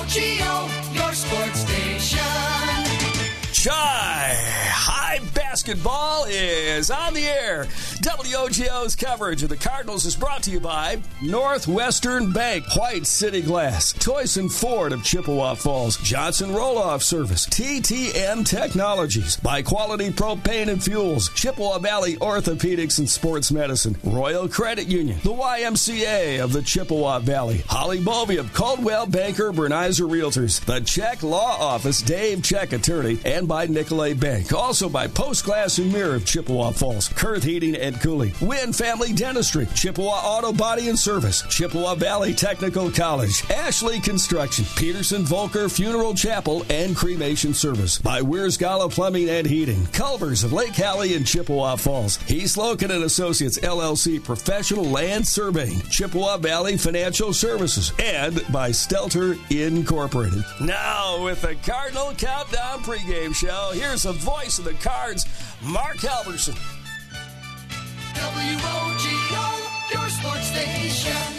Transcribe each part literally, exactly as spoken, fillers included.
G O, your sports station. Chi High Basketball is on the air. W O G O's coverage of the Cardinals is brought to you by Northwestern Bank, White City Glass, Toyson Ford of Chippewa Falls, Johnson Roll-Off Service, T T M Technologies, by Quality Propane and Fuels, Chippewa Valley Orthopedics and Sports Medicine, Royal Credit Union, the Y M C A of the Chippewa Valley, Holly Bovey of Coldwell Banker Bernizer Realtors, the Check Law Office, Dave Check Attorney, and by Nicolay Bank. Also by Post Glass and Mirror of Chippewa Falls, Kurth Heating and Cooling, Wynn Family Dentistry, Chippewa Auto Body and Service, Chippewa Valley Technical College, Ashley Construction, Peterson Volker Funeral Chapel and Cremation Service, by Weir's Gala Plumbing and Heating, Culvers of Lake Hallie and Chippewa Falls, Heath Loken and Associates L L C Professional Land Surveying, Chippewa Valley Financial Services, and by Stelter Incorporated. Now with the Cardinal Countdown pregame show, here's the voice of the Cards, Mark Halverson. W O G O, your sports station.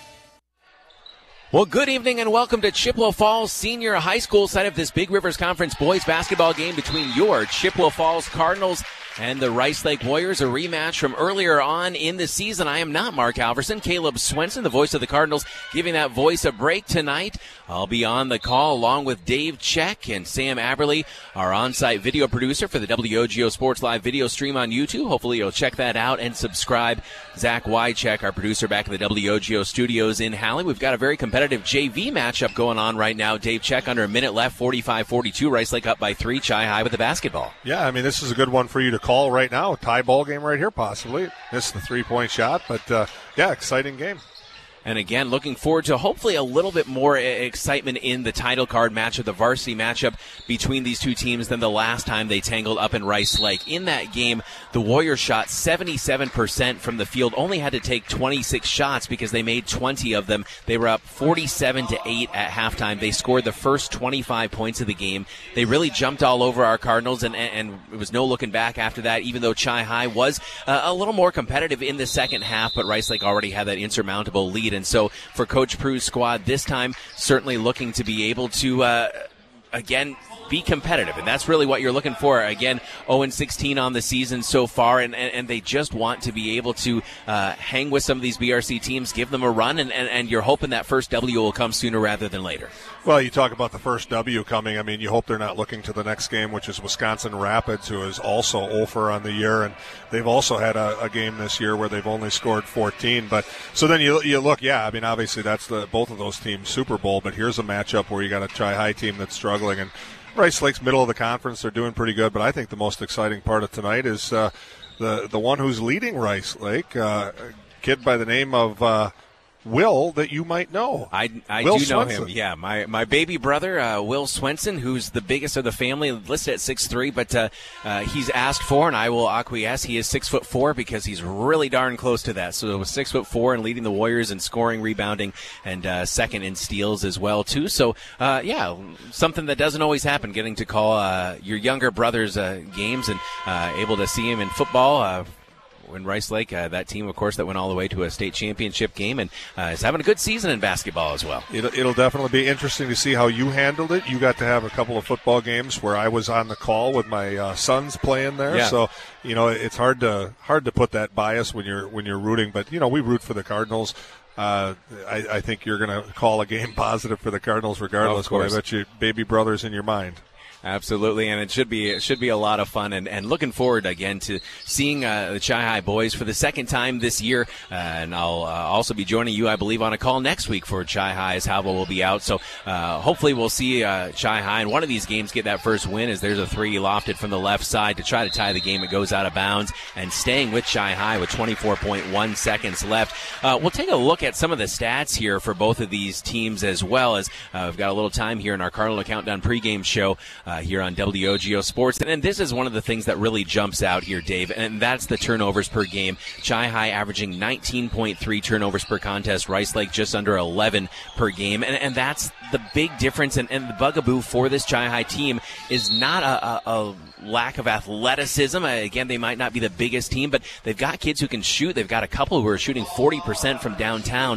Well, good evening and welcome to Chippewa Falls Senior High School, site of this Big Rivers Conference boys basketball game between your Chippewa Falls Cardinals and the Rice Lake Warriors, a rematch from earlier on in the season. I am not Mark Halverson. Caleb Swenson, the voice of the Cardinals, giving that voice a break tonight. I'll be on the call along with Dave Check and Sam Aberly, our on-site video producer for the W O G O Sports Live video stream on YouTube. Hopefully you'll check that out and subscribe. Zach Wycheck, our producer back in the W O G O studios in Hallie. We've got a very competitive J V matchup going on right now. Dave Check, under a minute left, forty-five forty-two. Rice Lake up by three. Chi High with the basketball. Yeah, I mean, this is a good one for you to call right now. A tie ball game right here, possibly. Missed the three-point shot, but, uh, yeah, exciting game. And again, looking forward to hopefully a little bit more excitement in the title card matchup, the varsity matchup between these two teams than the last time they tangled up in Rice Lake. In that game, the Warriors shot seventy-seven percent from the field, only had to take twenty-six shots because they made twenty of them. They were up forty-seven to eight at halftime. They scored the first twenty-five points of the game. They really jumped all over our Cardinals, and, and it was no looking back after that, even though Chi High was uh, a little more competitive in the second half, but Rice Lake already had that insurmountable lead. And so for Coach Prue's squad this time, certainly looking to be able to, uh, again, be competitive, and that's really what you're looking for. Again, oh and sixteen on the season so far, and, and, and they just want to be able to uh, hang with some of these B R C teams, give them a run, and, and, and you're hoping that first W will come sooner rather than later. Well, you talk about the first W coming. I mean, you hope they're not looking to the next game, which is Wisconsin Rapids, who is also oh for on the year, and they've also had a, a game this year where they've only scored fourteen. But so then you you look, yeah, I mean, obviously that's the both of those teams Super Bowl, but here's a matchup where you got a Chi High team that's struggling, and Rice Lake's middle of the conference. They're doing pretty good, but I think the most exciting part of tonight is uh, the the one who's leading Rice Lake, uh, a kid by the name of uh, Will, that you might know. I, I Will do Swenson. know him, yeah. My my baby brother, uh, Will Swenson, who's the biggest of the family, listed at six three, but uh, uh, he's asked for, and I will acquiesce, he is six foot four because he's really darn close to that. So it was six foot four and leading the Warriors in scoring, rebounding, and uh, second in steals as well, too. So, uh, yeah, something that doesn't always happen, getting to call uh, your younger brother's uh, games and uh, able to see him in football. Uh, in Rice Lake, uh, that team, of course, that went all the way to a state championship game and uh, is having a good season in basketball as well. It'll, it'll definitely be interesting to see how you handled it. You got to have a couple of football games where I was on the call with my uh, sons playing there, yeah. So you know it's hard to hard to put that bias when you're when you're rooting. But you know we root for the Cardinals. Uh, I, I think you're going to call a game positive for the Cardinals regardless. But I bet you baby brother's in your mind. Absolutely, and it should be it should be a lot of fun, and, and looking forward again to seeing uh, the Chi High boys for the second time this year. Uh, and I'll uh, also be joining you, I believe, on a call next week for Chi High as Halva will be out. So uh, hopefully we'll see uh, Chi High in one of these games get that first win, as there's a three lofted from the left side to try to tie the game. It goes out of bounds, and staying with Chi High with twenty-four point one seconds left. Uh, we'll take a look at some of the stats here for both of these teams as well, as uh, we've got a little time here in our Cardinal Countdown pregame show uh, here on W O G O Sports. And, and this is one of the things that really jumps out here, Dave, and that's the turnovers per game. Chi High averaging nineteen point three turnovers per contest. Rice Lake just under eleven per game. And, and that's the big difference. And, and the bugaboo for this Chi High team is not a, a, a lack of athleticism. Uh, again, they might not be the biggest team, but they've got kids who can shoot. They've got a couple who are shooting forty percent from downtown.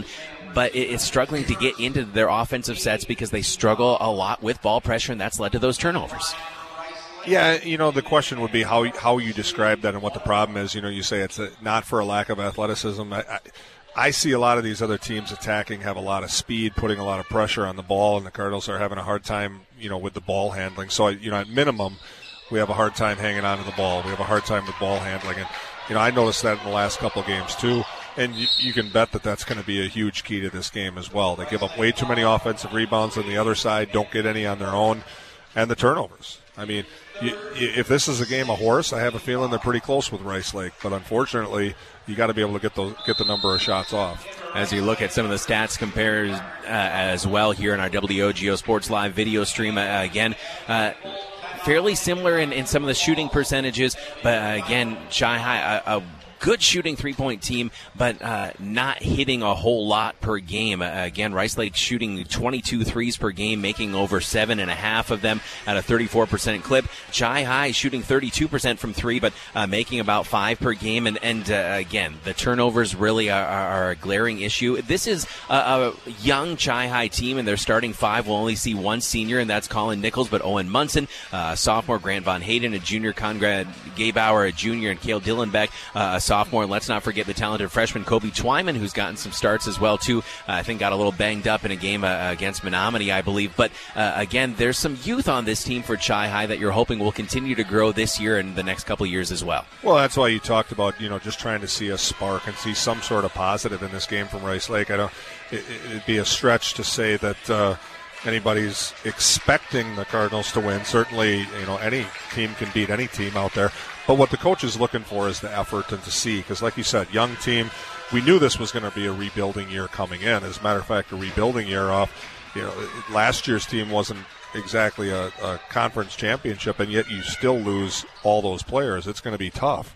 but it is struggling to get into their offensive sets because they struggle a lot with ball pressure, and that's led to those turnovers. Yeah, you know, the question would be how how you describe that and what the problem is. You know, you say it's a, not for a lack of athleticism. I, I, I see a lot of these other teams attacking have a lot of speed, putting a lot of pressure on the ball, and the Cardinals are having a hard time, you know, with the ball handling. So, you know, at minimum, we have a hard time hanging on to the ball. We have a hard time with ball handling. And, you know, I noticed that in the last couple of games too. And you, you can bet that that's going to be a huge key to this game as well. They give up way too many offensive rebounds on the other side, don't get any on their own, and the turnovers. I mean, you, if this is a game of horse, I have a feeling they're pretty close with Rice Lake. But unfortunately, you got to be able to get those get the number of shots off. As you look at some of the stats compared uh, as well here in our W O G O Sports Live video stream, uh, again, uh, fairly similar in, in some of the shooting percentages. But uh, again, Chi-Hi, a, a good shooting three-point team, but uh, not hitting a whole lot per game. Uh, again, Rice Lake shooting twenty-two threes per game, making over seven and a half of them at a thirty-four percent clip. Chi-Hi shooting thirty-two percent from three, but uh, making about five per game. And, and uh, again, the turnovers really are, are a glaring issue. This is a, a young Chi-Hi team, and their starting five will only see one senior, and that's Colin Nichols, but Owen Munson, uh, sophomore, Grant Von Hayden, a junior, Conrad Gaybauer, a junior, and Cale Dillenbeck, uh, a sophomore. And let's not forget the talented freshman Kobe Twyman, who's gotten some starts as well too. Uh, I think got a little banged up in a game uh, against Menominee, I believe. But uh, again, there's some youth on this team for Chi-Hi that you're hoping will continue to grow this year and the next couple of years as well. Well, that's why you talked about, you know, just trying to see a spark and see some sort of positive in this game from Rice Lake. I don't. It, it'd be a stretch to say that uh, anybody's expecting the Cardinals to win. Certainly, you know, any team can beat any team out there. But what the coach is looking for is the effort and to see, because like you said, young team, we knew this was going to be a rebuilding year coming in. As a matter of fact, a rebuilding year off, you know, last year's team wasn't exactly a, a conference championship, and yet you still lose all those players. It's going to be tough.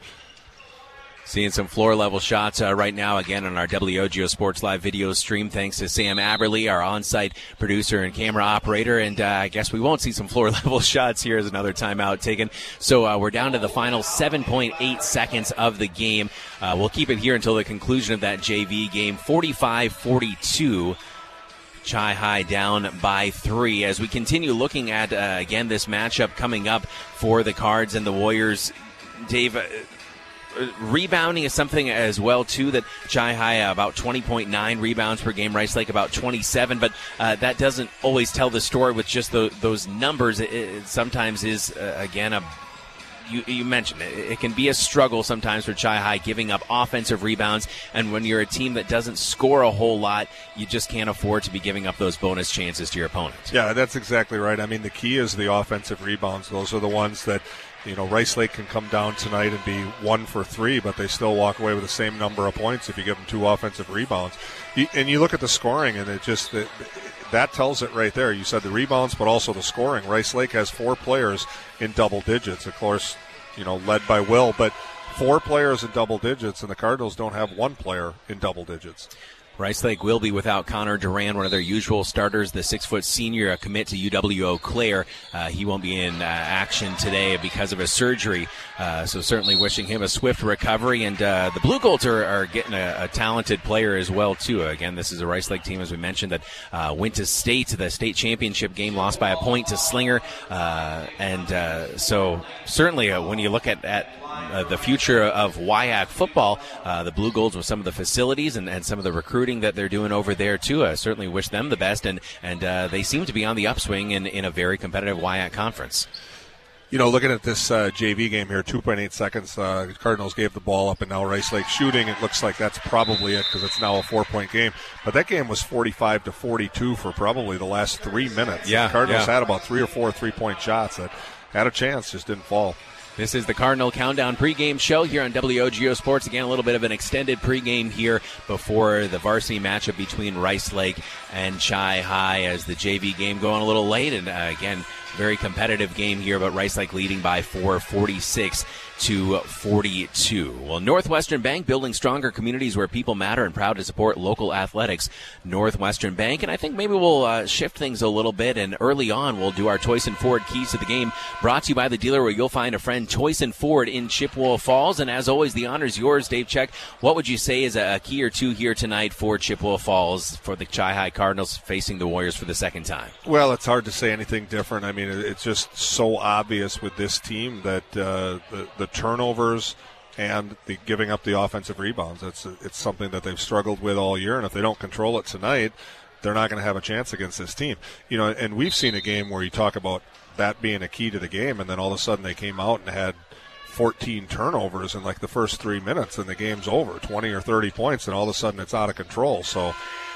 Seeing some floor-level shots uh, right now, again, on our W O G O Sports Live video stream, thanks to Sam Aberly, our on-site producer and camera operator. And uh, I guess we won't see some floor-level shots here as another timeout taken. So uh, we're down to the final seven point eight seconds of the game. Uh, we'll keep it here until the conclusion of that J V game, forty-five forty-two. Chi-Hi down by three. As we continue looking at, uh, again, this matchup coming up for the Cards and the Warriors, Dave, uh, rebounding is something as well, too, that Chi-Hi uh, about twenty point nine rebounds per game, Rice Lake about twenty-seven, but uh, that doesn't always tell the story with just the, those numbers. It, it sometimes is, uh, again, a You, you mentioned it. It can be a struggle sometimes for Chi-Hi giving up offensive rebounds, and when you're a team that doesn't score a whole lot, you just can't afford to be giving up those bonus chances to your opponent. Yeah, that's exactly right. I mean, the key is the offensive rebounds. Those are the ones that, you know, Rice Lake can come down tonight and be one for three, but they still walk away with the same number of points if you give them two offensive rebounds. You, and you look at the scoring, and it just it, that tells it right there. You said the rebounds, but also the scoring. Rice Lake has four players in double digits, of course, you know, led by Will, but four players in double digits, and the Cardinals don't have one player in double digits. Rice Lake will be without Connor Duran, one of their usual starters, the six-foot senior, a commit to U W Eau Claire. Uh, he won't be in uh, action today because of a surgery, uh, so certainly wishing him a swift recovery. And uh, the Blue Golds are, are getting a, a talented player as well, too. Again, this is a Rice Lake team, as we mentioned, that uh, went to state, the state championship game, lost by a point to Slinger. Uh, and uh, so certainly uh, when you look at, at Uh, the future of W I A C football, uh, the Blue Golds with some of the facilities and, and some of the recruiting that they're doing over there, too. I certainly wish them the best, and, and uh, they seem to be on the upswing in, in a very competitive W I A C conference. You know, looking at this uh, J V game here, two point eight seconds, uh, the Cardinals gave the ball up, and now Rice Lake shooting. It looks like that's probably it because it's now a four-point game. But that game was forty-five to forty-two for probably the last three minutes. Yeah, the Cardinals yeah. had about three or four three-point shots that had a chance, just didn't fall. This is the Cardinal Countdown pregame show here on W O G O Sports. Again, a little bit of an extended pregame here before the varsity matchup between Rice Lake and Chi-Hi, as the J V game going a little late. And uh, again, very competitive game here, but Rice Lake leading by four, forty-six to forty-two. Well, Northwestern Bank, building stronger communities where people matter, and proud to support local athletics. Northwestern Bank, and I think maybe we'll uh, shift things a little bit, and early on we'll do our Toyson Ford Keys to the Game, brought to you by the dealer where you'll find a friend, Toyson Ford in Chippewa Falls. And as always, the honor's yours, Dave Check. What would you say is a key or two here tonight for Chippewa Falls, for the Chi-Hi Cardinals facing the Warriors for the second time? Well, it's hard to say anything different. I mean, it's just so obvious with this team that uh, the, the turnovers and the giving up the offensive rebounds, it's, it's something that they've struggled with all year, and if they don't control it tonight, they're not going to have a chance against this team. You know, and we've seen a game where you talk about that being a key to the game, and then all of a sudden they came out and had fourteen turnovers in like the first three minutes, and the game's over, twenty or thirty points, and all of a sudden it's out of control. So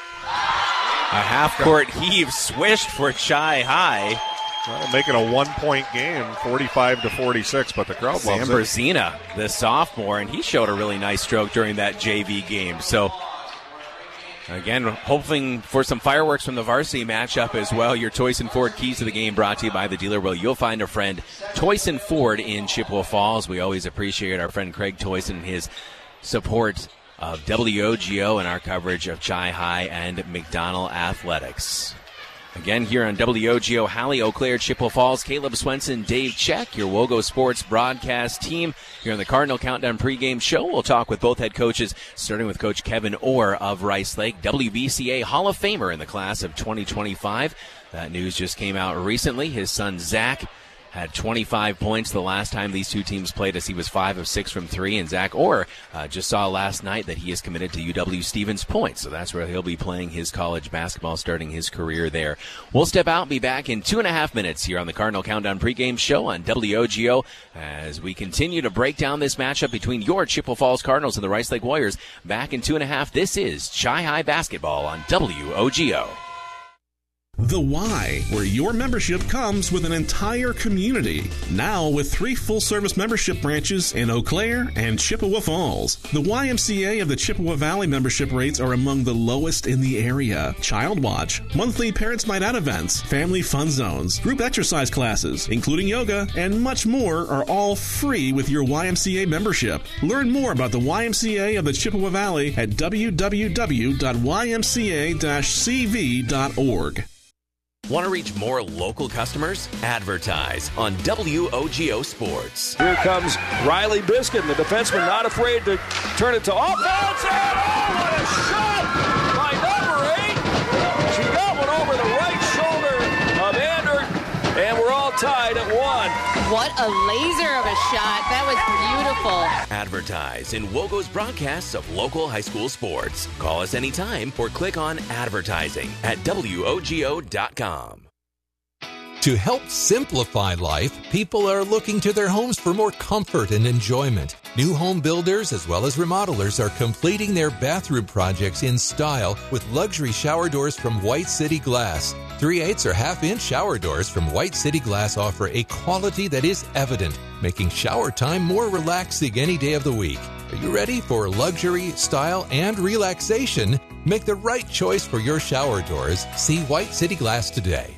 a half-court heave swished for Chi-Hi. Well, making a one-point game, forty-five to forty-six, but the crowd Sam loves it. Berzina, the sophomore, and he showed a really nice stroke during that J V game. So, again, hoping for some fireworks from the varsity matchup as well. Your Toyson Ford Keys to the Game brought to you by the dealer where you'll find a friend, Toyson Ford in Chippewa Falls. We always appreciate our friend Craig Toyson and his support of W O G O and our coverage of Chi-Hi and McDonald Athletics. Again, here on W O G O, Hallie Eau Claire, Chippewa Falls, Caleb Swenson, Dave Check, your Wogo Sports broadcast team. Here on the Cardinal Countdown pregame show, we'll talk with both head coaches, starting with Coach Kevin Orr of Rice Lake, W B C A Hall of Famer in the class of twenty twenty-five. That news just came out recently. His son, Zach, had twenty-five points the last time these two teams played, as he was five of six from three. And Zach Orr uh, just saw last night that he is committed to U W-Stevens Point. So that's where he'll be playing his college basketball, starting his career there. We'll step out and be back in two and a half minutes here on the Cardinal Countdown pregame show on W O G O as we continue to break down this matchup between your Chippewa Falls Cardinals and the Rice Lake Warriors. Back in two and a half, this is Chi-Hi Basketball on W O G O. The Y, where your membership comes with an entire community. Now with three full-service membership branches in Eau Claire and Chippewa Falls. The Y M C A of the Chippewa Valley membership rates are among the lowest in the area. Child Watch, monthly Parents' Night Out events, family fun zones, group exercise classes, including yoga, and much more are all free with your Y M C A membership. Learn more about the Y M C A of the Chippewa Valley at w w w dot y m c a dash c v dot org. Want to reach more local customers? Advertise on W O G O Sports. Here comes Riley Biscuit, the defenseman, not afraid to turn it to offense. And oh, what a shot by number eight. She got one over the right shoulder of Andert, and we're all tied at one. What a laser of a shot. That was beautiful. Advertise in Wogo's broadcasts of local high school sports. Call us anytime or click on advertising at W O G O dot com. To help simplify life, people are looking to their homes for more comfort and enjoyment. New home builders as well as remodelers are completing their bathroom projects in style with luxury shower doors from White City Glass. three eighths or half-inch shower doors from White City Glass offer a quality that is evident, making shower time more relaxing any day of the week. Are you ready for luxury, style, and relaxation? Make the right choice for your shower doors. See White City Glass today.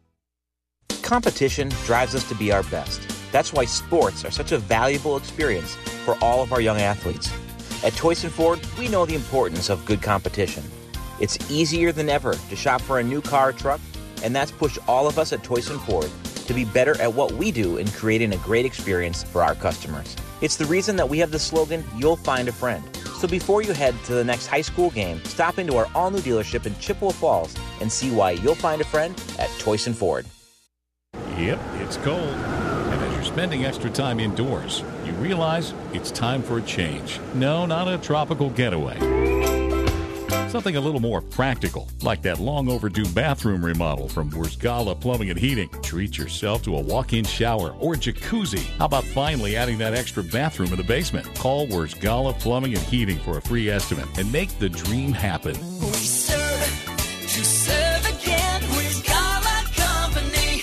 Competition drives us to be our best. That's why sports are such a valuable experience for all of our young athletes. At Toyson Ford, we know the importance of good competition. It's easier than ever to shop for a new car or truck, and that's pushed all of us at Toyson Ford to be better at what we do in creating a great experience for our customers. It's the reason that we have the slogan, "You'll find a friend." So before you head to the next high school game, stop into our all-new dealership in Chippewa Falls and see why you'll find a friend at Toyson Ford. Yep, it's cold. And as you're spending extra time indoors, you realize it's time for a change. No, not a tropical getaway. Something a little more practical, like that long overdue bathroom remodel from Wurzgala Plumbing and Heating. Treat yourself to a walk-in shower or jacuzzi. How about finally adding that extra bathroom in the basement? Call Wurzgala Plumbing and Heating for a free estimate and make the dream happen. We serve to serve again. We've got a company.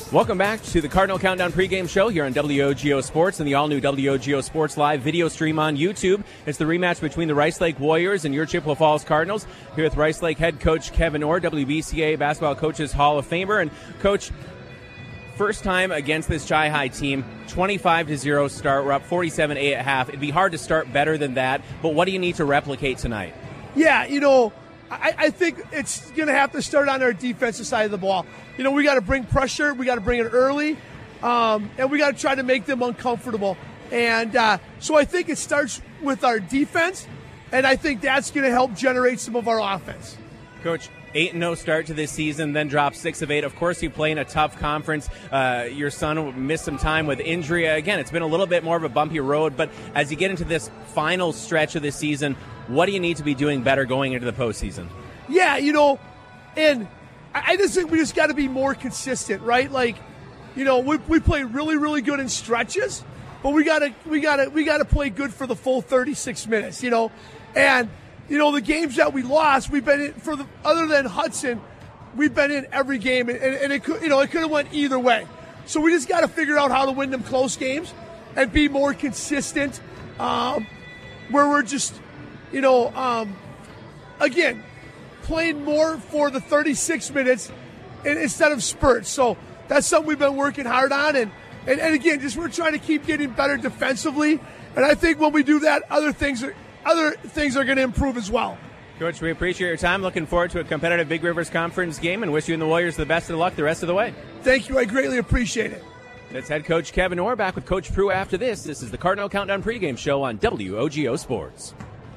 Welcome back to the Cardinal Countdown pregame show here on W O G O Sports and the all-new W O G O Sports Live video stream on YouTube. It's the rematch between the Rice Lake Warriors and your Chippewa Falls Cardinals. Here with Rice Lake head coach Kevin Orr, W B C A Basketball Coaches Hall of Famer. And, Coach, first time against this Chi-High team, twenty-five to zero start. We're up forty-seven eight at half. It'd be hard to start better than that, but what do you need to replicate tonight? Yeah, you know, I, I think it's going to have to start on our defensive side of the ball. You know, we got to bring pressure. We got to bring it early. Um, and we got to try to make them uncomfortable. And uh, so I think it starts with our defense, and I think that's going to help generate some of our offense. Coach, eight and oh start to this season, then drop six of eight. Of course, you play in a tough conference. Uh, your son missed some time with injury. Again, it's been a little bit more of a bumpy road, but as you get into this final stretch of this season, what do you need to be doing better going into the postseason? Yeah, you know, and I just think we just got to be more consistent, right? Like, you know, we we play really, really good in stretches, but we gotta we gotta we gotta play good for the full thirty-six minutes, you know. And you know, the games that we lost, we've been in for the other than Hudson, we've been in every game, and, and it could you know it could have went either way. So we just got to figure out how to win them close games and be more consistent, um, where we're just, you know, um, again. playing more for the thirty-six minutes instead of spurts. So that's something we've been working hard on. And, and, and again, just we're trying to keep getting better defensively. And I think when we do that, other things are, other things are going to improve as well. Coach, we appreciate your time. Looking forward to a competitive Big Rivers Conference game and wish you and the Warriors the best of luck the rest of the way. Thank you. I greatly appreciate it. That's head coach Kevin Orr. Back with Coach Prue after this. This is the Cardinal Countdown pregame show on W O G O Sports.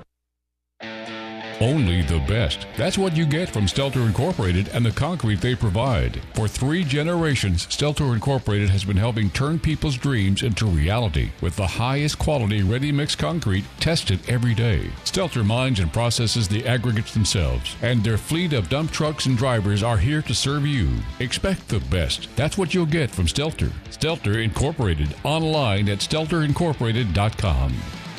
Only the best. That's what you get from Stelter Incorporated and the concrete they provide. For three generations, Stelter Incorporated has been helping turn people's dreams into reality with the highest quality ready-mix concrete tested every day. Stelter mines and processes the aggregates themselves, and their fleet of dump trucks and drivers are here to serve you. Expect the best. That's what you'll get from Stelter. Stelter Incorporated, online at stelter incorporated dot com.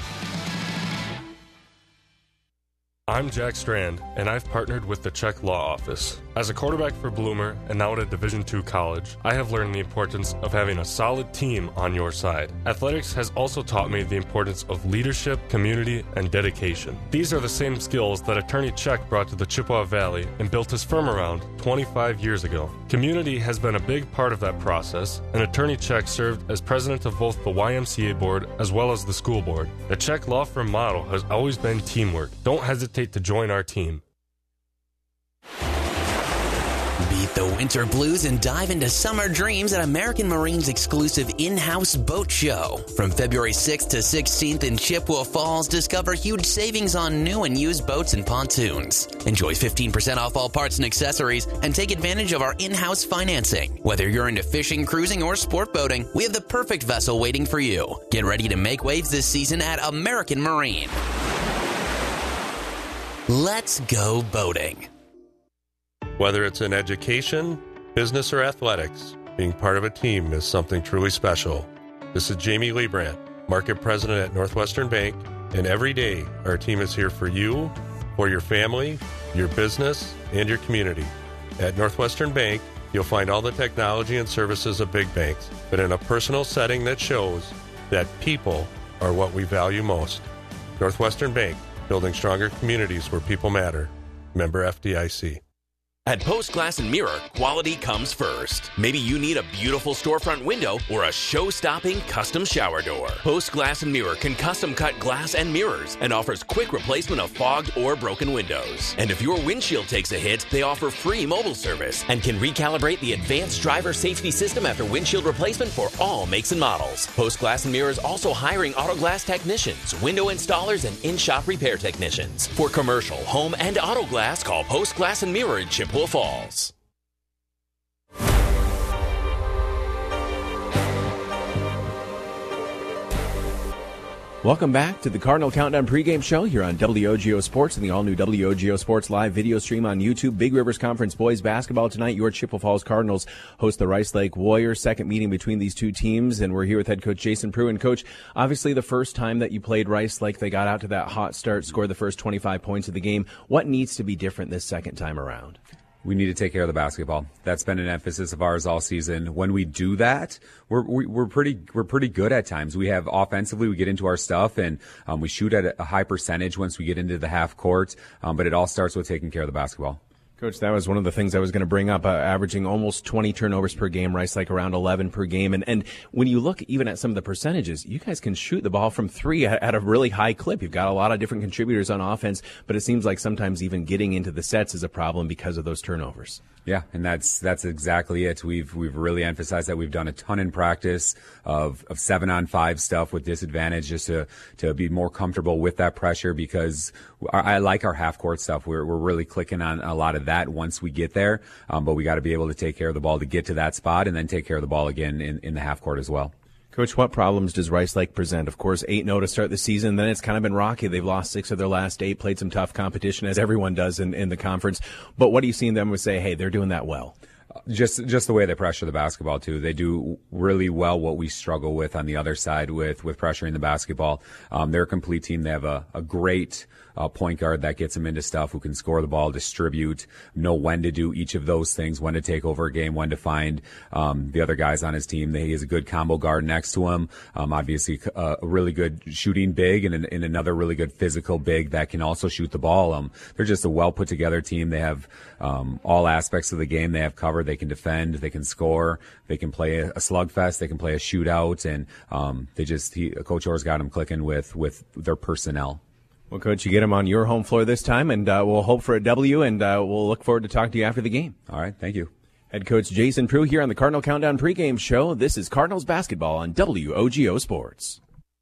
I'm Jack Strand, and I've partnered with the Czech Law Office. As a quarterback for Bloomer and now at a Division two college, I have learned the importance of having a solid team on your side. Athletics has also taught me the importance of leadership, community, and dedication. These are the same skills that Attorney Czech brought to the Chippewa Valley and built his firm around twenty-five years ago. Community has been a big part of that process, and Attorney Czech served as president of both the Y M C A board as well as the school board. The Czech law firm motto has always been teamwork. Don't hesitate to join our team. Beat the winter blues and dive into summer dreams at American Marine's exclusive in-house boat show. From February sixth to sixteenth in Chippewa Falls, discover huge savings on new and used boats and pontoons. Enjoy fifteen percent off all parts and accessories and take advantage of our in-house financing. Whether you're into fishing, cruising, or sport boating, we have the perfect vessel waiting for you. Get ready to make waves this season at American Marine. Let's go boating. Whether it's in education, business, or athletics, being part of a team is something truly special. This is Jamie Liebrandt, Market President at Northwestern Bank, and every day our team is here for you, for your family, your business, and your community. At Northwestern Bank, you'll find all the technology and services of big banks, but in a personal setting that shows that people are what we value most. Northwestern Bank, building stronger communities where people matter. Member F D I C. At Post Glass and Mirror, quality comes first. Maybe you need a beautiful storefront window or a show-stopping custom shower door. Post Glass and Mirror can custom cut glass and mirrors and offers quick replacement of fogged or broken windows. And if your windshield takes a hit, they offer free mobile service and can recalibrate the advanced driver safety system after windshield replacement for all makes and models. Post Glass and Mirror is also hiring auto glass technicians, window installers, and in-shop repair technicians. For commercial, home, and auto glass, call Post Glass and Mirror in Chippewa Falls. Welcome back to the Cardinal Countdown pregame show here on W O G O Sports and the all-new W O G O Sports Live video stream on YouTube. Big Rivers Conference boys basketball tonight. Your Chippewa Falls Cardinals host the Rice Lake Warriors. Second meeting between these two teams, and we're here with head coach Jason Prue. And coach, obviously the first time that you played Rice Lake, they got out to that hot start, scored the first twenty-five points of the game. What needs to be different this second time around? We need to take care of the basketball. That's been an emphasis of ours all season. When we do that, we're we're pretty we're pretty good at times. We have offensively, we get into our stuff, and um, we shoot at a high percentage once we get into the half court. Um, but it all starts with taking care of the basketball. Coach, that was one of the things I was going to bring up, uh, averaging almost twenty turnovers per game, Rice like around eleven per game. And, and when you look even at some of the percentages, you guys can shoot the ball from three at, at a really high clip. You've got a lot of different contributors on offense, but it seems like sometimes even getting into the sets is a problem because of those turnovers. Yeah, and that's that's exactly it. We've we've really emphasized that. We've done a ton in practice of of seven on five stuff with disadvantage, just to to be more comfortable with that pressure, because I, I like our half court stuff. We're we're really clicking on a lot of that once we get there, um, but we got to be able to take care of the ball to get to that spot, and then take care of the ball again in, in the half court as well. Coach, what problems does Rice Lake present? Of course, eight and oh to start the season. Then it's kind of been rocky. They've lost six of their last eight, played some tough competition, as everyone does in, in the conference. But what do you see in them would say, hey, they're doing that well? Just just the way they pressure the basketball, too. They do really well what we struggle with on the other side with, with pressuring the basketball. Um, they're a complete team. They have a, a great uh, point guard that gets them into stuff, who can score the ball, distribute, know when to do each of those things, when to take over a game, when to find um, the other guys on his team. He has a good combo guard next to him. Um, obviously, a, a really good shooting big, and, and another really good physical big that can also shoot the ball. Um, they're just a well put together team. They have um, all aspects of the game they have covered. They can defend, they can score, they can play a, a slugfest, they can play a shootout, and um, they just he, Coach Orr's got them clicking with with their personnel. Well, Coach, you get them on your home floor this time, and uh, we'll hope for a W, and uh, we'll look forward to talking to you after the game. All right, thank you. Head coach Jason Prue here on the Cardinal Countdown pregame show. This is Cardinals basketball on W O G O Sports.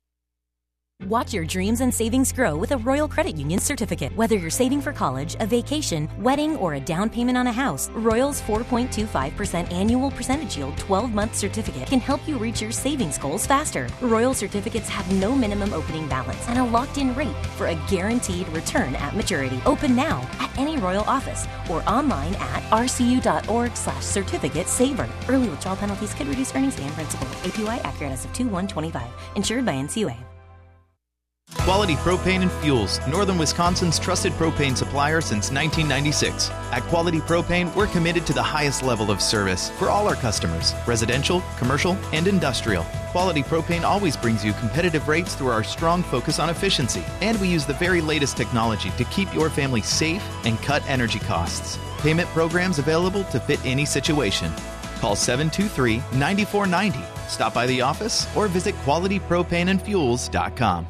Watch your dreams and savings grow with a Royal Credit Union certificate. Whether you're saving for college, a vacation, wedding, or a down payment on a house, Royal's four point two five percent annual percentage yield twelve-month certificate can help you reach your savings goals faster. Royal certificates have no minimum opening balance and a locked-in rate for a guaranteed return at maturity. Open now at any Royal office or online at rcu.org slash certificate saver. Early withdrawal penalties could reduce earnings and principal. A P Y accurate as of two one twenty-five. Insured by N C U A. Quality Propane and Fuels, Northern Wisconsin's trusted propane supplier since nineteen ninety-six. At Quality Propane, we're committed to the highest level of service for all our customers, residential, commercial, and industrial. Quality Propane always brings you competitive rates through our strong focus on efficiency, and we use the very latest technology to keep your family safe and cut energy costs. Payment programs available to fit any situation. Call seven two three, nine four nine zero, stop by the office, or visit quality propane and fuels dot com.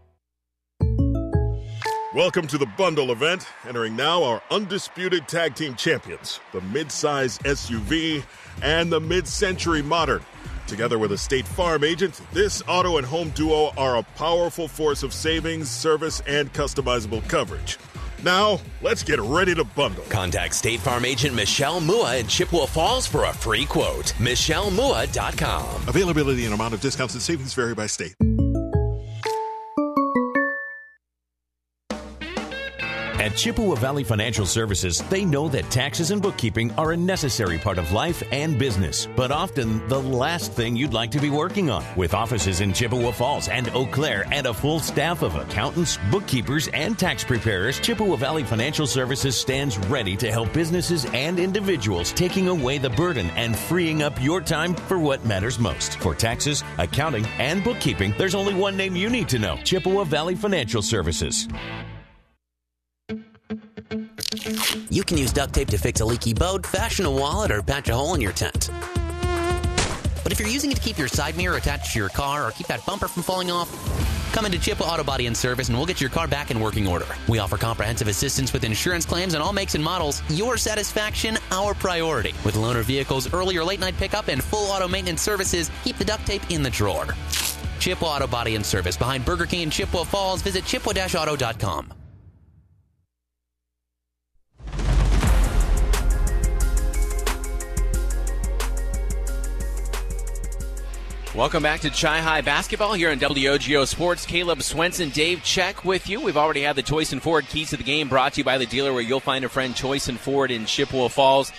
Welcome to the Bundle event. Entering now are undisputed tag team champions, the mid-size S U V and the mid-century modern. Together with a State Farm agent, this auto and home duo are a powerful force of savings, service, and customizable coverage. Now, let's get ready to bundle. Contact State Farm agent Michelle Mua in Chippewa Falls for a free quote. Michelle Mua dot com. Availability and amount of discounts and savings vary by state. At Chippewa Valley Financial Services, they know that taxes and bookkeeping are a necessary part of life and business, but often the last thing you'd like to be working on. With offices in Chippewa Falls and Eau Claire and a full staff of accountants, bookkeepers, and tax preparers, Chippewa Valley Financial Services stands ready to help businesses and individuals, taking away the burden and freeing up your time for what matters most. For taxes, accounting, and bookkeeping, there's only one name you need to know: Chippewa Valley Financial Services. You can use duct tape to fix a leaky boat, fashion a wallet, or patch a hole in your tent. But if you're using it to keep your side mirror attached to your car or keep that bumper from falling off, come into Chippewa Auto Body and Service and we'll get your car back in working order. We offer comprehensive assistance with insurance claims on all makes and models. Your satisfaction, our priority. With loaner vehicles, early or late night pickup, and full auto maintenance services, keep the duct tape in the drawer. Chippewa Auto Body and Service behind Burger King in Chippewa Falls. Visit chippewa dash auto dot com. Welcome back to Chi-Hi Basketball here on W O G O Sports. Caleb Swenson, Dave Check with you. We've already had the Choice and Ford Keys to the Game brought to you by the dealer where you'll find a friend, Choice and Ford in Chippewa Falls.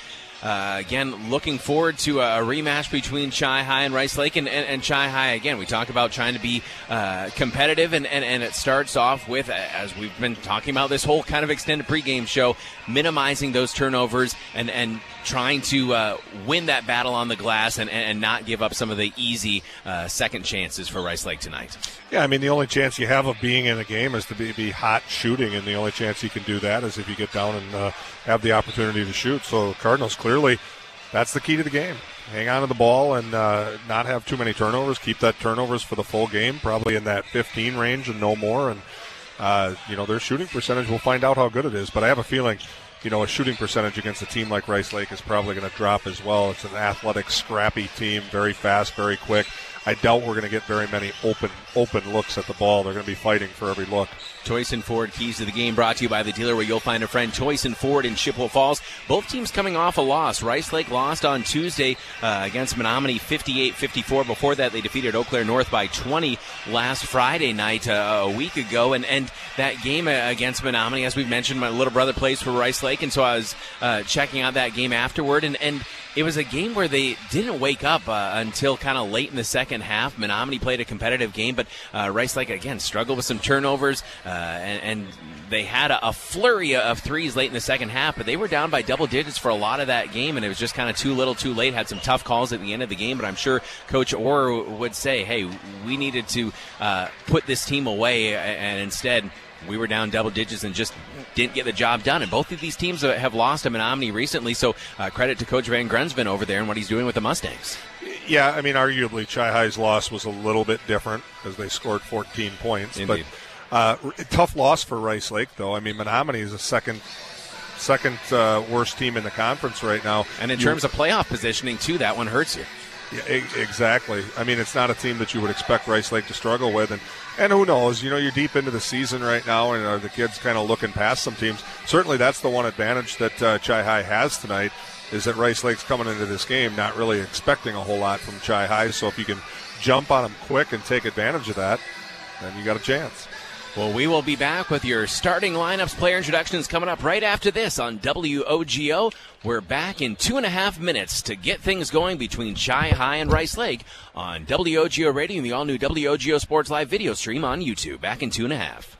uh, again, looking forward to a rematch between Chi-Hi and Rice Lake. And, and, and Chi-Hi, again, we talk about trying to be uh, competitive, and, and, and it starts off with, as we've been talking about this whole kind of extended pregame show, minimizing those turnovers and, and trying to uh, win that battle on the glass and, and not give up some of the easy uh, second chances for Rice Lake tonight. Yeah, I mean, the only chance you have of being in a game is to be, be hot shooting, and the only chance you can do that is if you get down and uh, have the opportunity to shoot. So Cardinals, clearly, that's the key to the game. Hang on to the ball and uh, not have too many turnovers. Keep that turnovers for the full game, probably in that fifteen range and no more. And, uh, you know, their shooting percentage, we'll find out how good it is. But I have a feeling, you know, a shooting percentage against a team like Rice Lake is probably going to drop as well. It's an athletic, scrappy team, very fast, very quick. I doubt we're going to get very many open open looks at the ball. They're going to be fighting for every look. Toyson Ford Keys to the Game brought to you by the dealer where you'll find a friend, Toyson Ford in Chippewa Falls. Both teams coming off a loss. Rice Lake lost on Tuesday uh, against Menominee fifty-eight fifty-four. Before that, they defeated Eau Claire North by twenty last Friday night uh, a week ago. And, and that game against Menominee, as we've mentioned, my little brother plays for Rice Lake, and so I was uh, checking out that game afterward. And, and it was a game where they didn't wake up uh, until kind of late in the second half. Menominee played a competitive game, but uh, Rice Lake, again, struggled with some turnovers, uh, and, and they had a, a flurry of threes late in the second half, but they were down by double digits for a lot of that game, and it was just kind of too little too late. Had some tough calls at the end of the game, but I'm sure Coach Orr would say, hey, we needed to uh, put this team away, and instead we were down double digits and just didn't get the job done. And both of these teams have lost to Menominee recently, so uh, credit to Coach Van Grunsven over there and what he's doing with the Mustangs. Yeah, I mean, arguably Chi-Hi's loss was a little bit different because they scored fourteen points. Indeed. But uh, tough loss for Rice Lake, though. I mean, Menominee is the second second uh, worst team in the conference right now. And in you, terms of playoff positioning, too, that one hurts you. Yeah, exactly. I mean, it's not a team that you would expect Rice Lake to struggle with. And, and who knows? You know, you're deep into the season right now, and are the kids kind of looking past some teams? Certainly that's the one advantage that uh, Chi-Hi has tonight, is that Rice Lake's coming into this game not really expecting a whole lot from Chi-Hi. So if you can jump on them quick and take advantage of that, then you got a chance. Well, we will be back with your starting lineups, player introductions coming up right after this on W O G O. We're back in two and a half minutes to get things going between Chi-Hi and Rice Lake on W O G O Radio and the all-new W O G O Sports Live video stream on YouTube. Back in two and a half.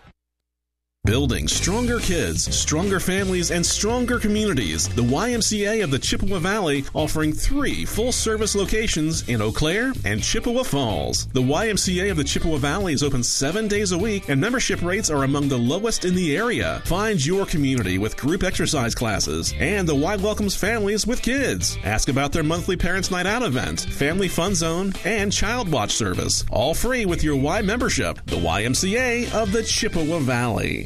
Building stronger kids, stronger families, and stronger communities. The Y M C A of the Chippewa Valley offering three full-service locations in Eau Claire and Chippewa Falls. The Y M C A of the Chippewa Valley is open seven days a week, and membership rates are among the lowest in the area. Find your community with group exercise classes, and the Y welcomes families with kids. Ask about their monthly Parents' Night Out event, Family Fun Zone, and Child Watch service. All free with your Y membership. The Y M C A of the Chippewa Valley.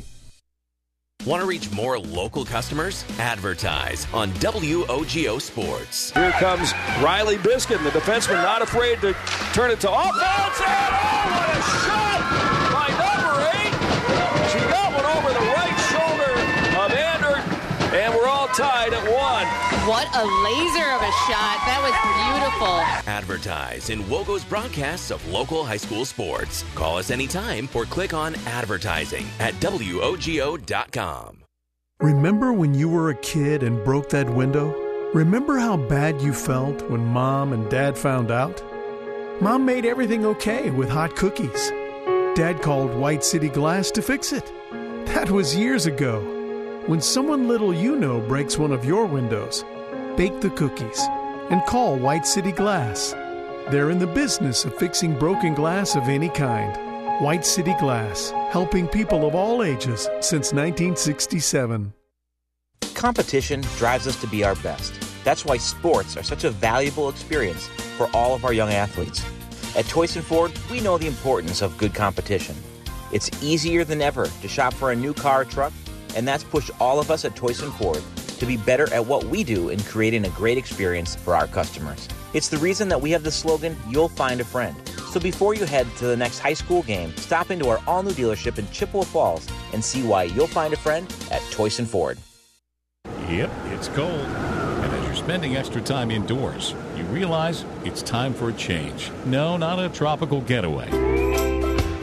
Want to reach more local customers? Advertise on W O G O Sports. Here comes Riley Biscuit, the defenseman, not afraid to turn it to offense. And oh, what a shot by number eight. She got one over the right shoulder of Andert, and we're all tied at one. What a laser of a shot. That was beautiful. Advertise in WOGO's broadcasts of local high school sports. Call us anytime or click on advertising at W O G O dot com. Remember when you were a kid and broke that window? Remember how bad you felt when Mom and Dad found out? Mom made everything okay with hot cookies. Dad called White City Glass to fix it. That was years ago. When someone little you know breaks one of your windows, bake the cookies and call White City Glass. They're in the business of fixing broken glass of any kind. White City Glass, helping people of all ages since nineteen sixty-seven. Competition drives us to be our best. That's why sports are such a valuable experience for all of our young athletes. At Toyson Ford, we know the importance of good competition. It's easier than ever to shop for a new car or truck, and that's pushed all of us at Toyson Ford to be better at what we do in creating a great experience for our customers. It's the reason that we have the slogan, "You'll find a friend." So before you head to the next high school game, stop into our all-new dealership in Chippewa Falls and see why you'll find a friend at Toyson Ford. Yep, it's cold. And as you're spending extra time indoors, you realize it's time for a change. No, not a tropical getaway.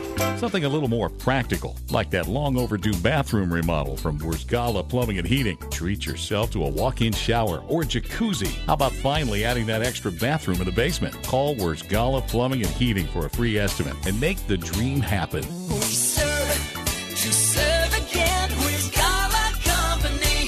Something a little more practical, like that long overdue bathroom remodel from Wurzgala Plumbing and Heating. Treat yourself to a walk-in shower or jacuzzi. How about finally adding that extra bathroom in the basement? Call Wurzgala Plumbing and Heating for a free estimate and make the dream happen. We serve, to serve again with Gala Company.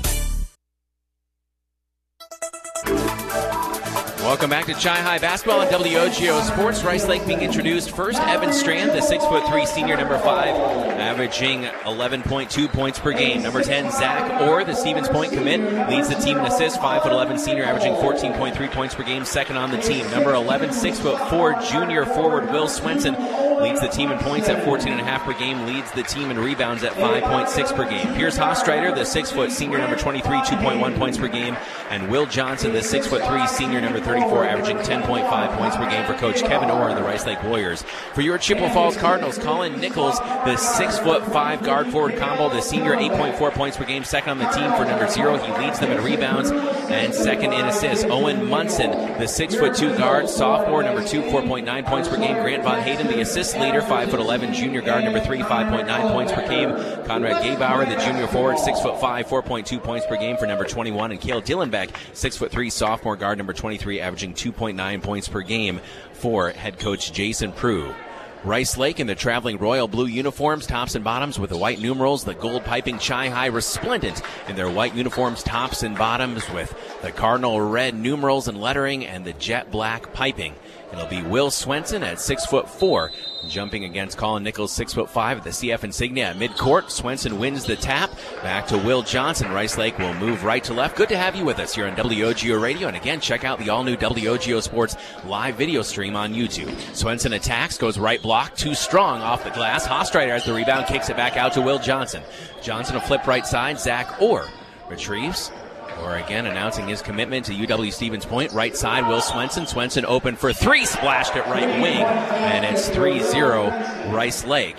Welcome back to Chi High Basketball on W O G O Sports. Rice Lake being introduced first. Evan Strand, the six foot three senior, number five, averaging eleven point two points per game. Number ten, Zach Orr, the Stevens Point commit, leads the team in assists. five foot eleven senior, averaging fourteen point three points per game, second on the team. Number eleven, six foot four junior forward Will Swenson leads the team in points at fourteen point five per game, leads the team in rebounds at five point six per game. Pierce Hostreiter, the six foot senior, number twenty-three, two point one points per game, and Will Johnson, the six foot three senior, number thirty-four, averaging ten point five points per game for Coach Kevin Orr and the Rice Lake Warriors. For your Chippewa Falls Cardinals, Colin Nichols, the six foot five guard forward combo, the senior, eight point four points per game, second on the team for number zero. He leads them in rebounds and second in assists. Owen Munson, the six foot two guard, sophomore, number two, four point nine points per game. Grant Von Hayden, the assist leader, five foot eleven junior guard, number three, five point nine points per game. Conrad Gabauer, the junior forward, six foot five, four point two points per game for number twenty-one. And Cale Dillenbeck, six foot three sophomore guard, number twenty-three, averaging two point nine points per game for head coach Jason Prue. Rice Lake in the traveling royal blue uniforms, tops and bottoms with the white numerals, the gold piping. Chi High resplendent in their white uniforms, tops and bottoms with the cardinal red numerals and lettering and the jet black piping. It'll be Will Swenson at six foot four, jumping against Colin Nichols, six foot five, at the C F insignia at midcourt. Swenson wins the tap. Back to Will Johnson. Rice Lake will move right to left. Good to have you with us here on W O G O Radio. And again, check out the all-new W O G O Sports live video stream on YouTube. Swenson attacks, goes right block, too strong off the glass. Hostreiter has the rebound, kicks it back out to Will Johnson. Johnson will flip right side. Zach Orr retrieves. Or again, announcing his commitment to U W Stevens Point. Right side, Will Swenson. Swenson open for three, splashed at right wing. And it's three zero Rice Lake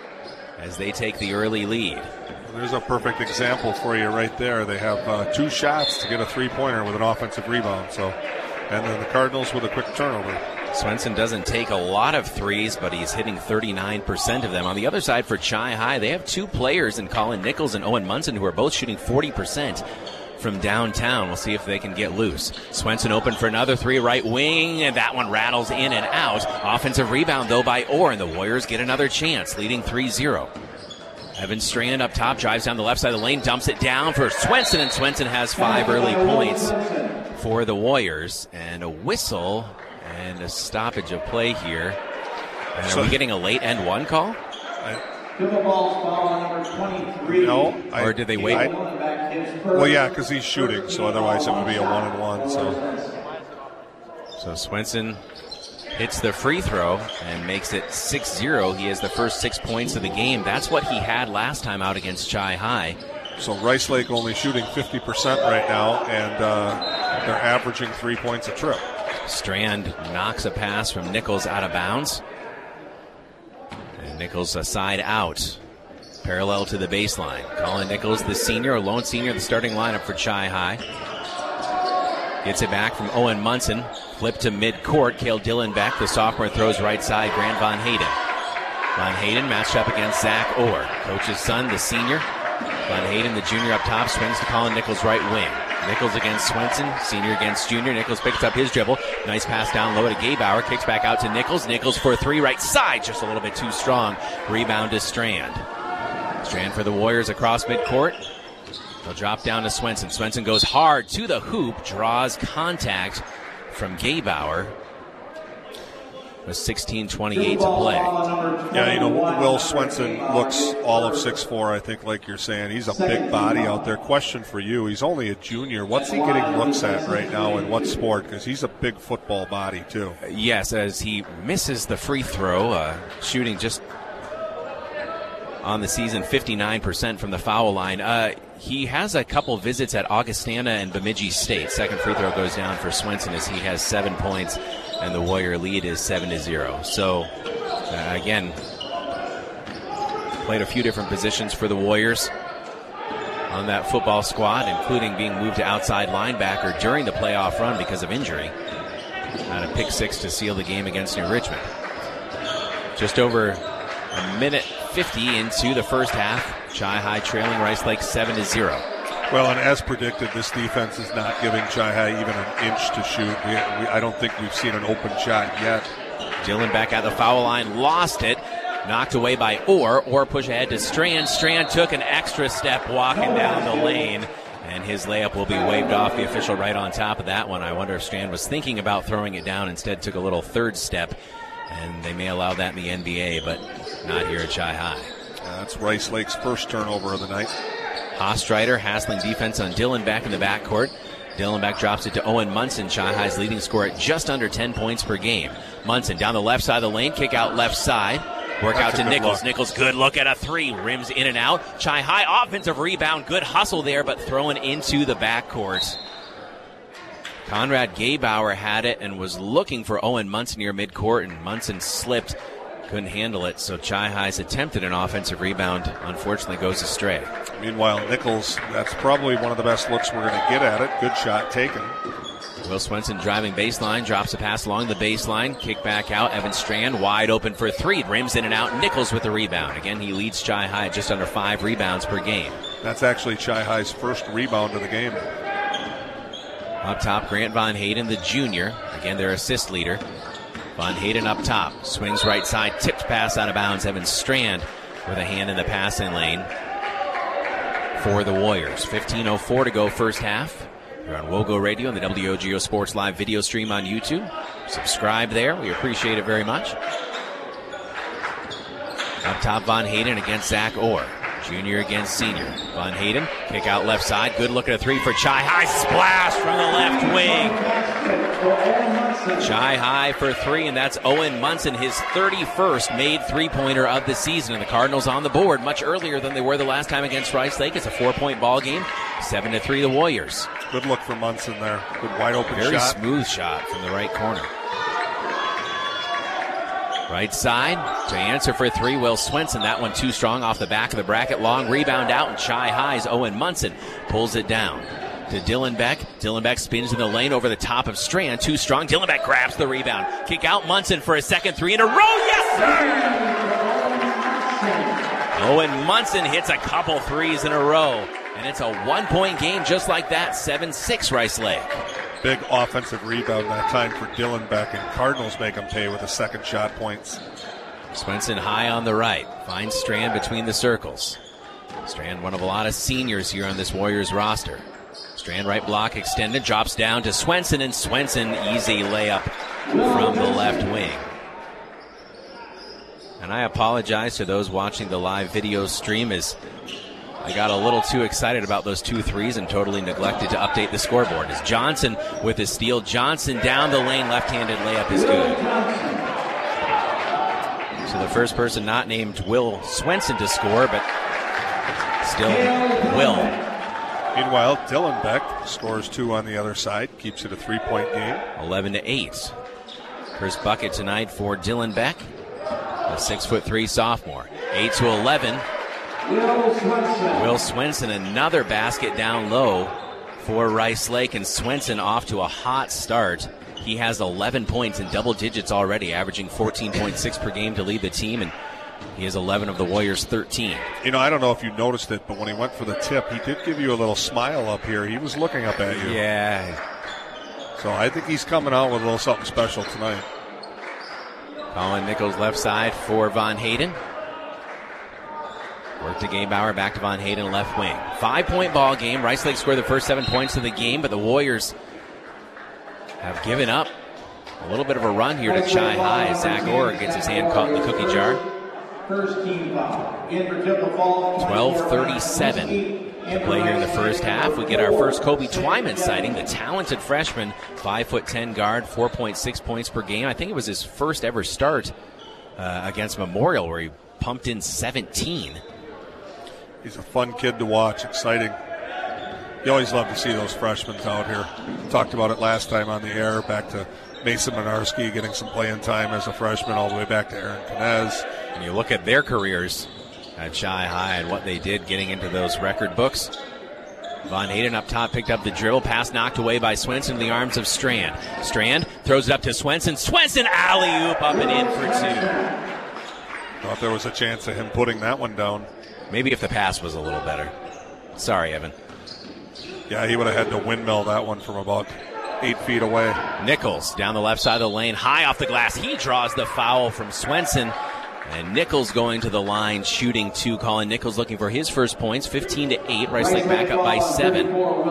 as they take the early lead. There's a perfect example for you right there. They have uh, two shots to get a three-pointer with an offensive rebound. So, and then the Cardinals with a quick turnover. Swenson doesn't take a lot of threes, but he's hitting thirty-nine percent of them. On the other side for Chi High, they have two players in Colin Nichols and Owen Munson who are both shooting forty percent. From downtown. We'll see if they can get loose. Swenson open for another three, right wing, and that one rattles in and out. Offensive rebound, though, by Orr, and the Warriors get another chance, leading three zero. Evan Strand up top, drives down the left side of the lane, dumps it down for Swenson, and Swenson has five early points for the Warriors. And a whistle and a stoppage of play here. And are we getting a late end one call? I, no. I, or did they wait? I, well, yeah, because he's shooting, so otherwise it would be a one and one. So, so Swenson hits the free throw and makes it six zero. He has the first six points of the game. That's what he had last time out against Chi High. So Rice Lake only shooting fifty percent right now, and uh, they're averaging three points a trip. Strand knocks a pass from Nichols out of bounds. And Nichols a side out, parallel to the baseline. Colin Nichols, the senior, a lone senior, the starting lineup for Chi High. Gets it back from Owen Munson. Flip to midcourt. Cale Dillenbeck, the sophomore, throws right side. Grant Von Hayden. Von Hayden matched up against Zach Orr. Coach's son, the senior. Von Hayden, the junior, up top, swings to Colin Nichols' right wing. Nichols against Swenson, senior against junior. Nichols picks up his dribble. Nice pass down low to Gabauer. Kicks back out to Nichols. Nichols for three, right side, just a little bit too strong. Rebound to Strand. Strand for the Warriors across midcourt. They'll drop down to Swenson. Swenson goes hard to the hoop, draws contact from Gabauer. With sixteen twenty-eight to play. Yeah, you know, Will Swenson looks all of six foot four, I think, like you're saying. He's a big body out there. Question for you, he's only a junior. What's he getting looks at right now in what sport? Because he's a big football body, too. Yes, as he misses the free throw, uh, shooting just on the season fifty-nine percent from the foul line. Uh, he has a couple visits at Augustana and Bemidji State. Second free throw goes down for Swenson as he has seven points. And the Warrior lead is seven to zero. So, uh, again, played a few different positions for the Warriors on that football squad, including being moved to outside linebacker during the playoff run because of injury. Had a pick six to seal the game against New Richmond. Just over A minute fifty into the first half. Chi-High trailing Rice Lake seven to zero. Well, and as predicted, this defense is not giving Chi-High even an inch to shoot. We, we, I don't think we've seen an open shot yet. Dillon Beck at the foul line, lost it. Knocked away by Orr. Orr push ahead to Strand. Strand took an extra step walking down the lane, and his layup will be waved off. The official right on top of that one. I wonder if Strand was thinking about throwing it down, instead took a little third step, and they may allow that in the N B A, but not here at Chi-High. Uh, that's Rice Lake's first turnover of the night. Hastreiter hassling defense on Dillon Beck in the backcourt. Dillon Beck drops it to Owen Munson, Chi-High's leading scorer at just under ten points per game. Munson down the left side of the lane, kick out left side. Work That's out to Nichols. Look. Nichols, good look at a three. Rims in and out. Chi-High offensive rebound. Good hustle there, but thrown into the backcourt. Conrad Gaybauer had it and was looking for Owen Munson near midcourt, and Munson slipped. Couldn't handle it, so Chi-High's attempted an offensive rebound unfortunately goes astray. Meanwhile, Nichols, that's probably one of the best looks we're going to get at it. Good shot taken. Will Swenson driving baseline, drops a pass along the baseline, kick back out. Evan Strand wide open for three, rims in and out. Nichols with the rebound. Again, he leads Chi-High just under five rebounds per game. That's actually Chi-High's first rebound of the game. Up top, Grant Von Hayden, the junior. Again, their assist leader. Von Hayden up top, swings right side, tipped pass out of bounds. Evan Strand with a hand in the passing lane for the Warriors. fifteen oh four to go first half. You're on Wogo Radio and the W O G O Sports Live video stream on YouTube. Subscribe there. We appreciate it very much. Up top, Von Hayden against Zach Orr. Junior against senior. Von Hayden, kick out left side. Good look at a three for Chi-High. Splash from the left wing. Chi-High for three, and that's Owen Munson, his thirty-first made three-pointer of the season. And the Cardinals on the board much earlier than they were the last time against Rice Lake. It's a four-point ball game. Seven to three, the Warriors. Good look for Munson there. Good wide open Very shot. Very smooth shot from the right corner. Right side to answer for three, Will Swenson. That one too strong off the back of the bracket. Long rebound out, and Chi-High's Owen Munson pulls it down to Dillon Beck. Dillon Beck spins in the lane over the top of Strand. Too strong. Dillon Beck grabs the rebound. Kick out Munson for a second three in a row. Yes, sir! Owen Munson hits a couple threes in a row, and it's a one-point game just like that. seven six Rice Lake. Big offensive rebound that time for Dillon Beck, and Cardinals make him pay with the second shot points. Swenson high on the right. Finds Strand between the circles. Strand, one of a lot of seniors here on this Warriors roster. Strand right block extended, drops down to Swenson, and Swenson easy layup from the left wing. And I apologize to those watching the live video stream as I got a little too excited about those two threes and totally neglected to update the scoreboard. As Johnson with his steal. Johnson down the lane, left-handed layup is good. So the first person not named Will Swenson to score, but still Will. Meanwhile, Dillon Beck scores two on the other side, keeps it a three-point game. eleven to eight. First bucket tonight for Dillon Beck, a six foot three sophomore. eight to eleven. Will Swenson, another basket down low for Rice Lake, and Swenson off to a hot start. He has eleven points in double digits already, averaging fourteen point six per game to lead the team, and he has eleven of the Warriors' thirteen. You know, I don't know if you noticed it, but when he went for the tip, he did give you a little smile up here. He was looking up at you. Yeah. So I think he's coming out with a little something special tonight. Colin Nichols left side for Von Hayden. Work to Gaybauer, back to Von Hayden, left wing. Five-point ball game. Rice Lake scored the first seven points of the game, but the Warriors have given up a little bit of a run here to Chi-High. Zach Orr gets his hand caught in the cookie jar. twelve thirty-seven to play here in the first half. We get our first Kobe Twyman sighting, the talented freshman, five foot ten guard, four point six points per game. I think it was his first ever start uh, against Memorial, where he pumped in seventeen. He's a fun kid to watch, exciting. You always love to see those freshmen out here. Talked about it last time on the air, back to Mason Minarski getting some playing time as a freshman, all the way back to Aaron Canez. And you look at their careers at Chi-High and what they did getting into those record books. Von Hayden up top picked up the dribble. Pass knocked away by Swenson in the arms of Strand. Strand throws it up to Swenson. Swenson alley-oop up and in for two. Thought there was a chance of him putting that one down. Maybe if the pass was a little better. Sorry, Evan. Yeah, he would have had to windmill that one from about eight feet away. Nichols down the left side of the lane, high off the glass. He draws the foul from Swenson. And Nichols going to the line, shooting two. Colin Nichols looking for his first points, fifteen to eight. Rice Lake back up by seven.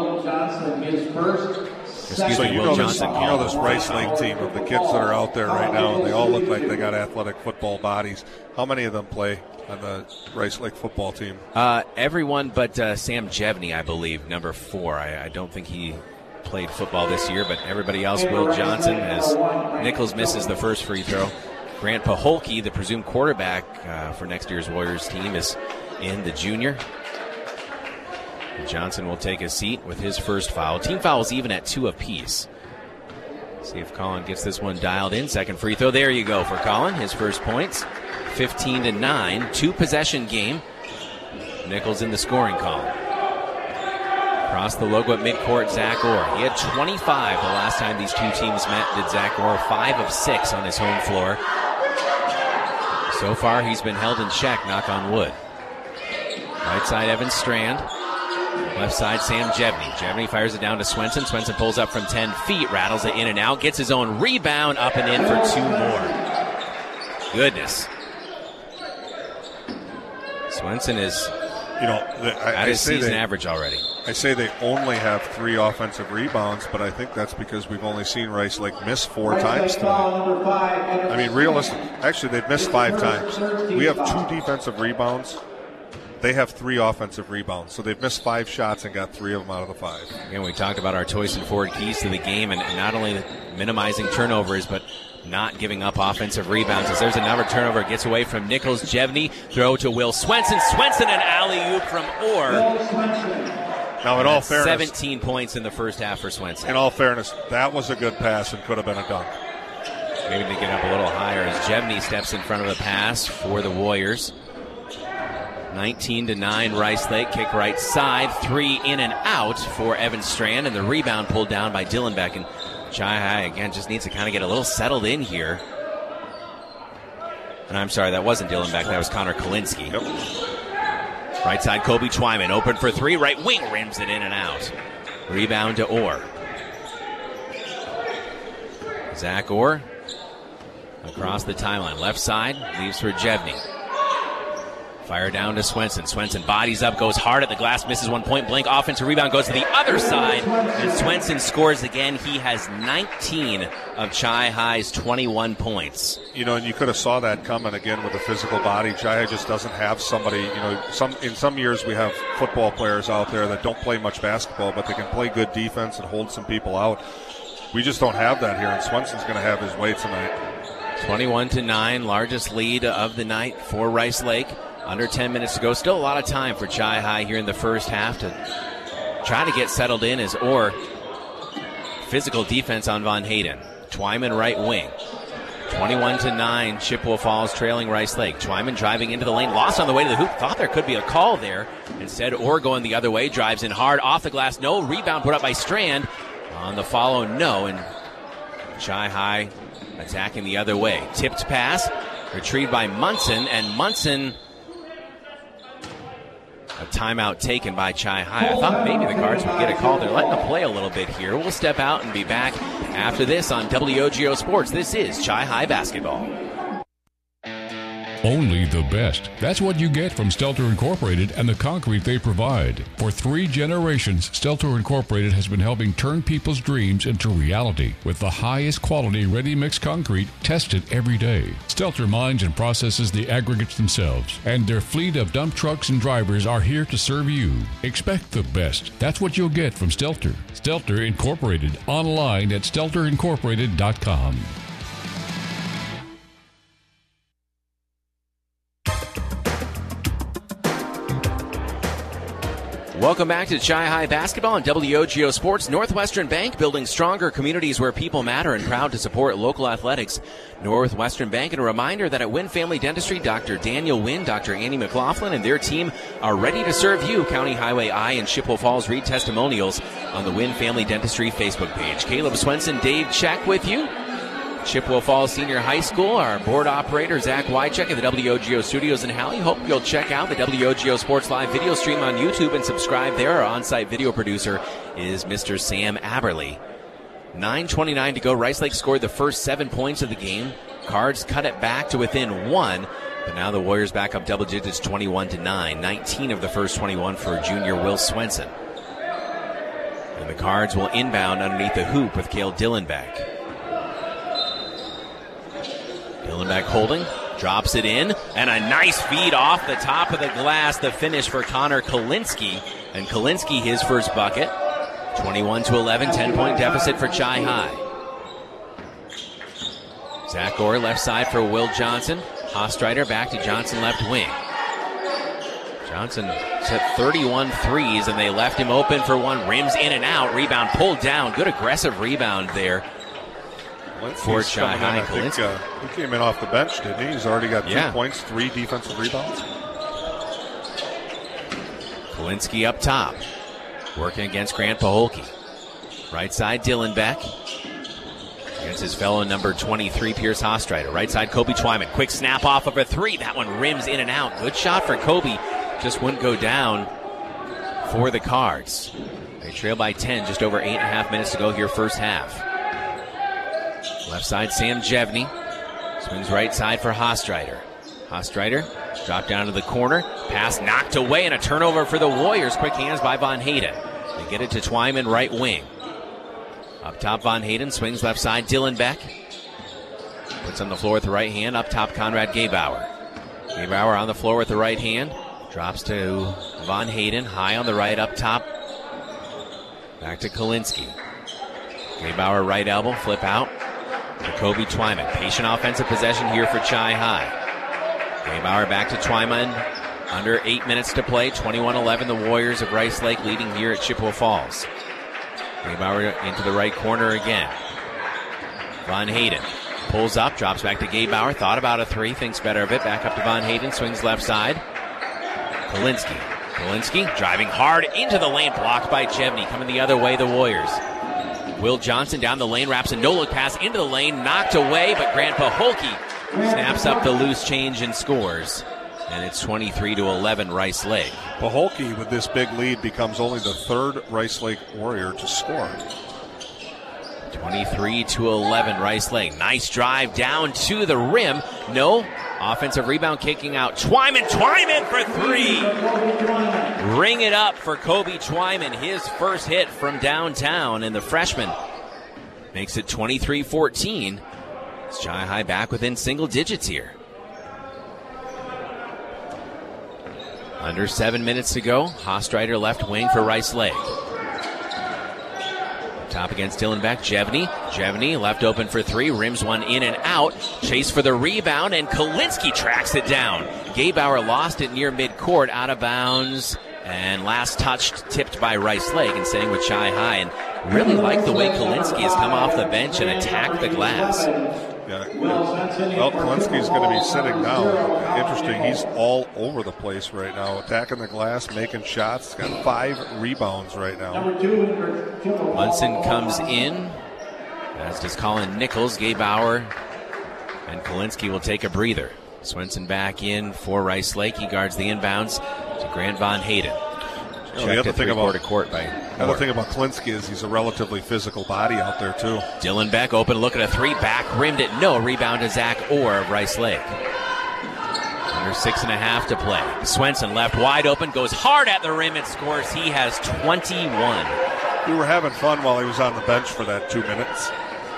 Excuse so me, you Will know, Johnson this, you know this Rice Lake team of the kids that are out there right now, and they all look like they got athletic football bodies. How many of them play on the Rice Lake football team? Uh, everyone but uh, Sam Jevney, I believe, number four. I, I don't think he played football this year, but everybody else, Will Johnson, as Nichols misses the first free throw. Grant Paholke, the presumed quarterback uh, for next year's Warriors team, is in, the junior. Johnson will take a seat with his first foul. Team fouls even at two apiece. See if Colin gets this one dialed in. Second free throw. There you go for Colin. His first points. fifteen to nine. Two possession game. Nichols in the scoring column. Across the logo at midcourt, Zach Orr. He had twenty-five the last time these two teams met. Did Zach Orr five of six on his home floor. So far, he's been held in check, knock on wood. Right side, Evan Strand. Left side, Sam Jevney. Jevney fires it down to Swenson. Swenson pulls up from ten feet, rattles it in and out, gets his own rebound, up and in for two more. Goodness. Swenson is you know, the, I, at I his say season they, average already. I say they only have three offensive rebounds, but I think that's because we've only seen Rice Lake miss four times tonight. I mean, realistic. Actually, they've missed five times. We have two defensive rebounds. They have three offensive rebounds, so they've missed five shots and got three of them out of the five. Again, we talked about our Toyson Ford keys to the game, and not only minimizing turnovers, but not giving up offensive rebounds. As there's another turnover, gets away from Nichols. Jevney, throw to Will Swenson. Swenson, an alley-oop from Orr. Now, in all fairness, seventeen points in the first half for Swenson. In all fairness, that was a good pass and could have been a dunk. Maybe to get up a little higher as Jevney steps in front of the pass for the Warriors. nineteen to nine, Rice Lake. Kick right side. Three in and out for Evan Strand, and the rebound pulled down by Dylan Beck. And Chi High, again, just needs to kind of get a little settled in here. And I'm sorry, that wasn't Dylan Beck. That was Connor Kalinsky. Yep. Right side, Kobe Twyman. Open for three. Right wing rims it in and out. Rebound to Orr. Zach Orr across the timeline. Left side, leaves for Jevney. Fire down to Swenson. Swenson bodies up, goes hard at the glass, misses one point blank. Offensive rebound goes to the other side, and Swenson scores again. He has nineteen of Chi High's twenty-one points. You know, and you could have saw that coming again with a physical body. Chi High just doesn't have somebody, you know, some in some years we have football players out there that don't play much basketball, but they can play good defense and hold some people out. We just don't have that here, and Swenson's going to have his way tonight. twenty-one to nine, largest lead of the night for Rice Lake. Under ten minutes to go. Still a lot of time for Chi High here in the first half to try to get settled in as Orr. Physical defense on Von Hayden. Twyman right wing. twenty-one to nine, Chippewa Falls trailing Rice Lake. Twyman driving into the lane. Lost on the way to the hoop. Thought there could be a call there. Instead, Orr going the other way. Drives in hard. Off the glass. No. Rebound put up by Strand. On the follow, no. And Chi High attacking the other way. Tipped pass. Retrieved by Munson. And Munson... a timeout taken by Chi High. I thought maybe the Cards would get a call. They're letting them play a little bit here. We'll step out and be back after this on W O G O Sports. This is Chi High Basketball. Only the best. That's what you get from Stelter Incorporated and the concrete they provide. For three generations, Stelter Incorporated has been helping turn people's dreams into reality with the highest quality ready-mix concrete tested every day. Stelter mines and processes the aggregates themselves, and their fleet of dump trucks and drivers are here to serve you. Expect the best. That's what you'll get from Stelter. Stelter Incorporated, online at stelter incorporated dot com. Welcome back to Chi High Basketball on W O G O Sports. Northwestern Bank, building stronger communities where people matter, and proud to support local athletics. Northwestern Bank, and a reminder that at Wynn Family Dentistry, Doctor Daniel Wynn, Doctor Annie McLaughlin, and their team are ready to serve you. County Highway I and Chippewa Falls read testimonials on the Wynn Family Dentistry Facebook page. Caleb Swenson, Dave Check with you Chippewa Falls Senior High School. Our board operator, Zach Wycheck at the W O G O studios in Halle. Hope you'll check out the W O G O Sports Live video stream on YouTube and subscribe there. Our on-site video producer is Mister Sam Aberly. nine twenty-nine to go. Rice Lake scored the first seven points of the game. Cards cut it back to within one. But now the Warriors back up double digits, twenty-one to nine. nineteen of the first twenty-one for junior Will Swenson. And the Cards will inbound underneath the hoop with Cale Dillenbeck. Dillenbeck holding, drops it in, and a nice feed off the top of the glass. The finish for Connor Kalinsky. And Kalinsky, his first bucket. twenty-one to eleven, ten-point deficit for Chi High. Zach Orr left side for Will Johnson. Hostreiter back to Johnson left wing. Johnson set thirty-one threes, and they left him open for one. Rims in and out. Rebound pulled down. Good aggressive rebound there for Chi High. I think, uh, he came in off the bench, didn't he? He's already got two yeah. points, three defensive rebounds. Kalinsky up top, working against Grant Paholke. Right side, Dillenbeck. Against his fellow number twenty-three, Pierce Hostreiter. Right side, Kobe Twyman. Quick snap off of a three. That one rims in and out. Good shot for Kobe. Just wouldn't go down for the Cards. They trail by ten, just over eight and a half minutes to go here first half. Left side, Sam Jevney. Swings right side for Hostreiter. Hostreiter dropped down to the corner. Pass knocked away, and a turnover for the Warriors. Quick hands by Von Hayden. They get it to Twyman, right wing. Up top, Von Hayden swings left side. Dillenbeck puts on the floor with the right hand. Up top, Conrad Gabauer. Gabauer on the floor with the right hand. Drops to Von Hayden. High on the right, up top. Back to Kalinsky. Gabauer right elbow, flip out to Kobe Twyman. Patient offensive possession here for Chi High. Gabauer back to Twyman. Under eight minutes to play. twenty-one eleven, the Warriors of Rice Lake leading here at Chippewa Falls. Gabauer into the right corner again. Von Hayden pulls up, drops back to Gabauer. Thought about a three, thinks better of it. Back up to Von Hayden, swings left side. Kalinsky. Kalinsky driving hard into the lane, blocked by Jevney. Coming the other way, the Warriors. Will Johnson down the lane, wraps a no-look pass into the lane, knocked away, but Grant Paholke snaps up the loose change and scores. And it's twenty-three to eleven, Rice Lake. Paholke, with this big lead, becomes only the third Rice Lake Warrior to score. twenty-three to eleven, Rice Lake. Nice drive down to the rim. No. Offensive rebound kicking out. Twyman, Twyman for three. Ring it up for Kobe Twyman. His first hit from downtown, and the freshman makes it twenty-three fourteen. It's Chi High back within single digits here. Under seven minutes to go. Hostreiter left wing for Rice Lake. Top against Dillenbeck. Jevney. Jevney left open for three. Rims one in and out. Chase for the rebound, and Kalinsky tracks it down. Gabauer lost it near midcourt, out of bounds. And last touched, tipped by Rice Lake and staying with Chi High. And really like the way Kalinsky has come off the bench and attacked the glass. Yeah. Well, Kalinsky's going to be sitting down. Interesting. He's all over the place right now. Attacking the glass, making shots. He's got five rebounds right now. Munson comes in, as does Colin Nichols. Gabauer and Kalinsky will take a breather. Swenson back in for Rice Lake. He guards the inbounds to Grant Von Hayden. Oh, the other thing about court by the other thing about Kalinsky is he's a relatively physical body out there too. Dillenbeck open look at a three, back rimmed it, no. Rebound to Zach Orr of Rice Lake. Under six and a half to play. Swenson left wide open, goes hard at the rim and scores. He has twenty-one. We were having fun while he was on the bench for that two minutes.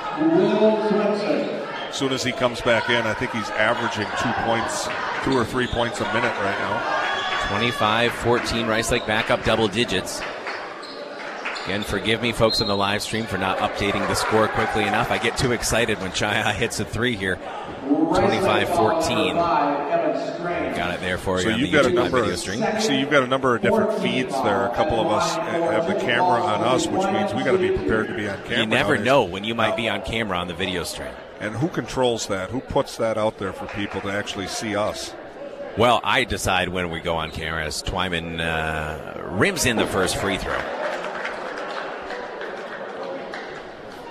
As soon as he comes back in, I think he's averaging two points, two or three points a minute right now. twenty-five fourteen, Rice Lake back up double digits. Again, forgive me, folks, on the live stream for not updating the score quickly enough. I get too excited when Chi High hits a three here. twenty-five fourteen. Got it there for so you on you've the got YouTube a number video of, stream. See, you've got a number of different feeds there. A couple of us have the camera on us, which means we got to be prepared to be on camera. You never nowadays. know when you might be on camera on the video stream. And who controls that? Who puts that out there for people to actually see us? Well, I decide when we go on camera as Twyman uh, rims in the first free throw.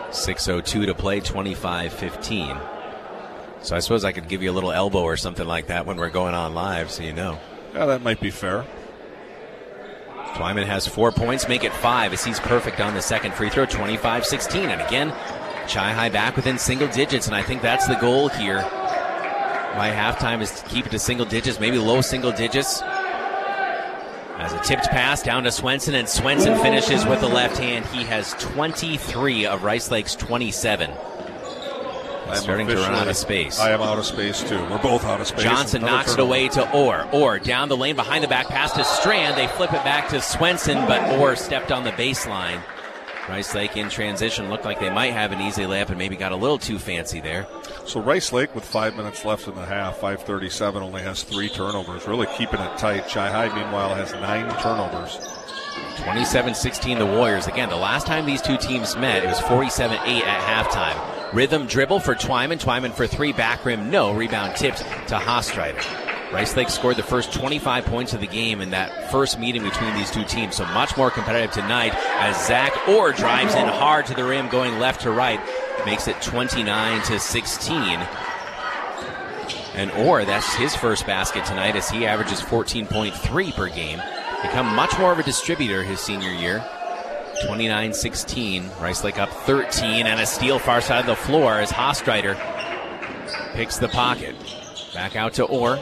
six oh two to play, twenty-five fifteen. So I suppose I could give you a little elbow or something like that when we're going on live, so you know. Yeah, that might be fair. Twyman has four points, make it five as he's perfect on the second free throw, twenty-five sixteen. And again, Chi-Hi back within single digits, and I think that's the goal here. By halftime is to keep it to single digits, maybe low single digits. As a tipped pass down to Swenson, and Swenson finishes with the left hand. He has twenty-three of Rice Lake's twenty-seven. Starting to run out of space. I am out of space, too. We're both out of space. Johnson Another knocks it turnover. away to Orr. Orr down the lane behind the back pass to Strand. They flip it back to Swenson, but Orr stepped on the baseline. Rice Lake in transition. Looked like they might have an easy layup and maybe got a little too fancy there. So Rice Lake, with five minutes left in the half, five thirty-seven, only has three turnovers, really keeping it tight. Chi-Hi, meanwhile, has nine turnovers. twenty-seven sixteen the Warriors. Again, the last time these two teams met, it was forty-seven eight at halftime. Rhythm dribble for Twyman. Twyman for three. Back rim, no. Rebound tipped to Hostreiter. Rice Lake scored the first twenty-five points of the game in that first meeting between these two teams. So much more competitive tonight as Zach Orr drives in hard to the rim, going left to right. Makes it twenty-nine to sixteen. And Orr, that's his first basket tonight as he averages fourteen point three per game. Become much more of a distributor his senior year. twenty-nine sixteen. Rice Lake up thirteen, and a steal far side of the floor as Hostreiter picks the pocket. Back out to Orr.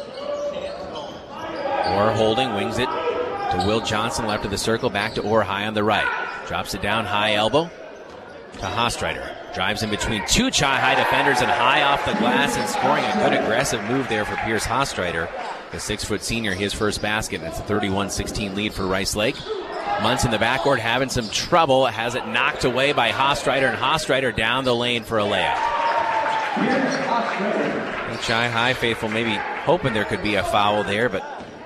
Orr holding, wings it to Will Johnson, left of the circle, back to Orr high on the right. Drops it down, high elbow to Hostreiter. Drives in between two Chi-Hi defenders and high off the glass and scoring a good aggressive move there for Pierce Hostreiter. The six-foot senior, his first basket. It's a thirty-one sixteen lead for Rice Lake. Muntz in the backcourt having some trouble. Has it knocked away by Hostreiter, and Hostreiter down the lane for a layup. Chi-Hi faithful maybe hoping there could be a foul there, but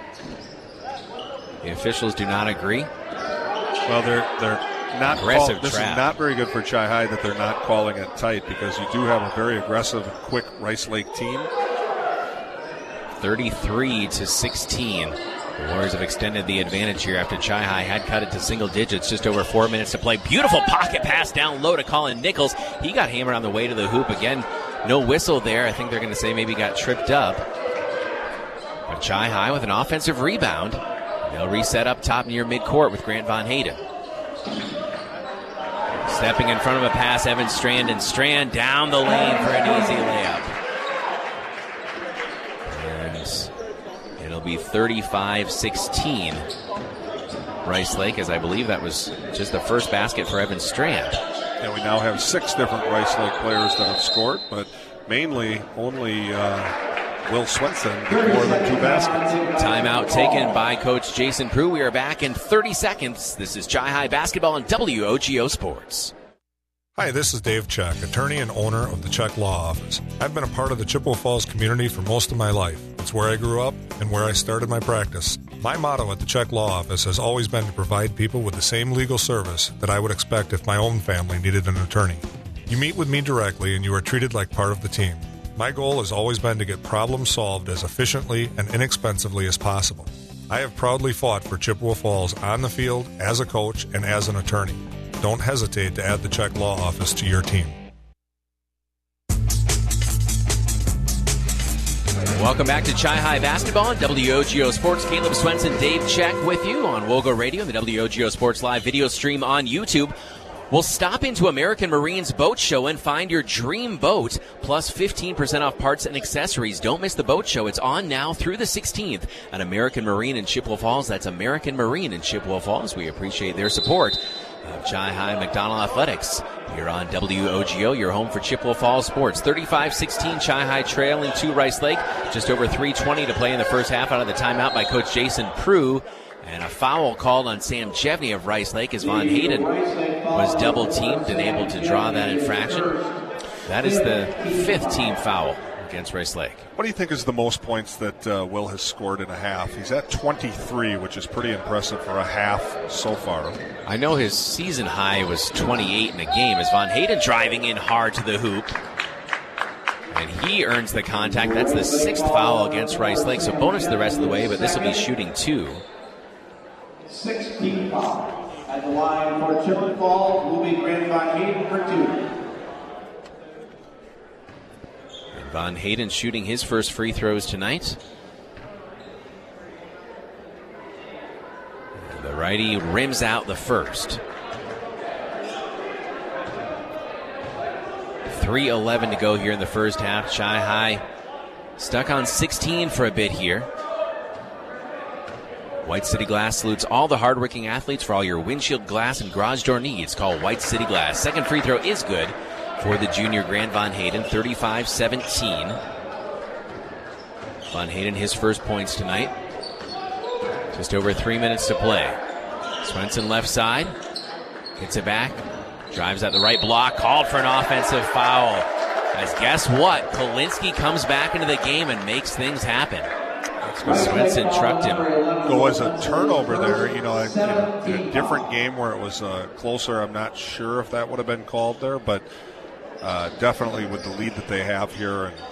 the officials do not agree. Well, they're they're not aggressive call, this trap. is not very good for Chi-Hi that they're not calling it tight, because you do have a very aggressive, quick Rice Lake team. thirty-three to sixteen. The Warriors have extended the advantage here after Chi-Hi had cut it to single digits. Just over four minutes to play. Beautiful pocket pass down low to Colin Nichols. He got hammered on the way to the hoop. Again, no whistle there. I think they're going to say maybe got tripped up. But Chi-Hi with an offensive rebound. They'll reset up top near midcourt with Grant Von Hayden. Stepping in front of a pass, Evan Strand, and Strand down the lane for an easy layup. And it'll be thirty-five sixteen. Rice Lake, as I believe that was just the first basket for Evan Strand. Yeah, we now have six different Rice Lake players that have scored, but mainly only uh, Will Swenson with more than two baskets. Timeout taken by Coach Jason Prue. We are back in thirty seconds. This is Chi-Hi basketball on W O G O Sports. Hi, this is Dave Check, attorney and owner of the Check Law Office. I've been a part of the Chippewa Falls community for most of my life. It's where I grew up and where I started my practice. My motto at the Check Law Office has always been to provide people with the same legal service that I would expect if my own family needed an attorney. You meet with me directly and you are treated like part of the team. My goal has always been to get problems solved as efficiently and inexpensively as possible. I have proudly fought for Chippewa Falls on the field, as a coach, and as an attorney. Don't hesitate to add the Check Law Office to your team. Welcome back to Chi-Hi basketball on W O G O Sports. Caleb Swenson, Dave Check with you on Wogo Radio and the W O G O Sports Live video stream on YouTube. We'll stop into American Marine's Boat Show and find your dream boat, plus fifteen percent off parts and accessories. Don't miss the boat show. It's on now through the sixteenth at American Marine in Chippewa Falls. That's American Marine in Chippewa Falls. We appreciate their support of Chi-Hi McDonald Athletics here on W O G O, your home for Chippewa Falls sports. thirty-five sixteen, Chi-Hi trailing to Rice Lake. Just over three twenty to play in the first half out of the timeout by Coach Jason Prue. And a foul called on Sam Jevney of Rice Lake as Von Hayden was double-teamed and able to draw that infraction. That is the fifth team foul against Rice Lake. What do you think is the most points that uh, Will has scored in a half? He's at twenty-three, which is pretty impressive for a half so far. I know his season high was twenty-eight in a game as Von Hayden driving in hard to the hoop. And he earns the contact. That's the sixth foul against Rice Lake, so bonus the rest of the way, but this will be shooting two. At the line for Chippewa Falls will be Grant Von Hayden for two. Von Hayden shooting his first free throws tonight. The righty rims out the first. three eleven to go here in the first half. Chi High stuck on sixteen for a bit here. White City Glass salutes all the hardworking athletes for all your windshield glass and garage door needs. Call White City Glass. Second free throw is good for the junior Grant Von Hayden, thirty-five seventeen. Von Hayden, his first points tonight. Just over three minutes to play. Swenson left side. Gets it back. Drives at the right block. Called for an offensive foul. Guys, guess what? Kolinsky comes back into the game and makes things happen. Swenson trucked him. There was a turnover there, you know, in, in, in a different game where it was uh, closer. I'm not sure if that would have been called there, but uh, definitely with the lead that they have here. And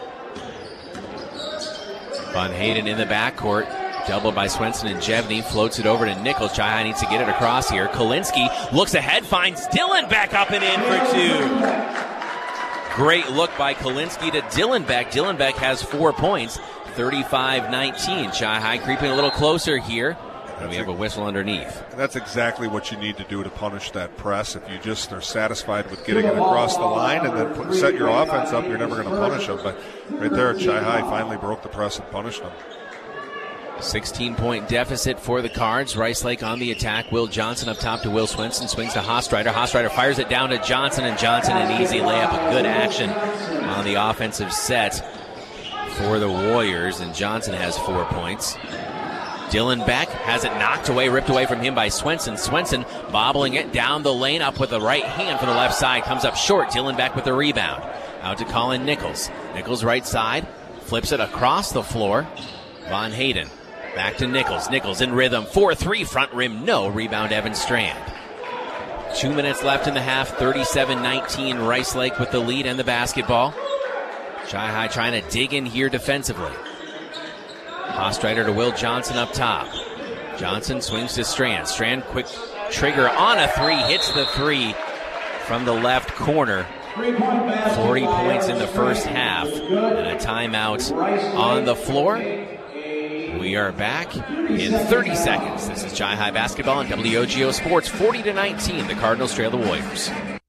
Von Hayden in the backcourt, doubled by Swenson and Jevney, floats it over to Nichols. Chi High needs to get it across here. Kolinsky looks ahead, finds Dillenbeck up and in for two. Great look by Kolinsky to Dillenbeck. Dillenbeck has four points. thirty-five nineteen. Chi High creeping a little closer here. And we have a whistle underneath. And that's exactly what you need to do to punish that press. If you just are satisfied with getting it across the line and then put, set your offense up, you're never going to punish them. But right there, Chi High finally broke the press and punished them. sixteen-point deficit for the Cards. Rice Lake on the attack. Will Johnson up top to Will Swenson. Swings to Hostreiter. Hostreiter fires it down to Johnson, and Johnson an easy layup. A good action on the offensive set for the Warriors, and Johnson has four points. Dillenbeck has it knocked away, ripped away from him by Swenson. Swenson bobbling it down the lane, up with the right hand from the left side. Comes up short. Dillenbeck with the rebound. Out to Colin Nichols. Nichols right side. Flips it across the floor. Von Hayden. Back to Nichols. Nichols in rhythm. four three front rim. No. Rebound Evan Strand. Two minutes left in the half. thirty-seven nineteen. Rice Lake with the lead and the basketball. Chi High trying to dig in here defensively. Hostreiter to Will Johnson up top. Johnson swings to Strand. Strand quick trigger on a three. Hits the three from the left corner. forty points in the first half. And a timeout on the floor. We are back in thirty seconds. This is Chi High basketball on W O G O Sports. forty to nineteen. The Cardinals trail the Warriors.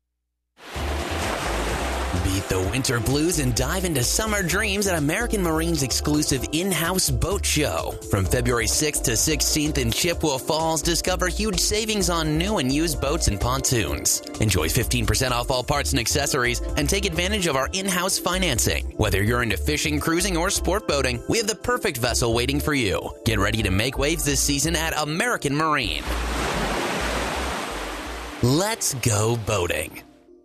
Beat the winter blues and dive into summer dreams at American Marine's exclusive in-house boat show. From February sixth to sixteenth in Chippewa Falls, discover huge savings on new and used boats and pontoons. Enjoy fifteen percent off all parts and accessories and take advantage of our in-house financing. Whether you're into fishing, cruising, or sport boating, we have the perfect vessel waiting for you. Get ready to make waves this season at American Marine. Let's go boating.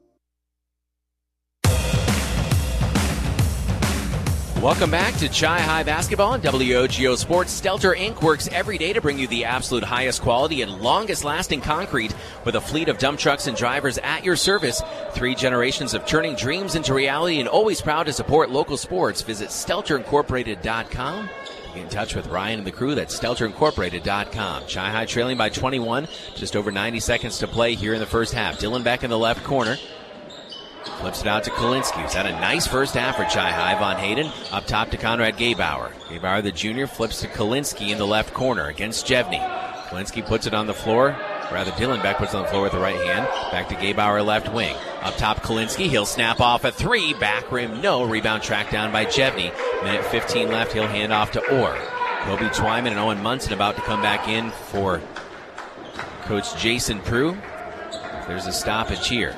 Welcome back to Chi High basketball on W O G O Sports. Stelter Incorporated works every day to bring you the absolute highest quality and longest lasting concrete with a fleet of dump trucks and drivers at your service. Three generations of turning dreams into reality and always proud to support local sports. Visit stelter incorporated dot com. Get in touch with Ryan and the crew. That's stelter incorporated dot com. Chi High trailing by twenty-one. Just over ninety seconds to play here in the first half. Dillenbeck in the left corner. Flips it out to Kolinsky, who's had a nice first half for Chi High. Von Hayden up top to Conrad Gaybauer. Gaybauer, the junior, flips to Kolinsky in the left corner against Jevney. Kolinsky puts it on the floor. Rather, Dillenbeck puts it on the floor with the right hand. Back to Gaybauer, left wing. Up top, Kolinsky. He'll snap off a three. Back rim, no. Rebound tracked down by Jevney. Minute fifteen left. He'll hand off to Orr. Kobe Twyman and Owen Munson about to come back in for Coach Jason Prue. There's a stoppage here.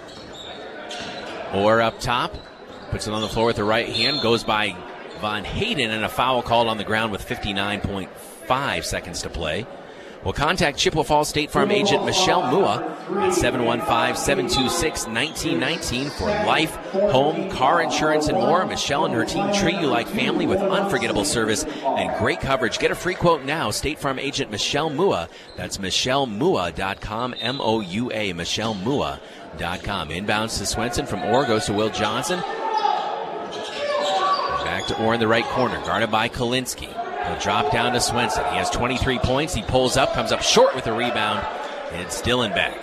Orr up top, puts it on the floor with the right hand, goes by Von Hayden, and a foul called on the ground with fifty-nine point five seconds to play. We'll contact Chippewa Falls State Farm agent Michelle Mua at seven one five, seven two six, one nine one nine for life, home, car insurance, and more. Michelle and her team treat you like family with unforgettable service and great coverage. Get a free quote now. State Farm agent Michelle Mua. That's michelle mua dot com, M O U A, michelle mua dot com. Inbounds to Swenson from Orr, goes to Will Johnson. Back to Orr in the right corner, guarded by Kolinsky. He'll drop down to Swenson. He has twenty-three points. He pulls up, comes up short with a rebound It's Dillenbeck.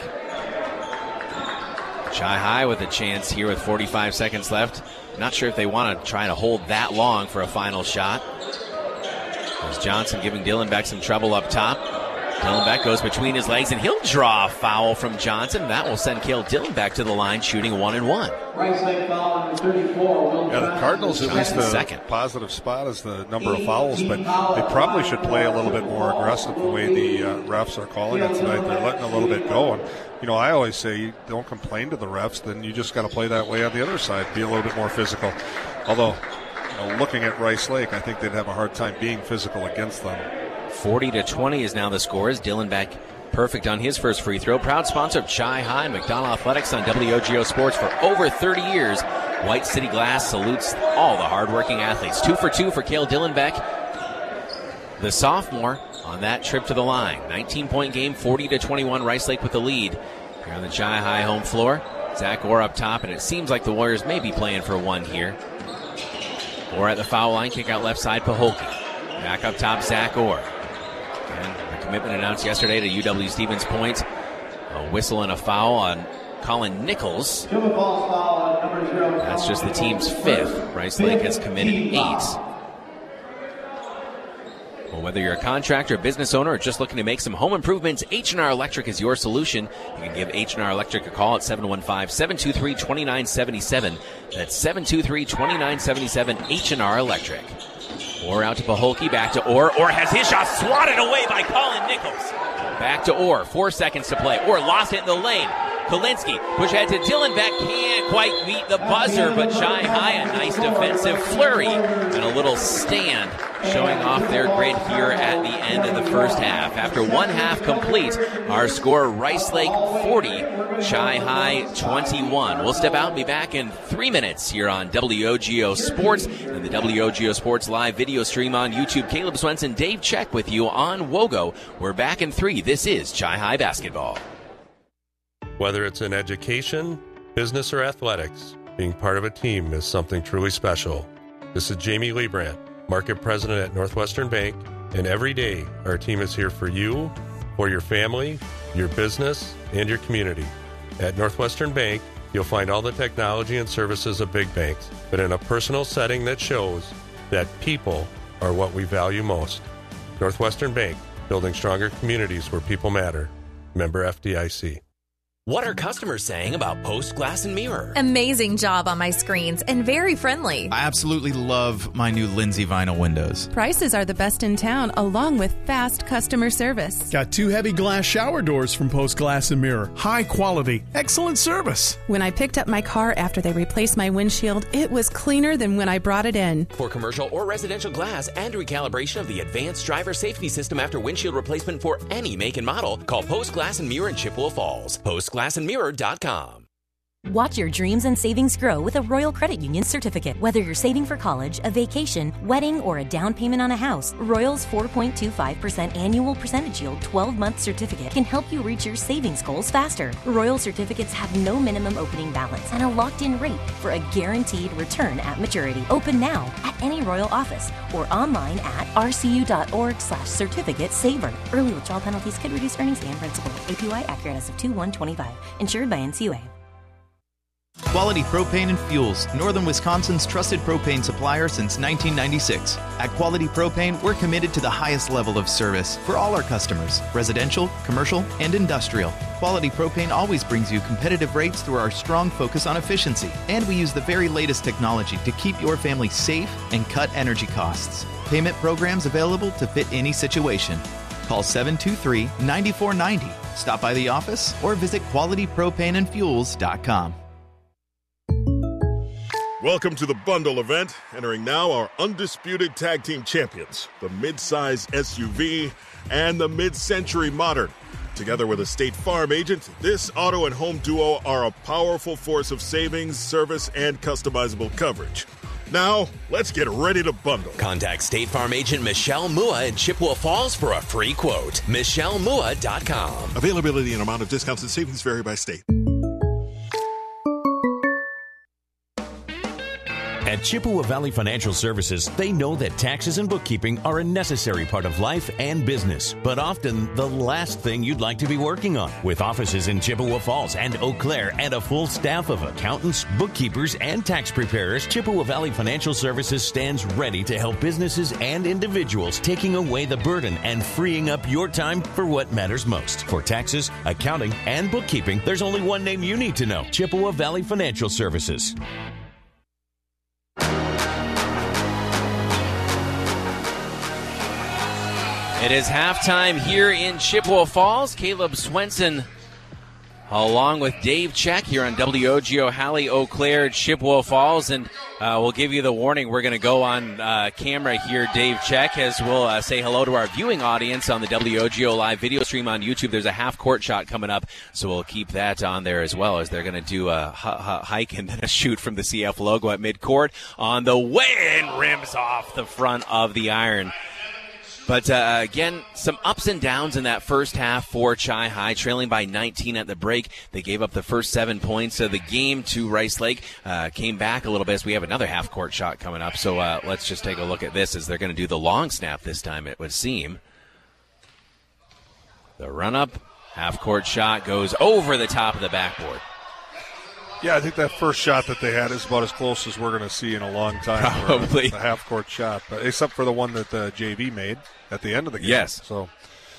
Chi High with a chance here with forty-five seconds left. Not sure if they want to try to hold that long for a final shot. There's Johnson giving Dillenbeck some trouble up top. Dillenbeck goes between his legs, and he'll draw a foul from Johnson. That will send Cale Dillenbeck to the line, shooting one and one. Yeah, the Cardinals, at least the second positive spot is the number of fouls, but they probably should play a little bit more aggressive the way the uh, refs are calling it tonight. They're letting a little bit go. And, you know, I always say you don't complain to the refs, then you just got to play that way on the other side, be a little bit more physical. Although, you know, looking at Rice Lake, I think they'd have a hard time being physical against them. forty to twenty is now the score. As Dillenbeck perfect on his first free throw. Proud sponsor of Chi High, McDonald Athletics on W O G O Sports for over thirty years. White City Glass salutes all the hardworking athletes. Two for two for Cale Dillenbeck, the sophomore, on that trip to the line. nineteen-point game, forty to twenty-one. Rice Lake with the lead here on the Chi High home floor. Zach Orr up top, and it seems like the Warriors may be playing for one here. Orr at the foul line, kick out left side, Paholke. Back up top, Zach Orr. And a commitment announced yesterday to U W Stevens Point. A whistle and a foul on Colin Nichols. That's just the team's fifth. Rice Lake has committed eight. Well, whether you're a contractor, business owner, or just looking to make some home improvements, H and R Electric is your solution. You can give H and R Electric a call at seven one five, seven two three, two nine seven seven. That's seven two three, two nine seven seven, H and R Electric. Orr out to Paholke, back to Orr. Orr has his shot swatted away by Colin Nichols. Back to Orr, four seconds to play. Orr lost it in the lane. Kolinsky, push ahead to Dillenbeck, can't quite meet the buzzer, but Chi High, a nice defensive flurry and a little stand showing off their grit here at the end of the first half. After one half complete, our score, Rice Lake forty, Chi High twenty-one. We'll step out and be back in three minutes here on W O G O Sports and the W O G O Sports live video stream on YouTube. Caleb Swenson, Dave Check with you on WOGO. We're back in three. This is Chi High basketball. Whether it's in education, business, or athletics, being part of a team is something truly special. This is Jamie Liebrandt, Market President at Northwestern Bank, and every day our team is here for you, for your family, your business, and your community. At Northwestern Bank, you'll find all the technology and services of big banks, but in a personal setting that shows that people are what we value most. Northwestern Bank, building stronger communities where people matter. Member F D I C. What are customers saying about Post Glass and Mirror? Amazing job on my screens and very friendly. I absolutely love my new Lindsay vinyl windows. Prices are the best in town, along with fast customer service. Got two heavy glass shower doors from Post Glass and Mirror. High quality, excellent service. When I picked up my car after they replaced my windshield, it was cleaner than when I brought it in. For commercial or residential glass and recalibration of the advanced driver safety system after windshield replacement for any make and model, call Post Glass and Mirror in Chippewa Falls. Post glass and mirror dot com. Watch your dreams and savings grow with a Royal Credit Union certificate. Whether you're saving for college, a vacation, wedding, or a down payment on a house, Royal's four point two five percent annual percentage yield twelve-month certificate can help you reach your savings goals faster. Royal certificates have no minimum opening balance and a locked-in rate for a guaranteed return at maturity. Open now at any Royal office or online at rcu.org slash certificate saver. Early withdrawal penalties could reduce earnings and principal. A P Y accurate as of two one twenty-five. Insured by N C U A. Quality Propane and Fuels, Northern Wisconsin's trusted propane supplier since nineteen ninety-six. At Quality Propane, we're committed to the highest level of service for all our customers, residential, commercial, and industrial. Quality Propane always brings you competitive rates through our strong focus on efficiency, and we use the very latest technology to keep your family safe and cut energy costs. Payment programs available to fit any situation. Call seven two three, nine four nine zero. Stop by the office or visit quality propane and fuels dot com. Welcome to the bundle event. Entering now our undisputed tag team champions, the mid-size S U V and the mid-century modern. Together with a State Farm agent, this auto and home duo are a powerful force of savings, service, and customizable coverage. Now, let's get ready to bundle. Contact State Farm agent Michelle Mua in Chippewa Falls for a free quote. Michelle Mua dot com. Availability and amount of discounts and savings vary by state. At Chippewa Valley Financial Services, they know that taxes and bookkeeping are a necessary part of life and business, but often the last thing you'd like to be working on. With offices in Chippewa Falls and Eau Claire and a full staff of accountants, bookkeepers, and tax preparers, Chippewa Valley Financial Services stands ready to help businesses and individuals, taking away the burden and freeing up your time for what matters most. For taxes, accounting, and bookkeeping, there's only one name you need to know: Chippewa Valley Financial Services. It is halftime here in Chippewa Falls. Caleb Swenson along with Dave Check here on W O G O Halle, Eau Claire, Chippewa Falls. And uh, we'll give you the warning. We're going to go on uh, camera here, Dave Check, as we'll uh, say hello to our viewing audience on the W O G O live video stream on YouTube. There's a half-court shot coming up, so we'll keep that on there as well, as they're going to do a h- h- hike and then a shoot from the C F logo at midcourt on the way, and rims off the front of the iron. But, uh, again, some ups and downs in that first half for Chi High, trailing by nineteen at the break. They gave up the first seven points of the game to Rice Lake, uh, came back a little bit as we have another half-court shot coming up. So uh, let's just take a look at this as they're going to do the long snap this time, it would seem. The run-up, half-court shot goes over the top of the backboard. Yeah, I think that first shot that they had is about as close as we're going to see in a long time. Probably. A half-court shot, but except for the one that the J V made at the end of the game. Yes. So,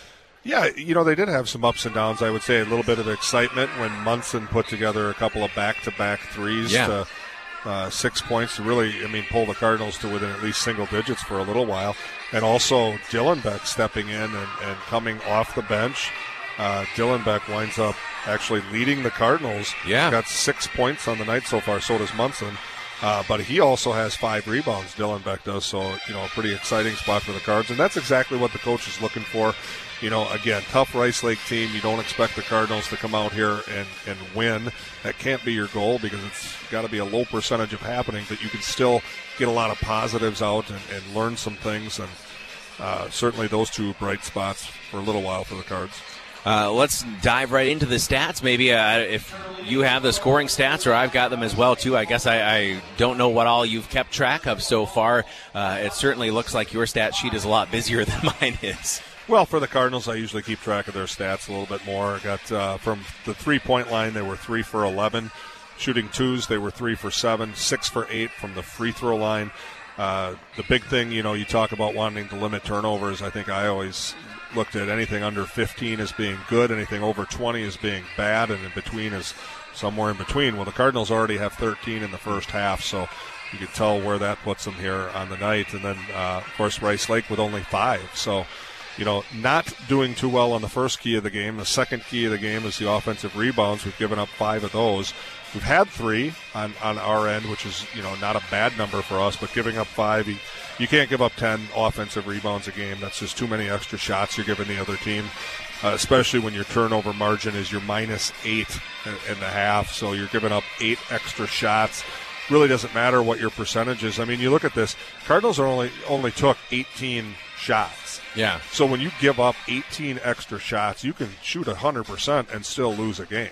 yeah, you know, they did have some ups and downs, I would say. A little bit of excitement when Munson put together a couple of back-to-back threes yeah. to uh, six points to really, I mean, pull the Cardinals to within at least single digits for a little while. And also Dylan Beck stepping in and, and coming off the bench. Uh, Dylan Beck winds up actually leading the Cardinals. Yeah. Got six points on the night so far, so does Munson. Uh, but he also has five rebounds, Dylan Beck does, so, you know, a pretty exciting spot for the Cards. And that's exactly what the coach is looking for. You know, again, tough Rice Lake team. You don't expect the Cardinals to come out here and, and win. That can't be your goal because it's got to be a low percentage of happening, but you can still get a lot of positives out and, and learn some things. And uh, certainly those two bright spots for a little while for the Cards. Uh, let's dive right into the stats. Maybe uh, if you have the scoring stats, or I've got them as well, too. I guess I, I don't know what all you've kept track of so far. Uh, it certainly looks like your stat sheet is a lot busier than mine is. Well, for the Cardinals, I usually keep track of their stats a little bit more. I got uh, from the three-point line, they were three for eleven. Shooting twos, they were three for seven, six for eight from the free throw line. Uh, the big thing, you know, you talk about wanting to limit turnovers. I think I always looked at anything under fifteen as being good, anything over twenty as being bad, and in between is somewhere in between. Well, the Cardinals already have thirteen in the first half, so you can tell where that puts them here on the night. And then, uh, of course, Rice Lake with only five. So, you know, not doing too well on the first key of the game. The second key of the game is the offensive rebounds. We've given up five of those. We've had three on, on our end, which is, you know, not a bad number for us, but giving up five, you, you can't give up ten offensive rebounds a game. That's just too many extra shots you're giving the other team, uh, especially when your turnover margin is your minus eight and a half, so you're giving up eight extra shots. Really doesn't matter what your percentage is. I mean, you look at this, Cardinals are only only took eighteen shots. Yeah. So when you give up eighteen extra shots, you can shoot one hundred percent and still lose a game.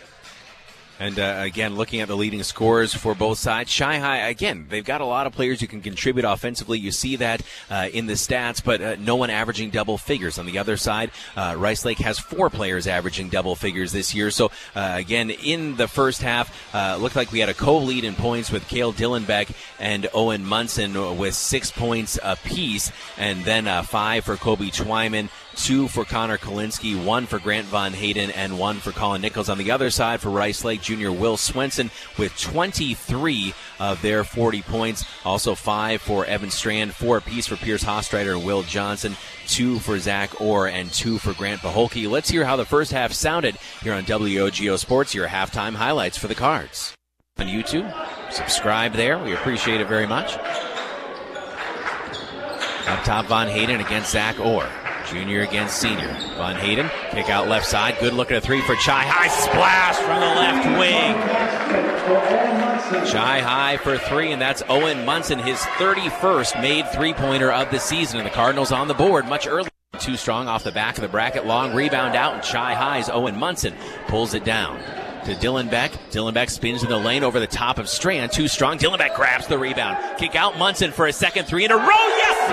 And, uh, again, looking at the leading scorers for both sides, Chi High, again, they've got a lot of players who can contribute offensively. You see that uh, in the stats, but uh, no one averaging double figures. On the other side, uh, Rice Lake has four players averaging double figures this year. So, uh, again, in the first half, uh, looked like we had a co-lead in points with Cale Dillenbeck and Owen Munson with six points apiece, and then uh, five for Kobe Twyman, two for Connor Kolinsky, one for Grant Von Hayden, and one for Colin Nichols. On the other side, for Rice Lake, junior Will Swenson with twenty-three of their forty points. Also five for Evan Strand, four apiece for Pierce Hostreiter and Will Johnson, two for Zach Orr, and two for Grant Paholke. Let's hear how the first half sounded here on W O G O Sports, your halftime highlights for the Cards. On YouTube, subscribe there. We appreciate it very much. Up top, Von Hayden against Zach Orr. Junior against senior. Von Hayden, kick out left side. Good look at a three for Chi High. Splash from the left wing. Chi High for three, and that's Owen Munson, his thirty-first made three-pointer of the season. And the Cardinals on the board much earlier. Too strong off the back of the bracket. Long rebound out, and Chi High's Owen Munson pulls it down. to Dylan Beck. Dylan Beck spins in the lane over the top of Strand. Too strong. Dylan Beck grabs the rebound. Kick out Munson for a second three in a row. Yes,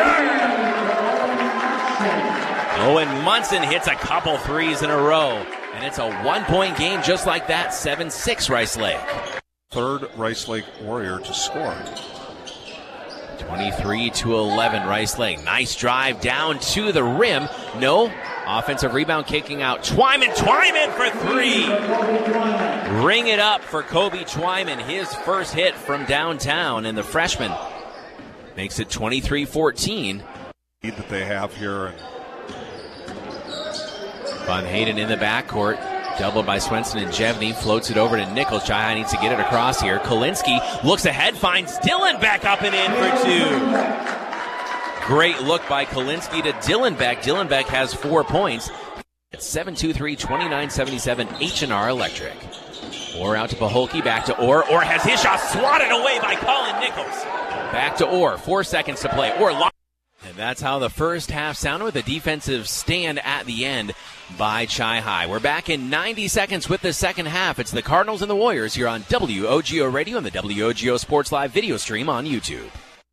sir! Owen Munson hits a couple threes in a row. And it's a one-point game just like that. seven six Rice Lake. Third Rice Lake Warrior to score. twenty-three to eleven Rice Lake. Nice drive down to the rim. No. Offensive rebound kicking out. Twyman, Twyman for three. Ring it up for Kobe Twyman. His first hit from downtown, and the freshman makes it twenty-three fourteen. Lead that they have here. And Von Hayden in the backcourt. Doubled by Swenson and Jevney. Floats it over to Nichols. Chai needs to get it across here. Kolinsky looks ahead, finds Dylan Beck up and in for two. Great look by Kolinsky to Dylan Beck. Dylan Beck has four points. It's seven two three, twenty-nine seventy-seven H and R Electric. Orr out to Paholke, back to Orr. Orr has his shot swatted away by Colin Nichols. Back to Orr. Four seconds to play. Orr locked. And that's how the first half sounded, with a defensive stand at the end by Chi High. We're back in ninety seconds with the second half. It's the Cardinals and the Warriors here on W O G O Radio and the W O G O Sports Live video stream on YouTube.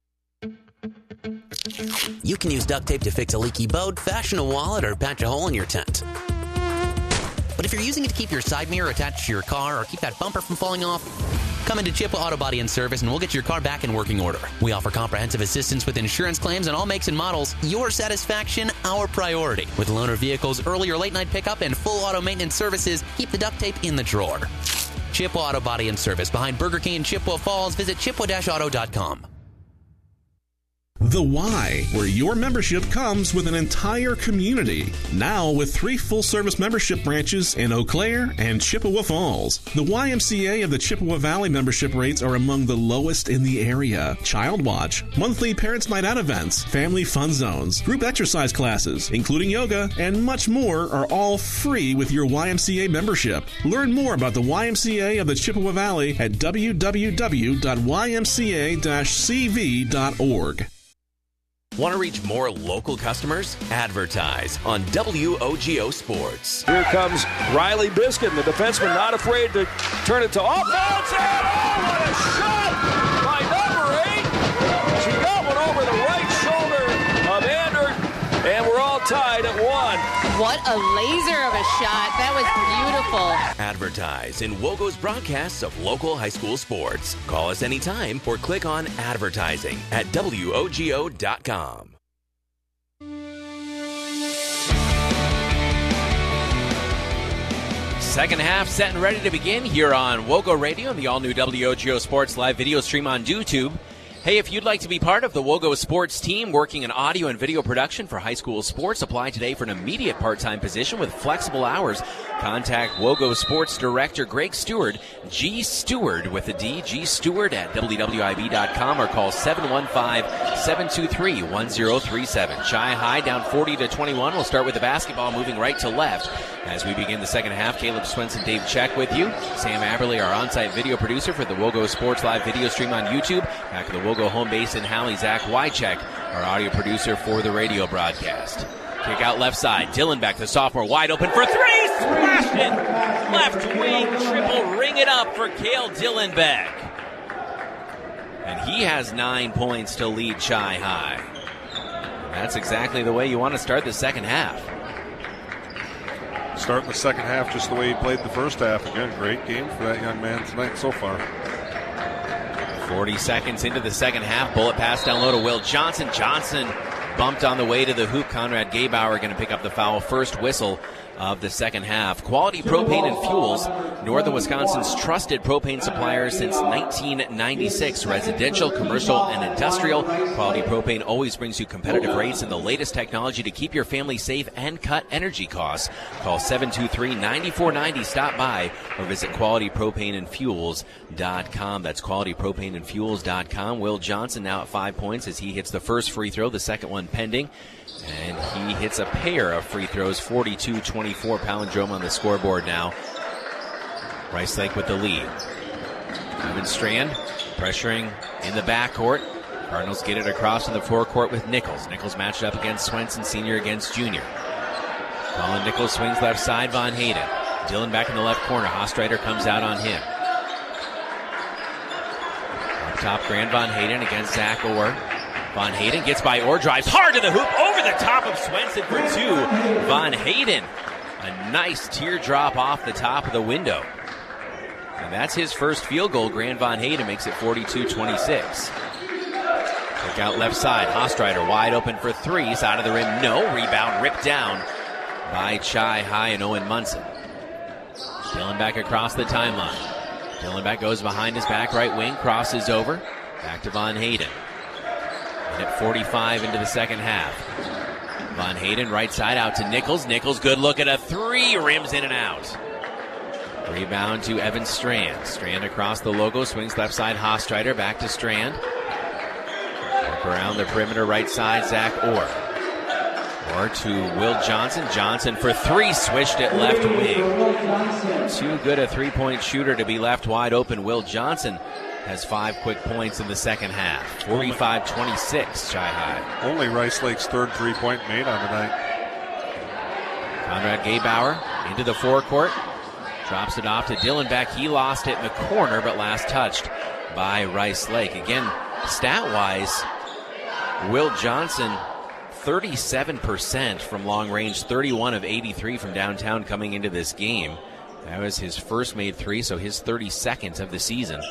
You can use duct tape to fix a leaky boat, fashion a wallet, or patch a hole in your tent. But if you're using it to keep your side mirror attached to your car or keep that bumper from falling off, come into Chippewa Auto Body and Service and we'll get your car back in working order. We offer comprehensive assistance with insurance claims on all makes and models. Your satisfaction, our priority. With loaner vehicles, early or late night pickup, and full auto maintenance services, keep the duct tape in the drawer. Chippewa Auto Body and Service behind Burger King in Chippewa Falls. Visit chippewa dash auto dot com. The Y, where your membership comes with an entire community. Now with three full-service membership branches in Eau Claire and Chippewa Falls. The Y M C A of the Chippewa Valley membership rates are among the lowest in the area. Child Watch, monthly Parents' Night Out events, family fun zones, group exercise classes, including yoga, and much more are all free with your Y M C A membership. Learn more about the Y M C A of the Chippewa Valley at w w w dot y m c a dash c v dot org. Want to reach more local customers? Advertise on W O G O Sports. Here comes Riley Biskin, the defenseman, not afraid to turn it to offense. And oh, what a shot by number eight. She got one over the right shoulder of Andert, and we're all tied at one. What a laser of a shot. That was beautiful. Advertise in WOGO's broadcasts of local high school sports. Call us anytime or click on advertising at W O G O dot com. Second half set and ready to begin here on WOGO Radio and the all-new W O G O Sports Live video stream on YouTube. Hey, if you'd like to be part of the WOGO Sports team working in audio and video production for high school sports, apply today for an immediate part-time position with flexible hours. Contact WOGO Sports Director Greg Stewart, G Stewart with a D, G Stewart at w w i b dot com, or call seven one five, seven two three, one zero three seven. Chi High down forty to twenty-one. We'll start with the basketball moving right to left. As we begin the second half, Caleb Swenson, Dave Check with you. Sam Aberley, our on-site video producer for the WOGO Sports Live video stream on YouTube. Back at the WOGO home base in Halley, Zach Wycheck, our audio producer for the radio broadcast. Kick out left side. Dylan Beck, the sophomore, wide open for three. Smashed it. Left wing triple. Ring it up for Cale Dylan Beck. And he has nine points to lead Chi High. That's exactly the way you want to start the second half. Starting the second half just the way he played the first half. Again, great game for that young man tonight so far. forty seconds into the second half. Bullet pass down low to Will Johnson. Johnson bumped on the way to the hoop. Conrad Gaybauer going to pick up the foul. First whistle of the second half. Quality Propane and Fuels, Northern Wisconsin's trusted propane supplier since nineteen ninety-six. Residential, commercial, and industrial. Quality Propane always brings you competitive rates and the latest technology to keep your family safe and cut energy costs. Call seven two three, nine four nine zero. Stop by or visit quality propane and fuels dot com. That's quality propane and fuels dot com. Will Johnson now at five points as he hits the first free throw, the second one pending. And he hits a pair of free throws, forty-two twenty-four palindrome on the scoreboard now. Rice Lake with the lead. Ivan Strand pressuring in the backcourt. Cardinals get it across in the forecourt with Nichols. Nichols matched up against Swenson, senior against junior. Colin Nichols swings left side, Von Hayden. Dillon back in the left corner. Hostreiter comes out on him. Up top, Grant Von Hayden against Zach Orr. Von Hayden gets by Orr, drives hard to the hoop, over the top of Swenson for two. Von Hayden, a nice teardrop off the top of the window. And that's his first field goal. Grant Von Hayden makes it forty-two twenty-six. Look out left side. Hostreiter wide open for three. Side of the rim, no. Rebound ripped down by Chi High and Owen Munson. Dillon back across the timeline. Dillon back goes behind his back right wing, crosses over. Back to Von Hayden. And at forty-five into the second half. Von Hayden right side out to Nichols. Nichols, good look at a three. Rims in and out. Rebound to Evan Strand. Strand across the logo, swings left side. Hostreiter back to Strand. Up around the perimeter right side, Zach Orr. Orr to Will Johnson. Johnson for three, swished it left wing. Too good a three-point shooter to be left wide open. Will Johnson has five quick points in the second half. forty-five twenty-six, Chi High. Only Rice Lake's third three-point made on the night. Conrad Gabauer into the forecourt. Drops it off to Dillon back. He lost it in the corner, but last touched by Rice Lake. Again, stat-wise, Will Johnson, thirty-seven percent from long range, thirty-one of eighty-three from downtown coming into this game. That was his first made three, so his thirty-second of the season.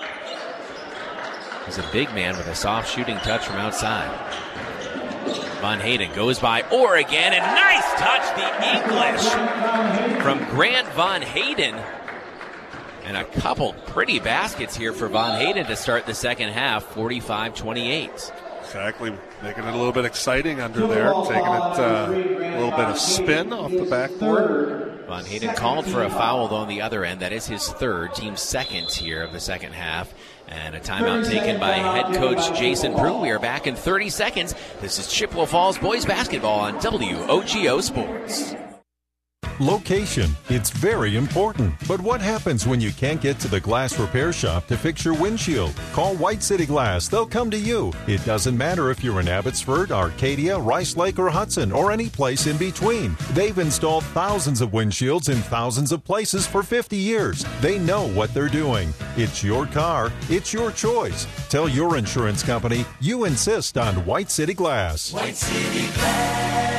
He's a big man with a soft shooting touch from outside. Von Hayden goes by Orr again, and nice touch, the English from Grant Von Hayden. And a couple pretty baskets here for Von Hayden to start the second half, forty-five twenty-eight. Exactly, making it a little bit exciting under there, taking it uh, a little bit of spin off the backboard. Von Hayden called for a foul, though, on the other end. That is his third, team second here of the second half. And a timeout taken by head coach Jason Prue. We are back in thirty seconds. This is Chippewa Falls boys basketball on W O G O Sports. Location, it's very important. But what happens when you can't get to the glass repair shop to fix your windshield? Call White City Glass. They'll come to you. It doesn't matter if you're in Abbotsford, Arcadia, Rice Lake, or Hudson, or any place in between. They've installed thousands of windshields in thousands of places for fifty years. They know what they're doing. It's your car. It's your choice. Tell your insurance company you insist on White City Glass. White City Glass.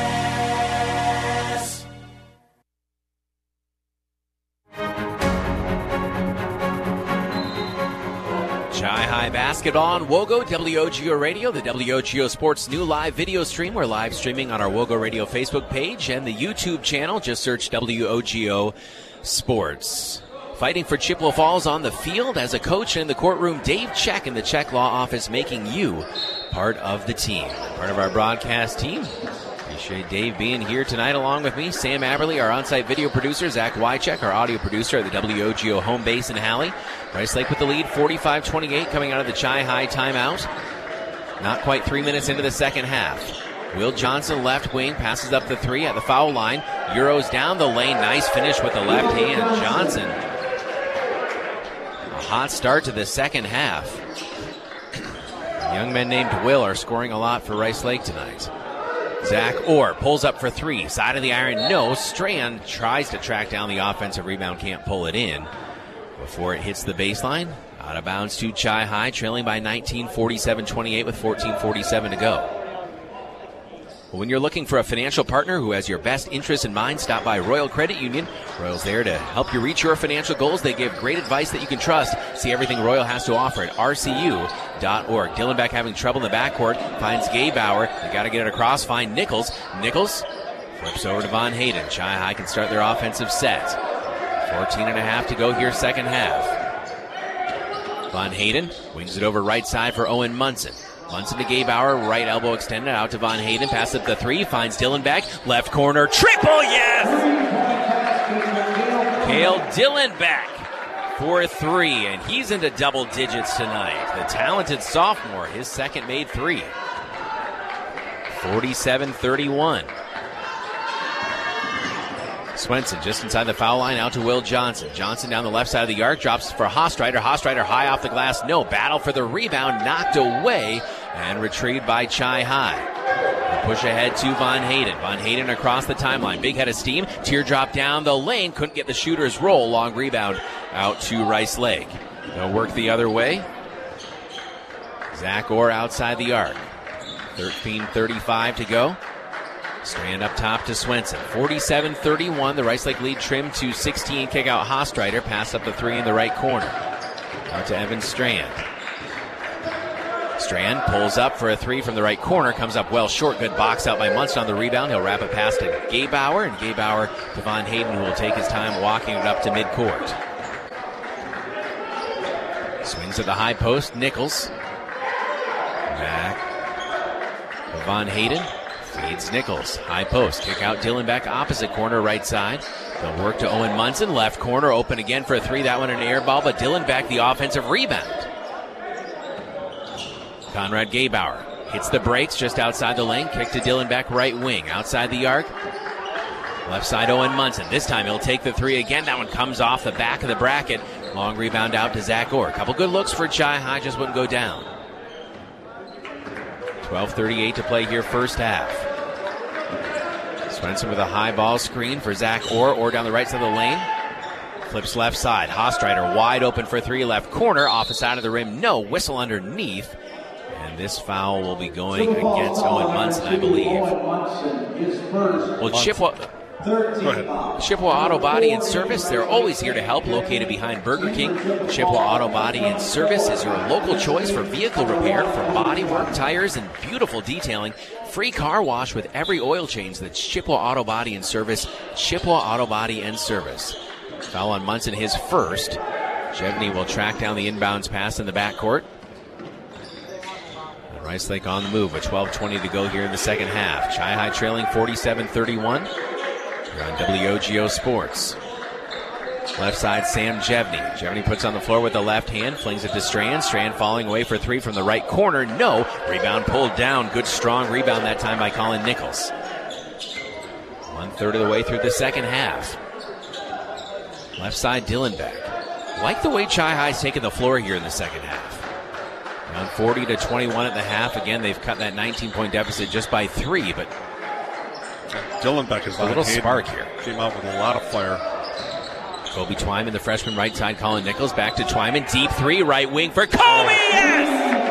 Chi High basketball on WOGO, W O G O Radio, the W O G O Sports new live video stream. We're live streaming on our WOGO Radio Facebook page and the YouTube channel. Just search W O G O Sports. Fighting for Chippewa Falls on the field as a coach in the courtroom, Dave Check in the Check Law Office, making you part of the team, part of our broadcast team. Appreciate Dave being here tonight along with me. Sam Aberley, our on-site video producer. Zach Wycheck, our audio producer at the W O G O home base in Halley. Rice Lake with the lead, forty-five twenty-eight, coming out of the Chi High timeout. Not quite three minutes into the second half. Will Johnson, left wing, passes up the three at the foul line. Euros down the lane. Nice finish with the left hand. Johnson. A hot start to the second half. Young men named Will are scoring a lot for Rice Lake tonight. Zach Orr pulls up for three. Side of the iron, no. Strand tries to track down the offensive rebound, can't pull it in. Before it hits the baseline, out of bounds to Chi High, trailing by nineteen, forty-seven twenty-eight with fourteen forty-seven to go. When you're looking for a financial partner who has your best interest in mind, stop by Royal Credit Union. Royal's there to help you reach your financial goals. They give great advice that you can trust. See everything Royal has to offer at R C U dot org. Dillon back having trouble in the backcourt. Finds Gabauer. They got to get it across. Find Nichols. Nichols flips over to Von Hayden. Chi High can start their offensive set. fourteen and a half to go here, second half. Von Hayden wings it over right side for Owen Munson. Munson to Gabauer, right elbow extended out to Von Hayden. Pass up the three, finds Dillon back. Left corner, triple, yes! Cale Dillon back for three, and he's into double digits tonight. The talented sophomore, his second made three. forty-seven thirty-one. Swenson just inside the foul line, out to Will Johnson. Johnson down the left side of the arc, drops for Hostreiter. Hostreiter high off the glass, no. Battle for the rebound, knocked away, and retrieved by Chi High. push ahead to Von Hayden. Von Hayden across the timeline. Big head of steam. Teardrop down the lane. Couldn't get the shooter's roll. Long rebound out to Rice Lake. They'll work the other way. Zach Orr outside the arc. thirteen thirty-five to go. Strand up top to Swenson. forty-seven thirty-one. The Rice Lake lead trimmed to sixteen. Kick out Hostreiter. Pass up the three in the right corner. Out to Evan Strand. Strand pulls up for a three from the right corner. Comes up well short. Good box out by Munson on the rebound. He'll wrap it past to Gaybauer. And Gaybauer to Von Hayden, who will take his time walking it up to midcourt. Swings at the high post. Nichols. Back. Von Hayden. Feeds Nichols. High post. Kick out Dylan back opposite corner right side. They'll work to Owen Munson. Left corner open again for a three. That one an air ball, but Dylan back the offensive rebound. Conrad Gaybauer hits the brakes just outside the lane. Kick to Dylan back right wing. Outside the arc. Left side Owen Munson. This time he'll take the three again. That one comes off the back of the bracket. Long rebound out to Zach Orr. A couple good looks for Chi High. Just wouldn't go down. twelve thirty-eight to play here first half. Swenson with a high ball screen for Zach Orr. Orr down the right side of the lane. Flips left side. Hostreiter wide open for three. Left corner. Off the side of the rim. No. Whistle underneath. And this foul will be going against Owen Munson, I believe. Well, Chippewa, Chippewa Auto Body and Service, they're always here to help. Located behind Burger King, Chippewa Auto Body and Service is your local choice for vehicle repair, for body work, tires, and beautiful detailing. Free car wash with every oil change. That's Chippewa Auto Body and Service, Chippewa Auto Body and Service. Foul on Munson, his first. Jevney will track down the inbounds pass in the backcourt. Rice Lake on the move with twelve twenty to go here in the second half. Chi High trailing forty-seven thirty-one. You're on W O G O Sports. Left side, Sam Jevney. Jevney puts on the floor with the left hand, flings it to Strand. Strand falling away for three from the right corner. No. Rebound pulled down. Good strong rebound that time by Colin Nichols. One third of the way through the second half. Left side, Dylan Beck. Like the way Chi High's taken the floor here in the second half. Around forty to twenty-one at the half. Again, they've cut that nineteen-point deficit just by three, but Dylan Beck is a little Hayden spark here. Came out with a lot of fire. Kobe Twyman, the freshman right side, Colin Nichols. Back to Twyman. Deep three, right wing for Kobe. Yes!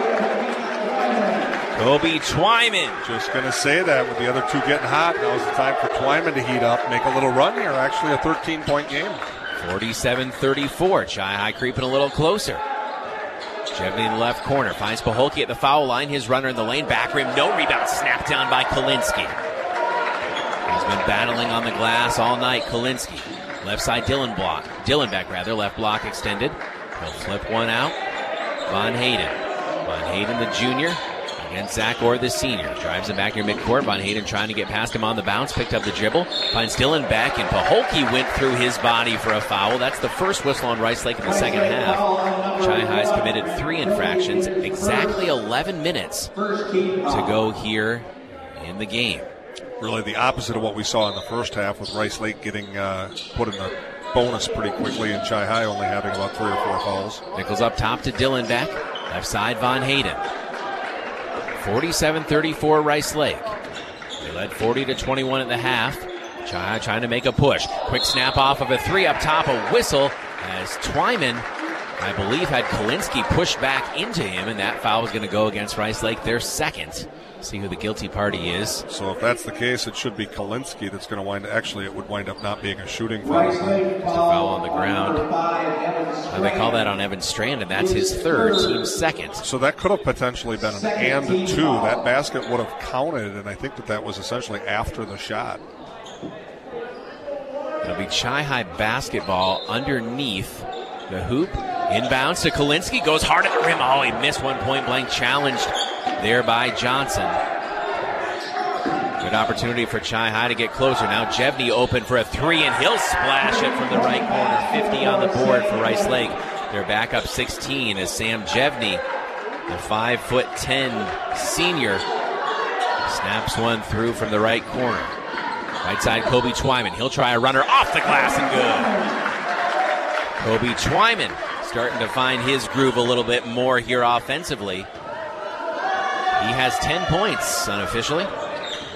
Kobe Twyman. Just going to say that with the other two getting hot, now's the time for Twyman to heat up, make a little run here. Actually a thirteen-point game. forty-seven thirty-four. Chi High creeping a little closer. Jevney in the left corner. Finds Paholke at the foul line. His runner in the lane. Back rim. No rebound. Snapped down by Kalinsky. He's been battling on the glass all night. Kalinsky. Left side Dylan block. Dylan back rather. Left block extended. He'll flip one out. Von Hayden. Von Hayden the junior against Zach Orr the senior. Drives him back near midcourt. Von Hayden trying to get past him on the bounce. Picked up the dribble. Finds Dylan back, and Paholke went through his body for a foul. That's the first whistle on Rice Lake in the second half. Chi High's committed three infractions. Exactly eleven minutes to go here in the game. Really the opposite of what we saw in the first half, with Rice Lake getting uh, put in the bonus pretty quickly and Chi High only having about three or four fouls. Nichols up top to Dylan back. Left side Von Hayden. forty-seven thirty-four Rice Lake. They led forty to twenty-one at the half. Chi trying to make a push. Quick snap off of a three up top. A whistle as Twyman, I believe, had Kalinsky pushed back into him, and that foul was going to go against Rice Lake, their second. See who the guilty party is. So if that's the case, it should be Kalinsky that's going to wind. Actually, it would wind up not being a shooting foul. Just a foul on the ground. Uh, they call that on Evan Strand, and that's his third, team second. So that could have potentially been an and two. That basket would have counted, and I think that that was essentially after the shot. It'll be Chi High basketball underneath the hoop. Inbounds to Kalinsky. Goes hard at the rim. Oh, he missed one point blank. Challenged there by Johnson. Good opportunity for Chi High to get closer. Now Jevney open for a three, and he'll splash it from the right corner. fifty on the board for Rice Lake. They're back up sixteen as Sam Jevney, the five foot ten senior, snaps one through from the right corner. Right side, Kobe Twyman. He'll try a runner off the glass and good. Kobe Twyman starting to find his groove a little bit more here offensively. He has ten points unofficially.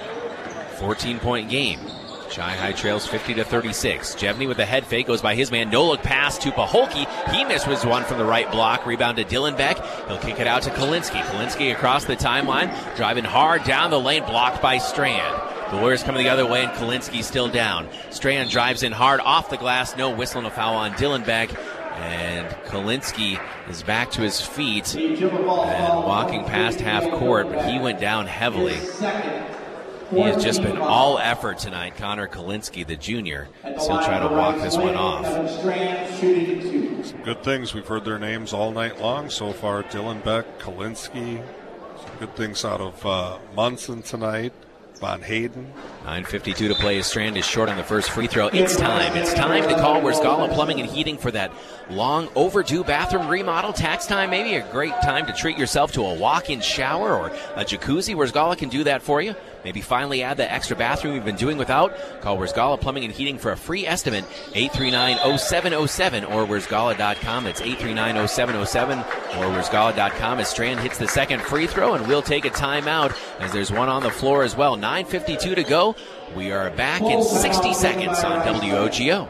fourteen-point game. Chi-High trails fifty to thirty-six. Jevney with the head fake goes by his man. No look pass to Paholke. He missed with one from the right block. Rebound to Dylan Beck. He'll kick it out to Kalinsky. Kalinsky across the timeline, driving hard down the lane, blocked by Strand. The Warriors coming the other way, and Kalinsky still down. Strand drives in hard off the glass. No whistle and a foul on Dylan Beck. And Kalinsky is back to his feet and walking past half court, but he went down heavily. He has just been all effort tonight, Connor Kalinsky, the junior. So he'll try to walk this one off. Some good things. We've heard their names all night long so far. Dylan Beck, Kalinsky. Some good things out of uh, Munson tonight. Von Hayden. nine fifty-two to play. Strand is short on the first free throw. It's time. It's time to call Wersgala Plumbing and Heating for that long overdue bathroom remodel. Tax time, maybe a great time to treat yourself to a walk-in shower or a jacuzzi. Wersgala can do that for you. Maybe finally add that extra bathroom you've been doing without. Call Wersgala Plumbing and Heating for a free estimate. eight three nine, oh seven oh seven or wersgala dot com. That's eight three nine, oh seven oh seven or wersgala dot com as Strand hits the second free throw, and we'll take a timeout as there's one on the floor as well. nine fifty-two to go. We are back in sixty seconds on W O G O.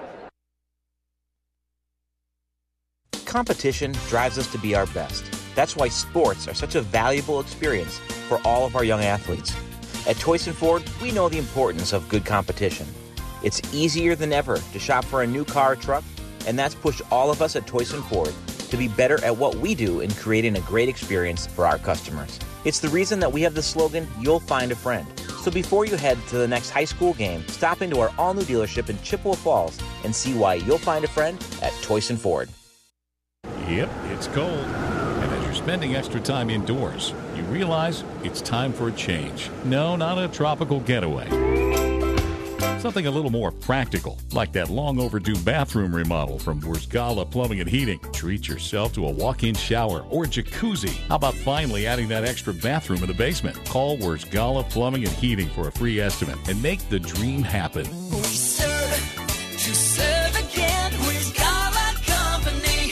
Competition drives us to be our best. That's why sports are such a valuable experience for all of our young athletes. At Toyson Ford, we know the importance of good competition. It's easier than ever to shop for a new car or truck, and that's pushed all of us at Toyson Ford to be better at what we do in creating a great experience for our customers. It's the reason that we have the slogan, "You'll find a friend." So before you head to the next high school game, stop into our all-new dealership in Chippewa Falls and see why you'll find a friend at Toyson Ford. Yep, it's cold. And as you're spending extra time indoors, you realize it's time for a change. No, not a tropical getaway. Something a little more practical, like that long overdue bathroom remodel from Wersgala Plumbing and Heating. Treat yourself to a walk-in shower or a jacuzzi. How about finally adding that extra bathroom in the basement? Call Wersgala Plumbing and Heating for a free estimate and make the dream happen. We serve to serve again. Wersgala Company.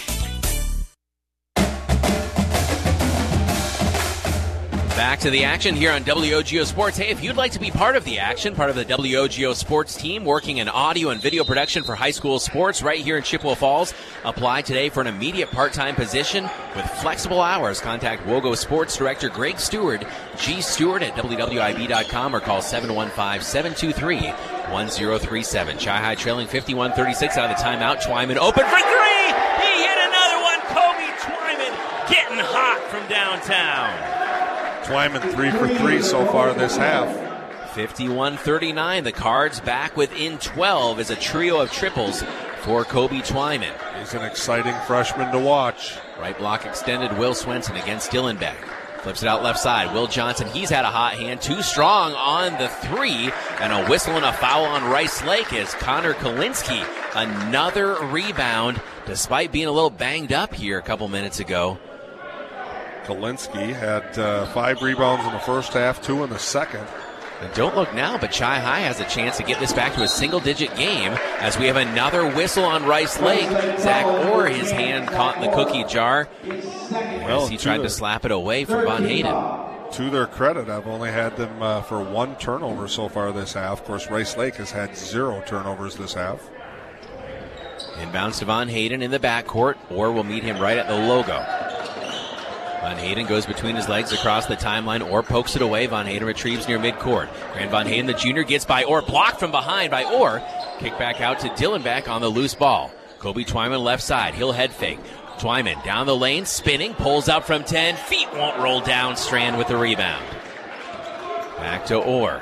Back to the action here on W O G O Sports. Hey, if you'd like to be part of the action, part of the W O G O Sports team working in audio and video production for high school sports right here in Chippewa Falls, apply today for an immediate part-time position with flexible hours. Contact WOGO Sports Director Greg Stewart, G Stewart at W W I B dot com or call seven one five, seven two three, one zero three seven. Chi-High trailing fifty-one thirty-six out of the timeout. Twyman open for three! He hit another one! Kobe Twyman getting hot from downtown. Twyman three for three so far this half. fifty-one thirty-nine. The Cards back within twelve as a trio of triples for Kobe Twyman. He's an exciting freshman to watch. Right block extended. Will Swenson against Dylan Beck. Flips it out left side. Will Johnson, he's had a hot hand. Too strong on the three. And a whistle and a foul on Rice Lake as Connor Kalinsky. Another rebound despite being a little banged up here a couple minutes ago. Kalinsky had uh, five rebounds in the first half, two in the second. And don't look now, but Chi-High has a chance to get this back to a single-digit game as we have another whistle on Rice Lake. Zach Orr, his hand caught in the cookie jar well, as he tried to, to slap it away from Von Hayden. To their credit, I've only had them uh, for one turnover so far this half. Of course, Rice Lake has had zero turnovers this half. Inbounds to Von Hayden in the backcourt. Orr will meet him right at the logo. Von Hayden goes between his legs across the timeline. Orr pokes it away. Von Hayden retrieves near midcourt. Grant Von Hayden, the junior, gets by Orr. Blocked from behind by Orr. Kick back out to Dylan Beck on the loose ball. Kobe Twyman left side. He'll head fake. Twyman down the lane, spinning, pulls up from ten. Feet won't roll down. Strand with the rebound. Back to Orr.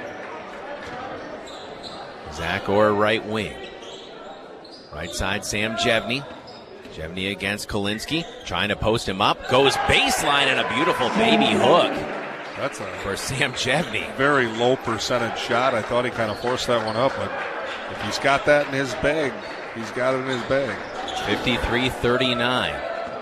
Zach Orr, right wing. Right side, Sam Jevney. Jevney against Kalinsky, trying to post him up. Goes baseline and a beautiful baby hook. That's a for Sam Jevney. Very low percentage shot. I thought he kind of forced that one up, but if he's got that in his bag, he's got it in his bag. fifty-three thirty-nine.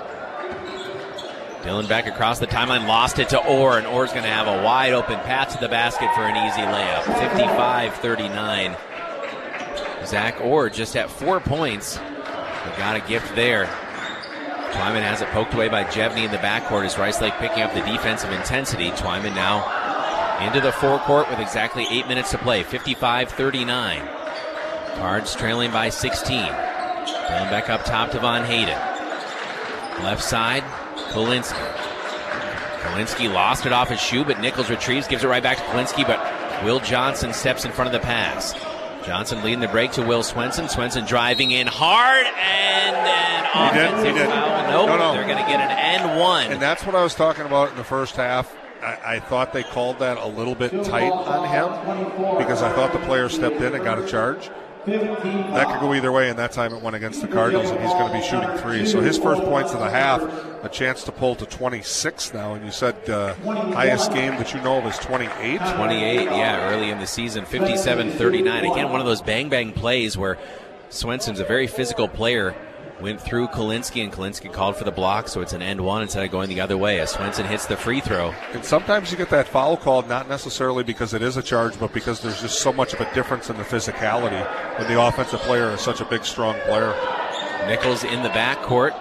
Dylan Beck across the timeline, lost it to Orr, and Orr's going to have a wide open path to the basket for an easy layup. fifty-five thirty-nine. Zach Orr just at four points. We got a gift there. Twyman has it poked away by Jevney in the backcourt as Rice Lake picking up the defensive intensity. Twyman now into the forecourt with exactly eight minutes to play. fifty-five thirty-nine. Cards trailing by sixteen. Going back up top to Von Hayden. Left side, Kolinski. Kolinski lost it off his shoe, but Nichols retrieves, gives it right back to Kolinski, but Will Johnson steps in front of the pass. Johnson leading the break to Will Swenson. Swenson driving in hard, and an offensive he did, he did. foul. Nope, no, no. They're going to get an and one. And that's what I was talking about in the first half. I, I thought they called that a little bit tight on him because I thought the player stepped in and got a charge. That could go either way, and that time it went against the Cardinals, and he's going to be shooting three. So his first points of the half, a chance to pull to twenty-six now, and you said uh, highest game that you know of is twenty-eight? twenty-eight, yeah, early in the season, fifty-seven thirty-nine. Again, one of those bang-bang plays where Swenson's a very physical player, went through Kolinski, and Kolinski called for the block, so it's an end one instead of going the other way as Swenson hits the free throw. And sometimes you get that foul called not necessarily because it is a charge, but because there's just so much of a difference in the physicality when the offensive player is such a big, strong player. Nichols in the backcourt.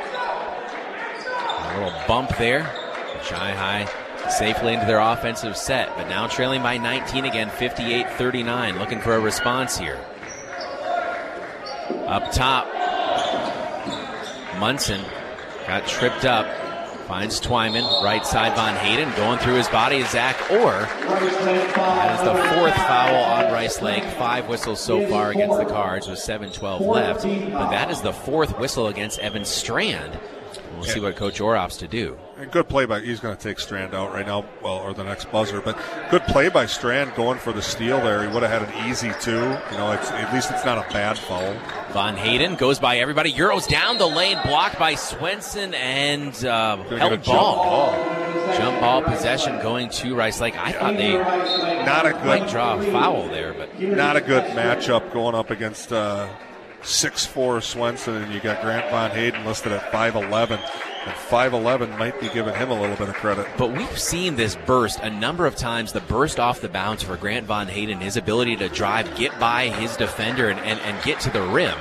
A little bump there. Chi-Hi safely into their offensive set, but now trailing by nineteen again, fifty-eight thirty-nine. Looking for a response here. Up top, Munson got tripped up, finds Twyman, right side Von Hayden, going through his body is Zach Orr. That is the fourth foul on Rice Lake. Five whistles so far against the Cards with seven twelve left, but that is the fourth whistle against Evan Strand. We'll see what Coach Orr opts to do. And good play by, he's going to take Strand out right now, well, or the next buzzer, but good play by Strand going for the steal there. He would have had an easy two. You know, it's, at least it's not a bad foul. Von Hayden goes by everybody, Euros down the lane, blocked by Swenson, and uh, held ball. ball. Jump ball possession going to Rice Lake. I thought they not a good, might draw a foul there, but not a good matchup going up against uh, six four Swenson, and you got Grant Von Hayden listed at five eleven. And five eleven might be giving him a little bit of credit. But we've seen this burst a number of times, the burst off the bounce for Grant Von Hayden, his ability to drive, get by his defender, and, and, and get to the rim.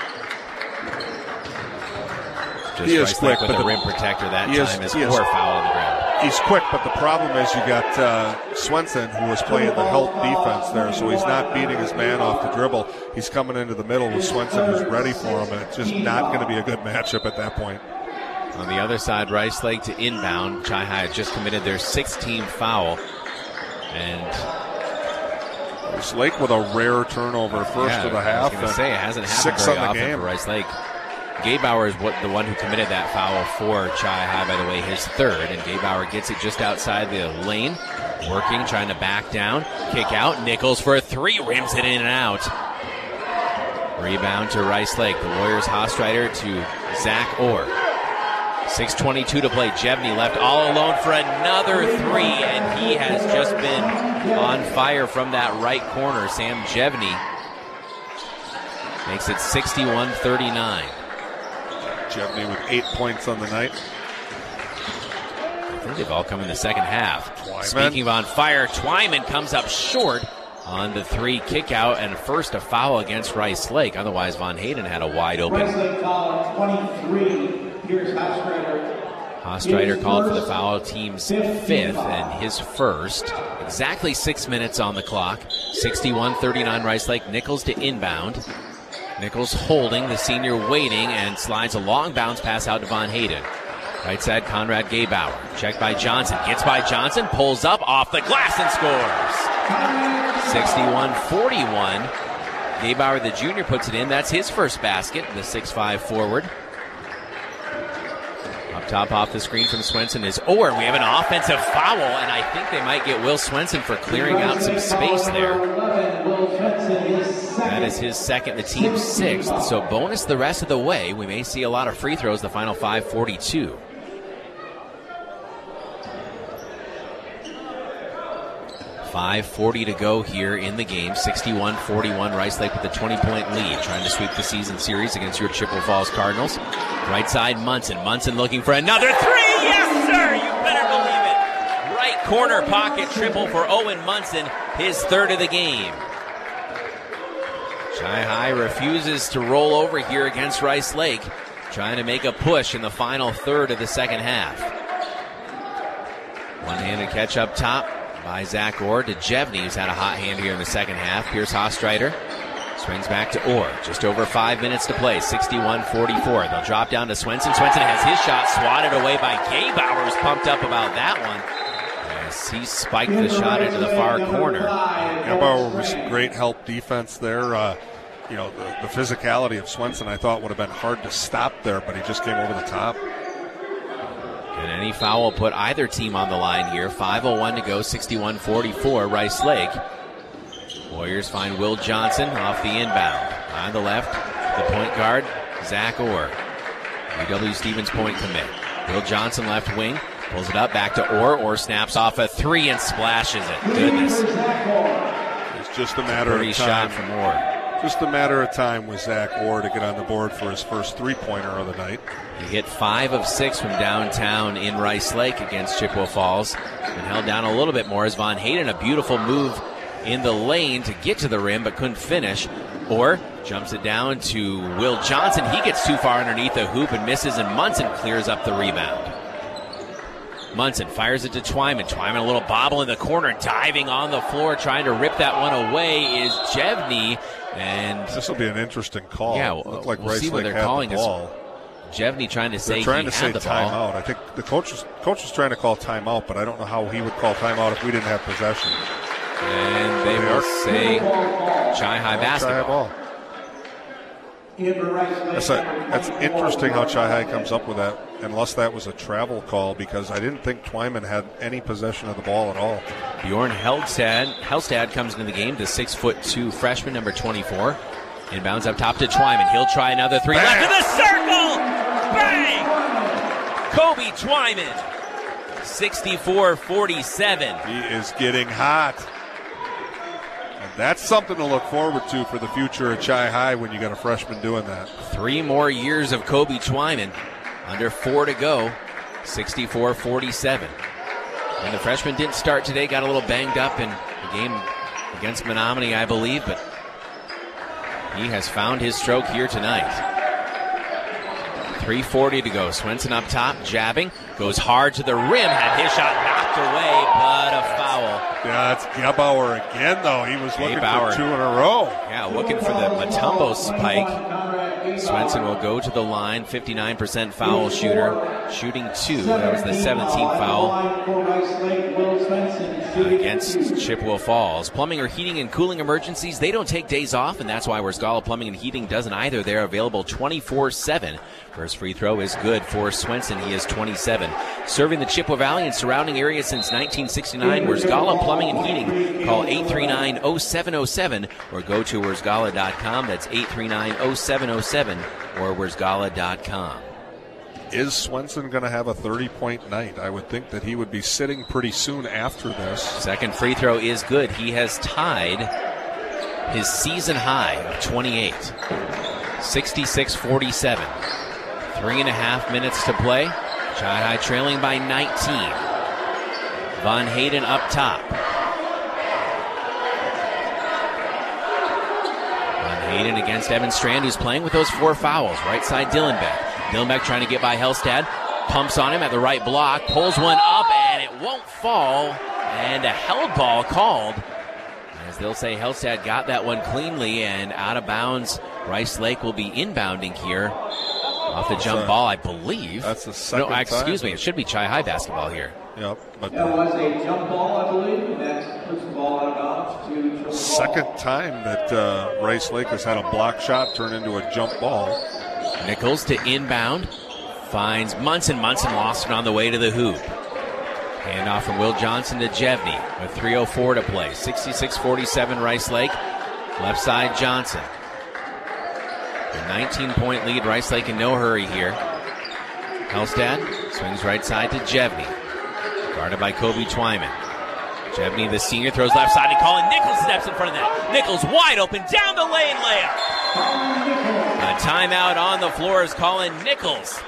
Just he is quick, with but the, the rim protector that he time is, is he poor is, foul on the ground. He's quick, but the problem is you got uh, Swenson, who was playing the help defense there, so he's not beating his man off the dribble. He's coming into the middle with Swenson, who's ready for him, and it's just not going to be a good matchup at that point. On the other side, Rice Lake to inbound. Chi-Hi had just committed their sixth team foul. And Rice Lake with a rare turnover first yeah, of the half. I was going to say, it hasn't happened six very on the often game. for Rice Lake. Gaybauer is what, the one who committed that foul for Chi-Hi, by the way, his third. And Gaybauer gets it just outside the lane. Working, trying to back down. Kick out. Nichols for a three. Rims it in and out. Rebound to Rice Lake. The Warriors Hostreiter to Zach Orr. six twenty-two to play. Jevney left all alone for another three, and he has just been on fire from that right corner. Sam Jevney makes it sixty-one thirty-nine. Jevney with eight points on the night. I think they've all come in the second half. Twyman. Speaking of on fire, Twyman comes up short on the three kick out, and first a foul against Rice Lake. Otherwise, Von Hayden had a wide open. Rice Lake foul twenty-three. Here's Hostreiter. Hostreiter called for the foul, team's fifth and his first. Exactly six minutes on the clock. sixty-one thirty-nine Rice Lake. Nichols to inbound. Nichols holding, the senior waiting, and slides a long bounce pass out to Von Hayden. Right side, Conrad Gaybauer. Checked by Johnson. Gets by Johnson. Pulls up off the glass and scores. sixty-one forty-one. Gaybauer, the junior, puts it in. That's his first basket, the six five forward. Up top off the screen from Swenson is Orr. We have an offensive foul, and I think they might get Will Swenson for clearing out some space there. That is his second, the team's sixth. So bonus the rest of the way. We may see a lot of free throws, the final five forty-two. five forty to go here in the game. sixty-one forty-one. Rice Lake with a twenty-point lead, trying to sweep the season series against your Chippewa Falls Cardinals. Right side, Munson. Munson looking for another three. Yes, sir! You better believe it. Right corner pocket triple for Owen Munson, his third of the game. Chi-Hi refuses to roll over here against Rice Lake, trying to make a push in the final third of the second half. One-handed catch up top. by Zach Orr to Jevney, who's had a hot hand here in the second half. Pierce Hostreiter swings back to Orr. Just over five minutes to play, sixty-one forty-four. They'll drop down to Swenson. Swenson has his shot swatted away by Gabauer, who's pumped up about that one. As he spiked the shot into the far corner. Gabauer was some great help defense there. Uh, you know, the, the physicality of Swenson I thought would have been hard to stop there, but he just came over the top. And any foul will put either team on the line here. five oh one to go, sixty-one forty-four, Rice Lake. Warriors find Will Johnson off the inbound. On the left, the point guard, Zach Orr. U W-Stevens point commit. Will Johnson left wing, pulls it up, back to Orr. Orr snaps off a three and splashes it. Goodness. It's just a matter Pretty of time. shot from Orr. Just a matter of time with Zach Orr to get on the board for his first three-pointer of the night. He hit five of six from downtown in Rice Lake against Chippewa Falls. Been held down a little bit more as Von Hayden, a beautiful move in the lane to get to the rim but couldn't finish. Orr jumps it down to Will Johnson. He gets too far underneath the hoop and misses, and Munson clears up the rebound. Munson fires it to Twyman. Twyman a little bobble in the corner, diving on the floor, trying to rip that one away is Jevney. And this will be an interesting call. Yeah, it looked like we'll Rice see what Lake they're had calling the us. ball. Jevney trying to say They're trying he to had say the ball. timeout. I think the coach is, coach is trying to call timeout, but I don't know how he would call timeout if we didn't have possession. And they will say Chi-High basketball. Chi-High ball. That's, a, that's interesting how Chi-High comes up with that, unless that was a travel call, because I didn't think Twyman had any possession of the ball at all. Bjorn Helstad, Helstad comes into the game, the six foot two freshman, number twenty-four. Inbounds up top to Twyman. He'll try another three. Bang! Left of the circle! Bang! Kobe Twyman, sixty-four forty-seven. He is getting hot. And that's something to look forward to for the future of Chi-High when you got a freshman doing that. Three more years of Kobe Twyman. Under four to go, sixty-four forty-seven. And the freshman didn't start today, got a little banged up in the game against Menominee, I believe, but he has found his stroke here tonight. three forty to go. Swenson up top, jabbing, goes hard to the rim, had his shot knocked away, but a foul. Yeah, it's Gabauer again, though. He was looking Gabauer. for two in a row. Yeah, looking for the Matumbo spike. Swenson will go to the line, fifty-nine percent foul shooter, shooting two. That was the seventeenth foul against Chippewa Falls. Plumbing or heating and cooling emergencies, they don't take days off, and that's why Wersgala Plumbing and Heating doesn't either. They're available twenty-four seven. First free throw is good for Swenson. He is twenty-seven. Serving the Chippewa Valley and surrounding areas since nineteen sixty-nine, Wersgala Plumbing and Heating. Call eight three nine, oh seven oh seven or go to wersgala dot com. That's eight three nine, oh seven oh seven or wersgala dot com. Is Swenson going to have a thirty-point night? I would think that he would be sitting pretty soon after this. Second free throw is good. He has tied his season high of twenty-eight. sixty-six forty-seven. Three and a half minutes to play. Chi-High trailing by nineteen. Von Hayden up top. Von Hayden against Evan Strand, who's playing with those four fouls. Right side, Dillenbeck. Dillenbeck trying to get by Helstad. Pumps on him at the right block. Pulls one up, and it won't fall. And a held ball called. As they'll say, Helstad got that one cleanly and out of bounds. Rice Lake will be inbounding here. Off the jump a, ball, I believe. That's the second No, excuse time. me. It should be Chi-High basketball here. Yep. But that was a jump ball, I believe, and that puts the ball out of bounds to second time that uh, Rice Lake has had a block shot turn into a jump ball. Nichols to inbound. Finds Munson. Munson lost it on the way to the hoop. Handoff from Will Johnson to Jevney with three oh four to play. sixty-six forty-seven Rice Lake. Left side Johnson. A nineteen-point lead, Rice Lake in no hurry here. Helstad swings right side to Jevney. Guarded by Kobe Twyman. Jevney, the senior, throws left side and calling. Nichols steps in front of that. Nichols wide open, down the lane layup. A timeout on the floor is calling Nichols.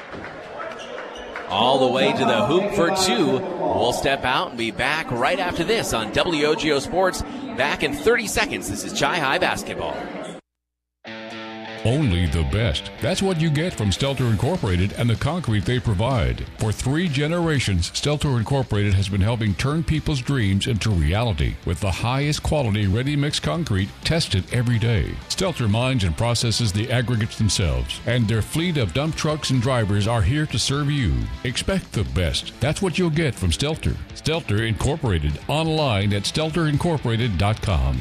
All the way to the hoop for two. We'll step out and be back right after this on W O G O Sports. Back in thirty seconds. This is Chi-High basketball. only the best. That's what you get from Stelter Incorporated and the concrete they provide. For three generations, Stelter Incorporated has been helping turn people's dreams into reality with the highest quality ready-mix concrete tested every day. Stelter mines and processes the aggregates themselves, and their fleet of dump trucks and drivers are here to serve you. Expect the best. That's what you'll get from Stelter. Stelter Incorporated, online at stelter incorporated dot com.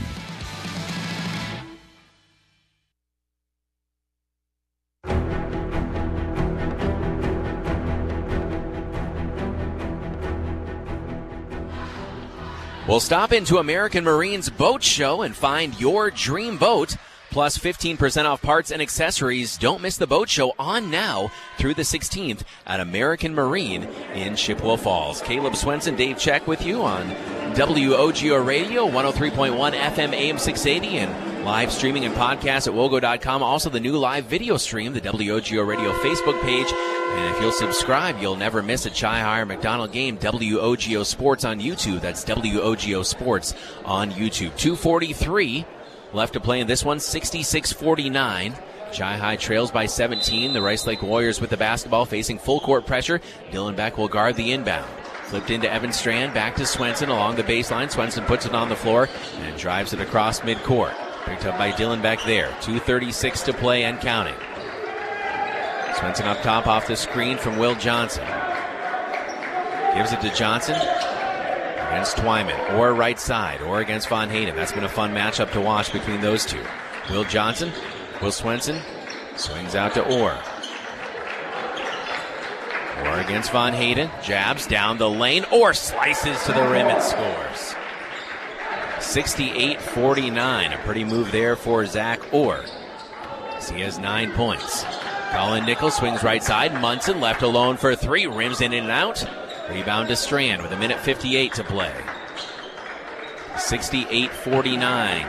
We'll stop into American Marine's Boat Show and find your dream boat, plus fifteen percent off parts and accessories. Don't miss the boat show on now through the sixteenth at American Marine in Chippewa Falls. Caleb Swenson, Dave Check with you on W O G O Radio, one oh three point one F M A M six eighty, and live streaming and podcast at wogo dot com. Also the new live video stream, the W O G O Radio Facebook page. And if you'll subscribe, you'll never miss a Chi-Hire McDonald game. W O G O Sports on YouTube. That's W O G O Sports on YouTube. two forty-three left to play in this one, sixty-six forty-nine. Chi-High trails by seventeen. The Rice Lake Warriors with the basketball facing full court pressure. Dylan Beck will guard the inbound. Flipped into Evan Strand, back to Swenson along the baseline. Swenson puts it on the floor and drives it across midcourt. Picked up by Dylan Beck there. two thirty-six to play and counting. Swenson up top off the screen from Will Johnson. Gives it to Johnson against Twyman, or right side, or against Von Hayden. That's been a fun matchup to watch between those two. Will Johnson, Will Swenson, swings out to Orr. Orr against Von Hayden, jabs down the lane, Orr slices to the rim and scores. sixty-eight forty-nine, a pretty move there for Zach Orr, as he has nine points. Colin Nichols swings right side. Munson left alone for three. Rims in and out. Rebound to Strand with a minute fifty-eight to play. sixty-eight forty-nine.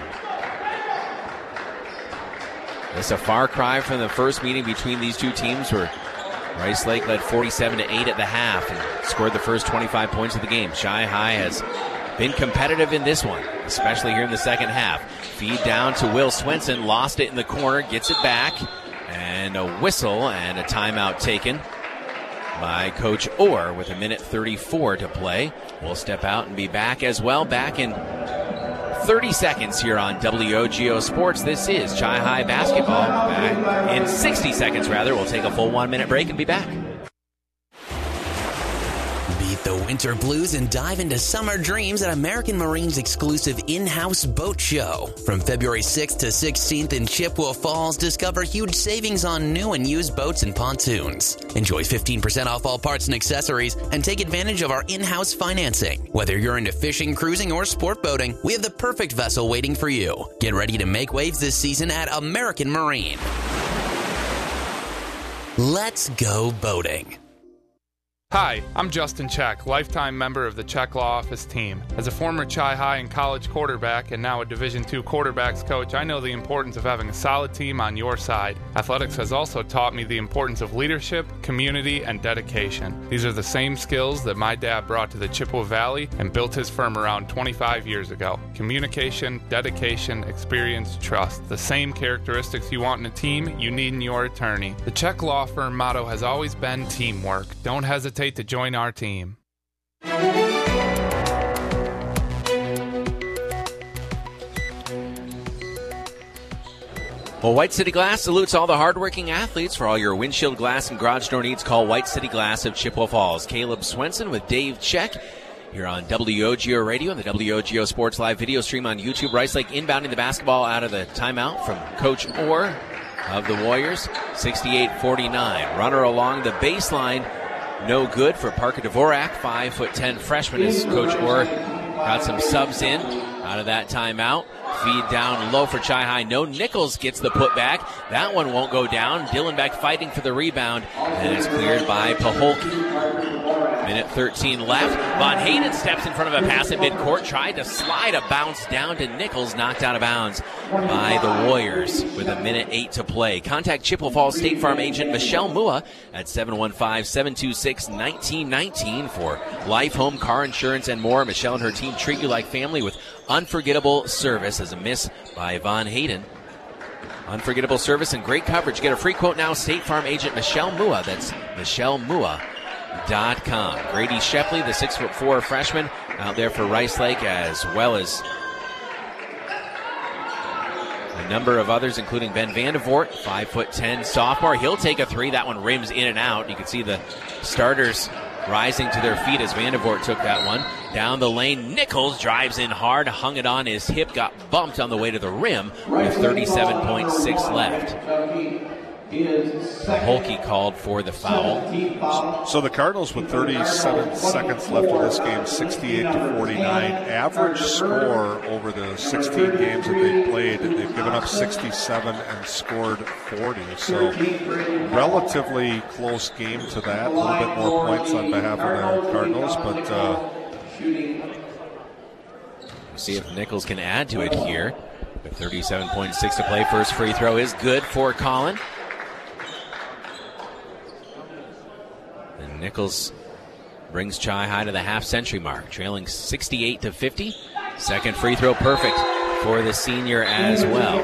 It's a far cry from the first meeting between these two teams where Rice Lake led forty-seven to eight at the half and scored the first twenty-five points of the game. Chi-High has been competitive in this one, especially here in the second half. Feed down to Will Swenson. Lost it in the corner. Gets it back. And a whistle and a timeout taken by Coach Orr with a minute thirty-four to play. We'll step out and be back as well. Back in thirty seconds here on W O G O Sports. This is Chi-High basketball. Back in sixty seconds, rather. We'll take a full one-minute break and be back. Beat the winter blues and dive into summer dreams at American Marine's exclusive in-house boat show. From February sixth to sixteenth in Chippewa Falls, discover huge savings on new and used boats and pontoons. Enjoy fifteen percent off all parts and accessories and take advantage of our in-house financing. Whether you're into fishing, cruising, or sport boating, we have the perfect vessel waiting for you. Get ready to make waves this season at American Marine. Let's go boating. Hi, I'm Justin Check, lifetime member of the Check Law Office team. As a former Chi-High and college quarterback and now a Division two quarterbacks coach, I know the importance of having a solid team on your side. Athletics has also taught me the importance of leadership, community, and dedication. These are the same skills that my dad brought to the Chippewa Valley and built his firm around twenty-five years ago. Communication, dedication, experience, trust. The same characteristics you want in a team, you need in your attorney. The Check Law Firm motto has always been teamwork. Don't hesitate to join our team. Well, White City Glass salutes all the hardworking athletes. For all your windshield glass and garage door needs, call White City Glass of Chippewa Falls. Caleb Swenson with Dave Check here on W O G O Radio and the W O G O Sports Live video stream on YouTube. Rice Lake inbounding the basketball out of the timeout from Coach Orr of the Warriors. sixty-eight forty-nine. Runner along the baseline. No good for Parker Dvorak, five foot ten freshman, as Coach Orr got some subs in out of that timeout. Feed down low for Chi-High. No. Nichols gets the putback. That one won't go down. Dylan Beck fighting for the rebound, and it's cleared by Paholke. Minute thirteen left. Von Hayden steps in front of a pass at midcourt. Tried to slide a bounce down to Nichols. Knocked out of bounds by the Warriors with a minute eight to play. Contact Chippewa Falls State Farm agent Michelle Mua at seven one five, seven two six, one nine one nine for life, home, car insurance, and more. Michelle and her team treat you like family with unforgettable service, as a miss by Von Hayden Unforgettable service and great coverage. Get a free quote now. State Farm agent Michelle Mua. That's Michelle Mua dot com. Grady Shepley, the six foot four freshman, out there for Rice Lake, as well as a number of others, including Ben Vandevort, five foot ten sophomore. He'll take a three. That one rims in and out. You can see the starters rising to their feet as Vandevort took that one. Down the lane, Nichols drives in hard, hung it on his hip, got bumped on the way to the rim with thirty-seven point six left. Holke called for the foul. So the Cardinals with thirty-seven seconds left in this game, sixty-eight to forty-nine. Average score over the sixteen games that they've played, they've given up sixty-seven and scored forty. So relatively close game to that. A little bit more points on behalf of the Cardinals, but uh, see if Nichols can add to it here. With thirty-seven point six to play, first free throw is good for Colin. And Nichols brings Chi High to the half-century mark, trailing sixty-eight to fifty. Second free throw perfect for the senior as well.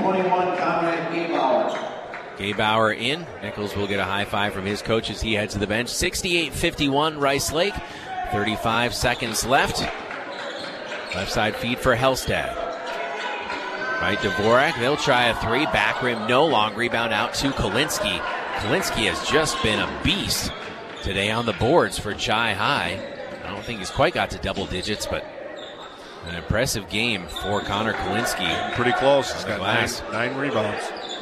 Gabauer in. Nichols will get a high five from his coach as he heads to the bench. sixty-eight fifty-one Rice Lake. thirty-five seconds left. Left side feed for Hellstad. Right, Dvorak. They'll try a three. Back rim, no. Long rebound out to Kalinsky. Kalinsky has just been a beast today on the boards for Chi High. I don't think he's quite got to double digits, but an impressive game for Connor Kalinsky. Pretty close. He's got nine, nine rebounds.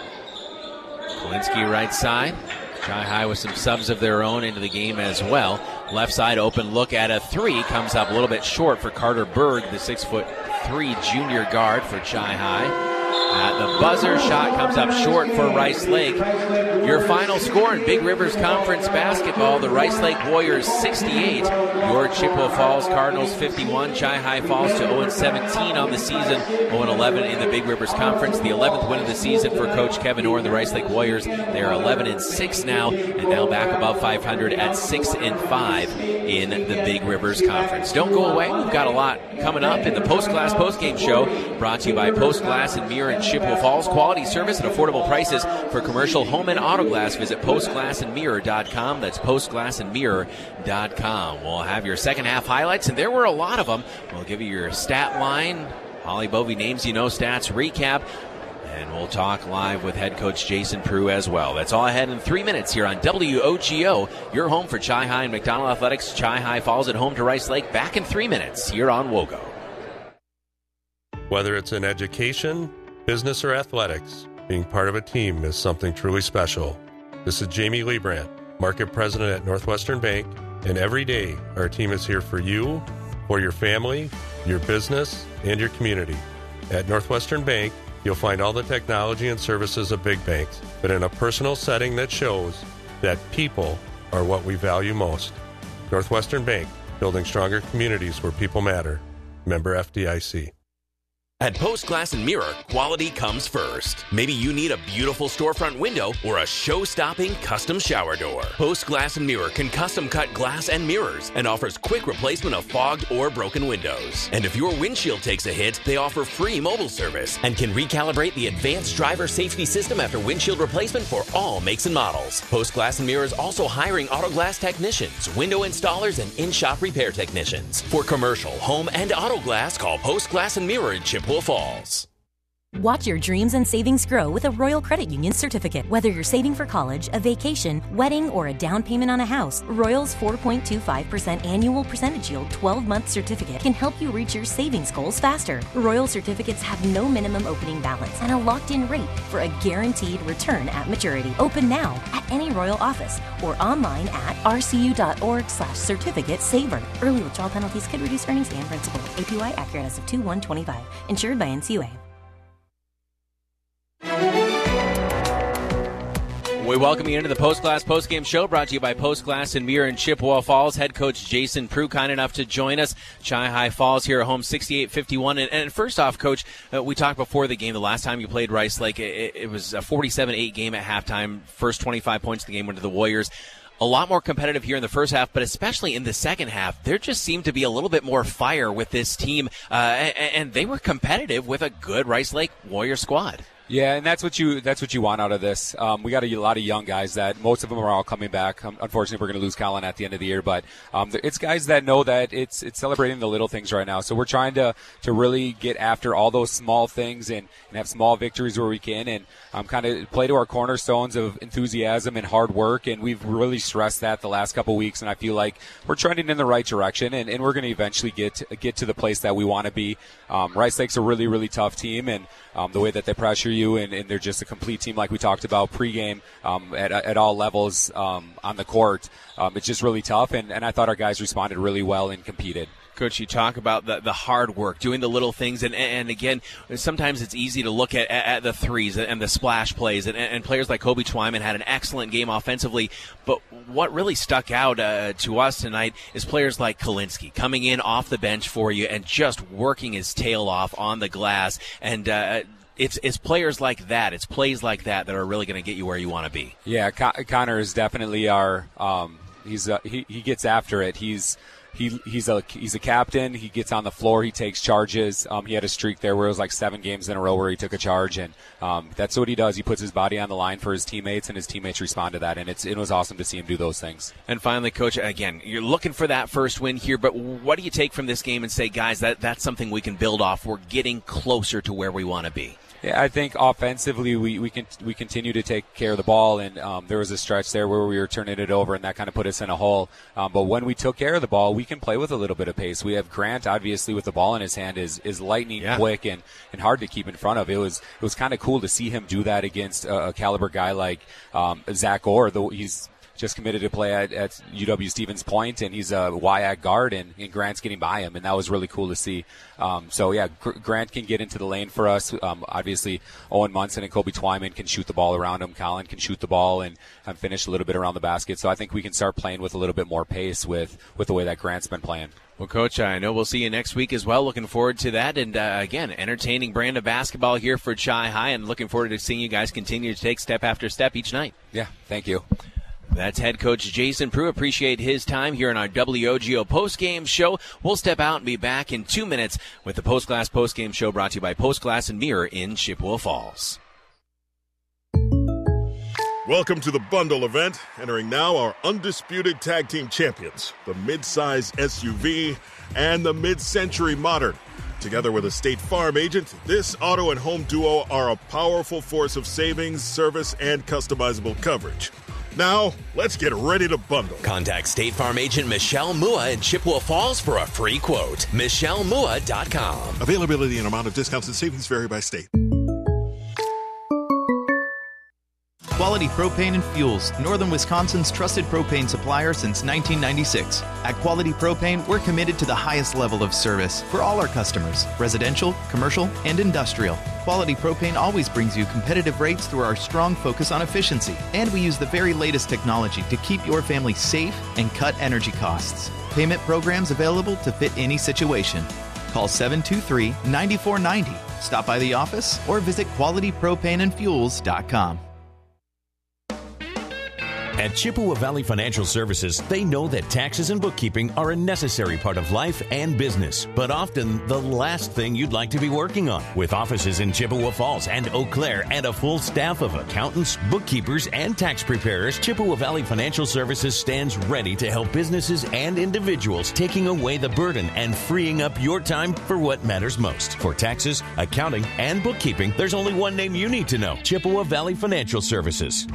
Kalinsky right side. Chi High with some subs of their own into the game as well. Left side open look at a three. Comes up a little bit short for Carter Berg, the six foot three junior guard for Chi High. At the buzzer, shot comes up short for Rice Lake. Your final score in Big Rivers Conference basketball, the Rice Lake Warriors sixty-eight. Your Chippewa Falls Cardinals fifty-one. Chi High falls to oh and seventeen on the season, oh and eleven in the Big Rivers Conference. The eleventh win of the season for Coach Kevin Orr and the Rice Lake Warriors. They are eleven and six now, and now back above five hundred at six and five in the Big Rivers Conference. Don't go away. We've got a lot coming up in the Post Glass Postgame Show, brought to you by Post Glass and Mirror in Chippewa Falls. Quality service at affordable prices for commercial home and auto glass. Visit post glass and mirror dot com. That's post glass and mirror dot com. We'll have your second half highlights, and there were a lot of them. We'll give you your stat line, Holly Bovey names you know stats recap, and we'll talk live with head coach Jason Prue as well. That's all ahead in three minutes here on W O G O, your home for Chi High and McDonald Athletics. Chi High falls at home to Rice Lake. Back in three minutes here on WOGO. Whether it's in education, business, or athletics, being part of a team is something truly special. This is Jamie Liebrandt, Market President at Northwestern Bank, and every day our team is here for you, for your family, your business, and your community. At Northwestern Bank, you'll find all the technology and services of big banks, but in a personal setting that shows that people are what we value most. Northwestern Bank, building stronger communities where people matter. Member F D I C. At Post Glass and Mirror, quality comes first. Maybe you need a beautiful storefront window or a show-stopping custom shower door. Post Glass and Mirror can custom cut glass and mirrors and offers quick replacement of fogged or broken windows. And if your windshield takes a hit, they offer free mobile service and can recalibrate the advanced driver safety system after windshield replacement for all makes and models. Post Glass and Mirror is also hiring auto glass technicians, window installers, and in-shop repair technicians. For commercial, home, and auto glass, call Post Glass and Mirror in Chippewa Falls. Watch your dreams and savings grow with a Royal Credit Union certificate. Whether you're saving for college, a vacation, wedding, or a down payment on a house, Royal's four point two five percent annual percentage yield twelve-month certificate can help you reach your savings goals faster. Royal certificates have no minimum opening balance and a locked-in rate for a guaranteed return at maturity. Open now at any Royal office or online at r c u dot org slash certificate saver. Early withdrawal penalties could reduce earnings and principal. A P Y accurate as of two one twenty-five. Insured by N C U A. We welcome you into the Post Glass Postgame Show, brought to you by Post Glass and Mirror in Chippewa Falls. Head coach Jason Prue, kind enough to join us. Chi High falls here at home sixty-eight fifty-one. And, and first off, Coach, uh, we talked before the game. The last time you played Rice Lake, it, it was a forty-seven eight game at halftime. First twenty-five points of the game went to the Warriors. A lot more competitive here in the first half, but especially in the second half, there just seemed to be a little bit more fire with this team, uh, and, and they were competitive with a good Rice Lake Warrior squad. Yeah, and that's what you that's what you want out of this. Um, we got a lot of young guys that most of them are all coming back. Um, unfortunately, we're going to lose Colin at the end of the year, but um, it's guys that know that it's it's celebrating the little things right now. So we're trying to to really get after all those small things and, and have small victories where we can, and um, kind of play to our cornerstones of enthusiasm and hard work. And we've really stressed that the last couple of weeks, and I feel like we're trending in the right direction, and, and we're going to eventually get get to the place that we want to be. Um, Rice Lake's a really really tough team, and um, the way that they pressure you, and, and they're just a complete team like we talked about pregame um, at, at all levels um, on the court. Um, it's just really tough, and, and I thought our guys responded really well and competed. Coach, you talk about the, the hard work, doing the little things, and, and again, sometimes it's easy to look at, at the threes and the splash plays, and, and players like Kobe Twyman had an excellent game offensively, but what really stuck out uh, to us tonight is players like Kalinsky coming in off the bench for you and just working his tail off on the glass, and uh, It's it's players like that, it's plays like that that are really going to get you where you want to be. Yeah, Con- Connor is definitely our um, he's uh, he he gets after it. He's he he's a he's a captain. He gets on the floor. He takes charges. Um, he had a streak there where it was like seven games in a row where he took a charge, and um, that's what he does. He puts his body on the line for his teammates, and his teammates respond to that. And it's it was awesome to see him do those things. And finally, Coach, again, you're looking for that first win here, but what do you take from this game and say, guys, that that's something we can build off? We're getting closer to where we want to be. Yeah, I think offensively we we can we continue to take care of the ball, and um, there was a stretch there where we were turning it over, and that kind of put us in a hole. Um, but when we took care of the ball, we can play with a little bit of pace. We have Grant, obviously, with the ball in his hand, is is lightning yeah. quick and, and hard to keep in front of. It was it was kind of cool to see him do that against a, a caliber guy like um, Zach Orr. Though he's just committed to play at, at U W Stevens Point, and he's a Y A C guard, and, and Grant's getting by him, and that was really cool to see. Um, so, yeah, Gr- Grant can get into the lane for us. Um, obviously, Owen Munson and Kobe Twyman can shoot the ball around him. Colin can shoot the ball and, and finish a little bit around the basket. So I think we can start playing with a little bit more pace with, with the way that Grant's been playing. Well, Coach, I know we'll see you next week as well. Looking forward to that. And, uh, again, entertaining brand of basketball here for Chi High, and looking forward to seeing you guys continue to take step after step each night. Yeah, thank you. That's head coach Jason Prue. Appreciate his time here in our W O G O postgame show. We'll step out and be back in two minutes with the Post Glass postgame show brought to you by Post Glass and Mirror in Chippewa Falls. Welcome to the bundle event. Entering now our undisputed tag team champions, the mid-size S U V and the mid-century modern. Together with a State Farm agent, this auto and home duo are a powerful force of savings, service, and customizable coverage. Now, let's get ready to bundle. Contact State Farm agent Michelle Mua in Chippewa Falls for a free quote. Michelle Mua dot com. Availability and amount of discounts and savings vary by state. Quality Propane and Fuels, Northern Wisconsin's trusted propane supplier since nineteen ninety-six. At Quality Propane, we're committed to the highest level of service for all our customers, residential, commercial, and industrial. Quality Propane always brings you competitive rates through our strong focus on efficiency, and we use the very latest technology to keep your family safe and cut energy costs. Payment programs available to fit any situation. Call seven two three, nine four nine zero, stop by the office, or visit quality propane and fuels dot com. At Chippewa Valley Financial Services, they know that taxes and bookkeeping are a necessary part of life and business, but often the last thing you'd like to be working on. With offices in Chippewa Falls and Eau Claire and a full staff of accountants, bookkeepers, and tax preparers, Chippewa Valley Financial Services stands ready to help businesses and individuals, taking away the burden and freeing up your time for what matters most. For taxes, accounting, and bookkeeping, there's only one name you need to know: Chippewa Valley Financial Services.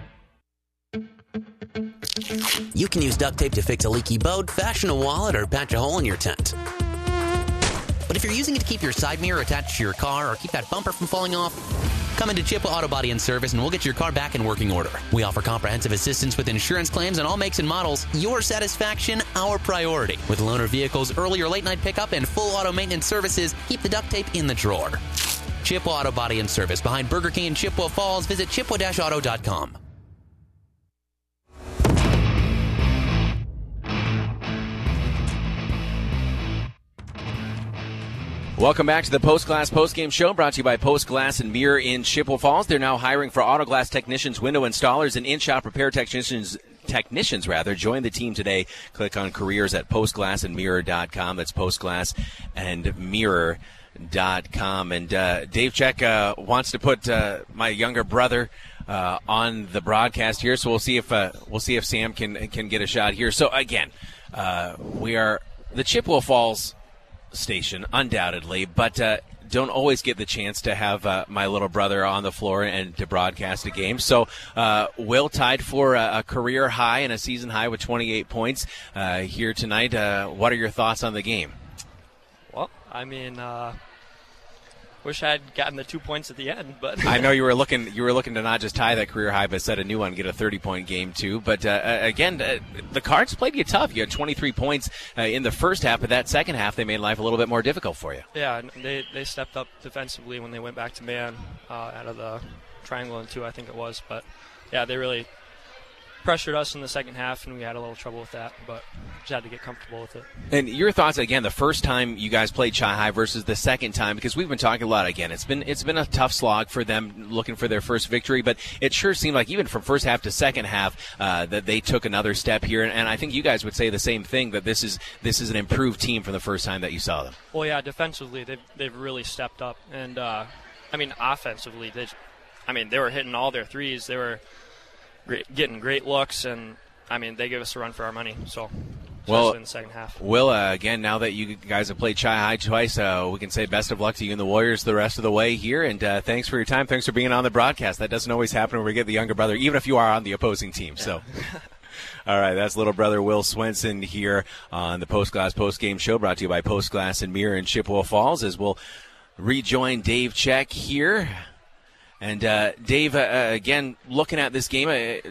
You can use duct tape to fix a leaky boat, fashion a wallet, or patch a hole in your tent. But if you're using it to keep your side mirror attached to your car or keep that bumper from falling off, come into Chippewa Auto Body and Service and we'll get your car back in working order. We offer comprehensive assistance with insurance claims on all makes and models. Your satisfaction, our priority. With loaner vehicles, early or late night pickup, and full auto maintenance services, keep the duct tape in the drawer. Chippewa Auto Body and Service behind Burger King in Chippewa Falls. Visit chippewa dash auto dot com. Welcome back to the Post Glass postgame show brought to you by Post Glass and Mirror in Chippewa Falls. They're now hiring for auto glass technicians, window installers, and in-shop repair technicians. Technicians, rather. Join the team today. Click on careers at post glass and mirror dot com. That's post glass and mirror dot com. And uh, Dave Check uh, wants to put uh, my younger brother uh, on the broadcast here, so we'll see if uh, we'll see if Sam can can get a shot here. So again, uh, we are the Chippewa Falls station, undoubtedly, but uh, don't always get the chance to have uh, my little brother on the floor and to broadcast a game. So uh, Will tied for a, a career high and a season high with twenty-eight points uh, here tonight. Uh, what are your thoughts on the game? Well, I mean, uh, wish I had gotten the two points at the end, but I know you were looking you were looking to not just tie that career high, but set a new one, get a thirty-point game too. But uh, again, uh, the Cards played you tough. You had twenty-three points uh, in the first half, but that second half they made life a little bit more difficult for you. Yeah, they they stepped up defensively when they went back to man uh, out of the triangle and two, I think it was. But yeah, they really pressured us in the second half, and we had a little trouble with that, but just had to get comfortable with it. And your thoughts, again, the first time you guys played Chi-High versus the second time, because we've been talking a lot, again, it's been it's been a tough slog for them looking for their first victory, but it sure seemed like even from first half to second half uh, that they took another step here, and, and I think you guys would say the same thing, that this is this is an improved team from the first time that you saw them. Well, yeah, defensively, they've, they've really stepped up, and, uh, I mean, offensively, they, I mean, they were hitting all their threes, they were Great, getting great looks, and I mean they gave us a run for our money. So, well, in the second half. Will, uh, again, now that you guys have played Chi-High twice, uh, we can say best of luck to you and the Warriors the rest of the way here. And uh, thanks for your time. Thanks for being on the broadcast. That doesn't always happen when we get the younger brother, even if you are on the opposing team. Yeah. So. All right, that's little brother Will Swenson here on the Post Glass Post Game Show, brought to you by Post Glass and Mirror in Chippewa Falls, as we'll rejoin Dave Check here. And, uh, Dave, uh, again, looking at this game, uh, it,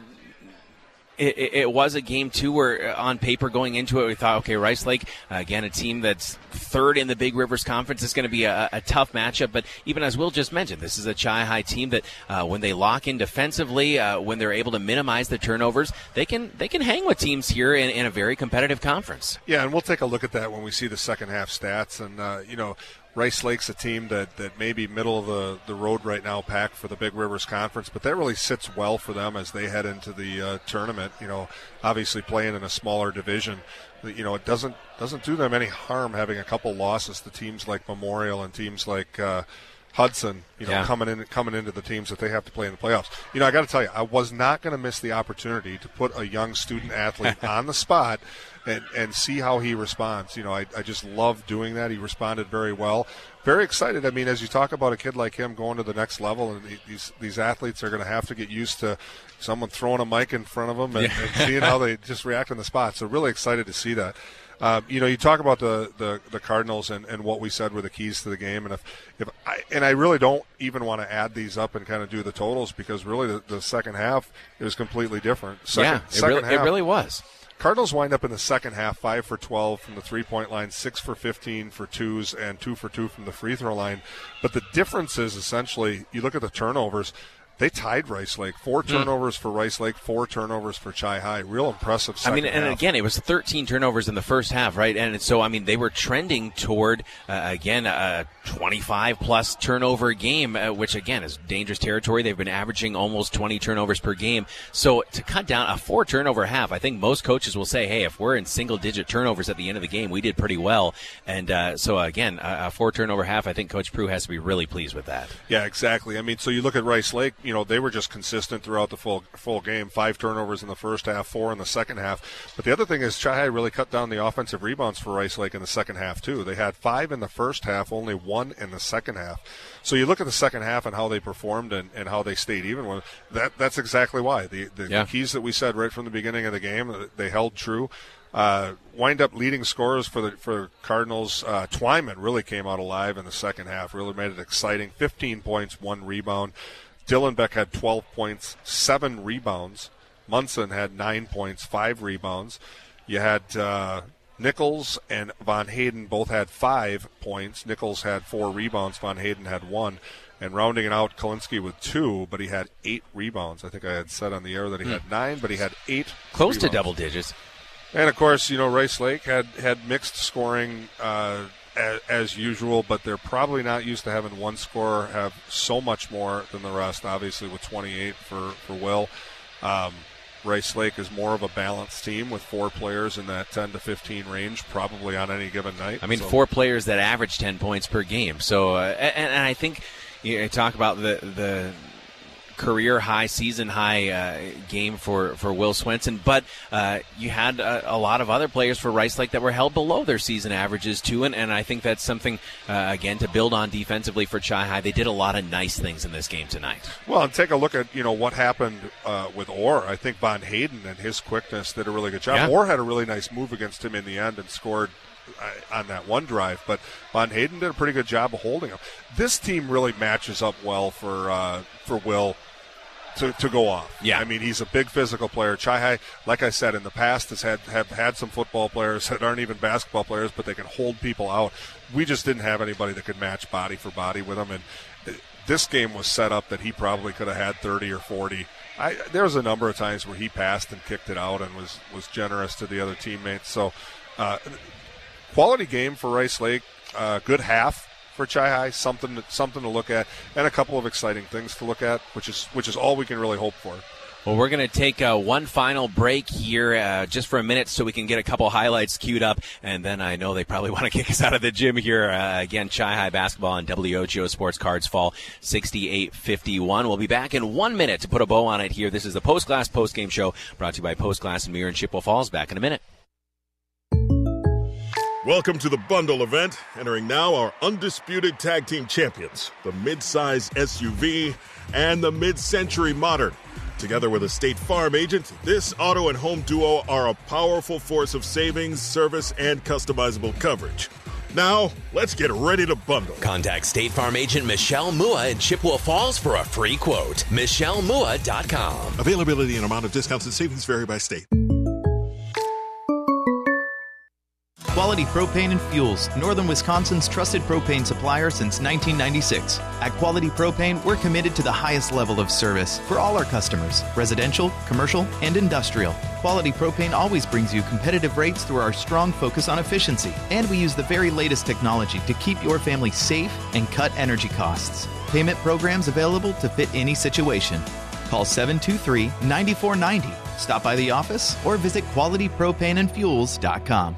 it, it was a game, too, where on paper going into it, we thought, okay, Rice Lake, uh, again, a team that's third in the Big Rivers Conference. Is going to be a, a tough matchup. But even as Will just mentioned, this is a Chi-High team that uh, when they lock in defensively, uh, when they're able to minimize the turnovers, they can they can hang with teams here in, in a very competitive conference. Yeah, and we'll take a look at that when we see the second half stats. And, uh, you know, Rice Lake's a team that, that may be middle of the, the road right now, packed for the Big Rivers Conference, but that really sits well for them as they head into the uh, tournament. You know, obviously playing in a smaller division, you know, it doesn't doesn't do them any harm having a couple losses to teams like Memorial and teams like uh, Hudson. You know, yeah. coming in coming into the teams that they have to play in the playoffs. You know, I got to tell you, I was not going to miss the opportunity to put a young student athlete on the spot. And, and see how he responds. You know, I, I just love doing that. He responded very well. Very excited. I mean, as you talk about a kid like him going to the next level, and these these athletes are going to have to get used to someone throwing a mic in front of them and, yeah. and seeing how they just react on the spot. So really excited to see that. Um, you know, you talk about the, the, the Cardinals and, and what we said were the keys to the game, and if, if I, and I really don't even want to add these up and kind of do the totals, because really the, the second half is completely different. Second, yeah, it, second really, half, it really was. Cardinals wind up in the second half five for twelve from the three-point line, six for fifteen for twos, and two for two from the free throw line. But the difference is essentially, you look at the turnovers, they tied Rice Lake. Four turnovers mm. for Rice Lake, four turnovers for Chi-High. Real impressive second I mean, and half. again, it was thirteen turnovers in the first half, right? And so, I mean, they were trending toward, uh, again, a twenty-five plus turnover game, uh, which, again, is dangerous territory. They've been averaging almost twenty turnovers per game. So to cut down a four turnover half, I think most coaches will say, hey, if we're in single-digit turnovers at the end of the game, we did pretty well. And uh, so, again, a, a four turnover half, I think Coach Prue has to be really pleased with that. Yeah, exactly. I mean, so you look at Rice Lake, you know, they were just consistent throughout the full full game. Five turnovers in the first half, four in the second half. But the other thing is Chi-High really cut down the offensive rebounds for Rice Lake in the second half, too. They had five in the first half, only one in the second half. So you look at the second half and how they performed and, and how they stayed even with that. That's exactly why. The, the yeah. keys that we said right from the beginning of the game, they held true. Uh, wind up leading scorers for the for Cardinals. Uh, Twyman really came out alive in the second half, really made it exciting. fifteen points, one rebound. Dylan Beck had twelve points, seven rebounds. Munson had nine points, five rebounds. You had uh, Nichols and Von Hayden both had five points. Nichols had four rebounds. Von Hayden had one. And rounding it out, Kalinsky with two, but he had eight rebounds. I think I had said on the air that he mm. had nine, but he had eight Close rebounds. to double digits. And, of course, you know, Rice Lake had, had mixed scoring uh, as, as usual, but they're probably not used to having one scorer have so much more than the rest, obviously, with twenty-eight for, for Will. Um, Rice Lake is more of a balanced team with four players in that ten to fifteen range, probably on any given night. I mean, so. four players that average ten points per game. So, uh, and, and I think you know, talk about the the career high, season high uh, game for, for Will Swenson, but uh, you had a, a lot of other players for Rice Lake that were held below their season averages too, and, and I think that's something, uh, again, to build on defensively for Chi-High. They did a lot of nice things in this game tonight. Well, and take a look at, you know, what happened uh, with Orr. I think Von Hayden and his quickness did a really good job. Yeah. Orr had a really nice move against him in the end and scored on that one drive, but Von Hayden did a pretty good job of holding him. This team really matches up well for uh, for Will To, to go off. Yeah. I mean, he's a big physical player. Chi-High, like I said, in the past has had have had some football players that aren't even basketball players, but they can hold people out. We just didn't have anybody that could match body for body with him, and this game was set up that he probably could have had thirty or forty. I, there was a number of times where he passed and kicked it out and was, was generous to the other teammates. So, uh, quality game for Rice Lake. Uh, good half for Chi-High, something something to look at, and a couple of exciting things to look at, which is which is all we can really hope for. Well, we're going to take uh, one final break here uh, just for a minute so we can get a couple highlights queued up, and then I know they probably want to kick us out of the gym here. Uh, again, Chi-High basketball on W O G O Sports Cards Fall sixty-eight fifty-one. We'll be back in one minute to put a bow on it here. This is the Post Glass Post Game Show brought to you by Post Glass and Mirror in Chippewa Falls. Back in a minute. Welcome to the bundle event. Entering now our undisputed tag team champions, the mid-size S U V and the mid-century modern. Together with a State Farm agent, this auto and home duo are a powerful force of savings, service, and customizable coverage. Now, let's get ready to bundle. Contact State Farm agent Michelle Mua in Chippewa Falls for a free quote. Michelle Mua dot com. Availability and amount of discounts and savings vary by state. Quality Propane and Fuels, Northern Wisconsin's trusted propane supplier since nineteen ninety-six. At Quality Propane, we're committed to the highest level of service for all our customers, residential, commercial, and industrial. Quality Propane always brings you competitive rates through our strong focus on efficiency, and we use the very latest technology to keep your family safe and cut energy costs. Payment programs available to fit any situation. Call seven two three, nine four nine zero, stop by the office, or visit quality propane and fuels dot com.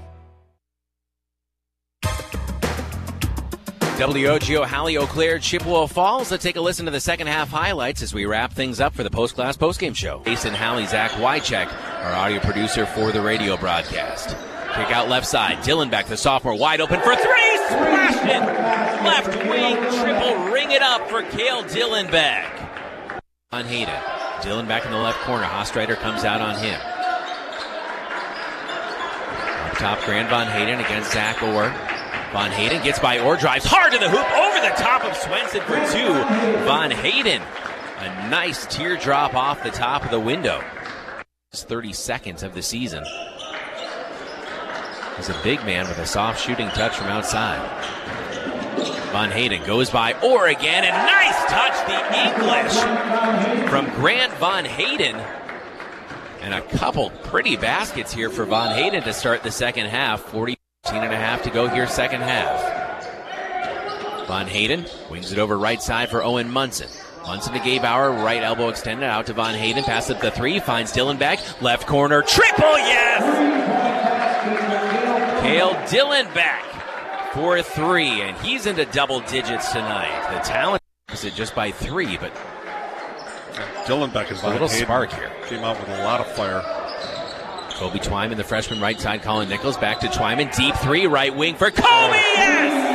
W O G O, Halley, Eau Claire, Chippewa Falls. Let's take a listen to the second half highlights as we wrap things up for the Post Class Post Game Show. Jason Halley, Zach Wycheck, our audio producer for the radio broadcast. Kick out left side. Dillenbeck, the sophomore, wide open for three. Smashed it. Left wing, triple, ring it up for Cale Dillenbeck. On Hayden. Dillenbeck in the left corner. Hostreiter comes out on him. Up top, Grant Von Hayden against Zach Orr. Von Hayden gets by Orr, drives hard to the hoop, over the top of Swenson for two. Von Hayden, a nice teardrop off the top of the window. It's thirty seconds of the season. He's a big man with a soft shooting touch from outside. Von Hayden goes by Orr again, and nice touch, the English from Grant Von Hayden. And a couple pretty baskets here for Von Hayden to start the second half. forty and a half to go here, second half. Von Hayden wings it over right side for Owen Munson. Munson to Gabauer, right elbow extended out to Von Hayden. Pass it the three, finds Dillenbeck. Left corner, triple, yes! Cale Dillenbeck for three, and he's into double digits tonight. The talent is it just by three, but Dillenbeck is a little Hayden spark here. Came out with a lot of fire. Kobe Twyman, the freshman, right side. Colin Nichols back to Twyman. Deep three, right wing for Kobe. Yes!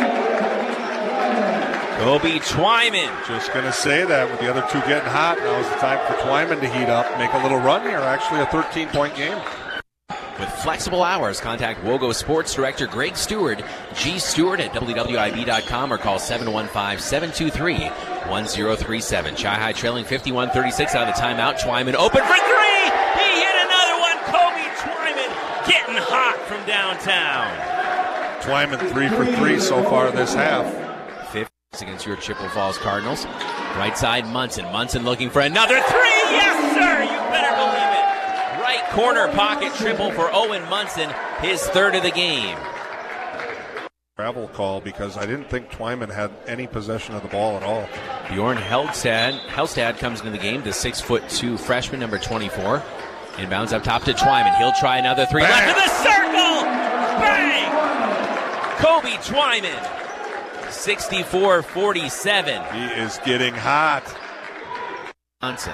Kobe Twyman. Just going to say that with the other two getting hot, now is the time for Twyman to heat up, make a little run here. Actually, a thirteen-point game. With flexible hours, contact Wogo Sports Director Greg Stewart, G Stewart at W W I B dot com, or call seven one five, seven two three, one zero three seven. Chi-High trailing fifty-one thirty-six out of the timeout. Twyman open for three. He hit another one. Kobe Twyman getting hot from downtown. Twyman three for three so far this half. Fifth against your Chippewa Falls Cardinals. Right side, Munson. Munson looking for another three. Yes, sir. You better believe it. Right corner pocket triple for Owen Munson, his third of the game. Travel call because I didn't think Twyman had any possession of the ball at all. Bjorn Helstad, Helstad comes into the game, the six foot two freshman, number twenty-four. Inbounds up top to Twyman. He'll try another three. Bang. Left of the circle! Bang! Kobe Twyman, sixty-four forty-seven. He is getting hot. Johnson.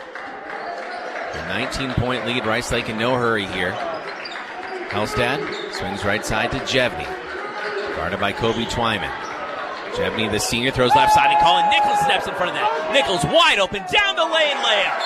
A nineteen-point lead. Rice Lake in no hurry here. Helstad swings right side to Jevney. Guarded by Kobe Twyman. Jevney, the senior, throws left side, and Colin Nichols steps in front of that. Nichols wide open, down the lane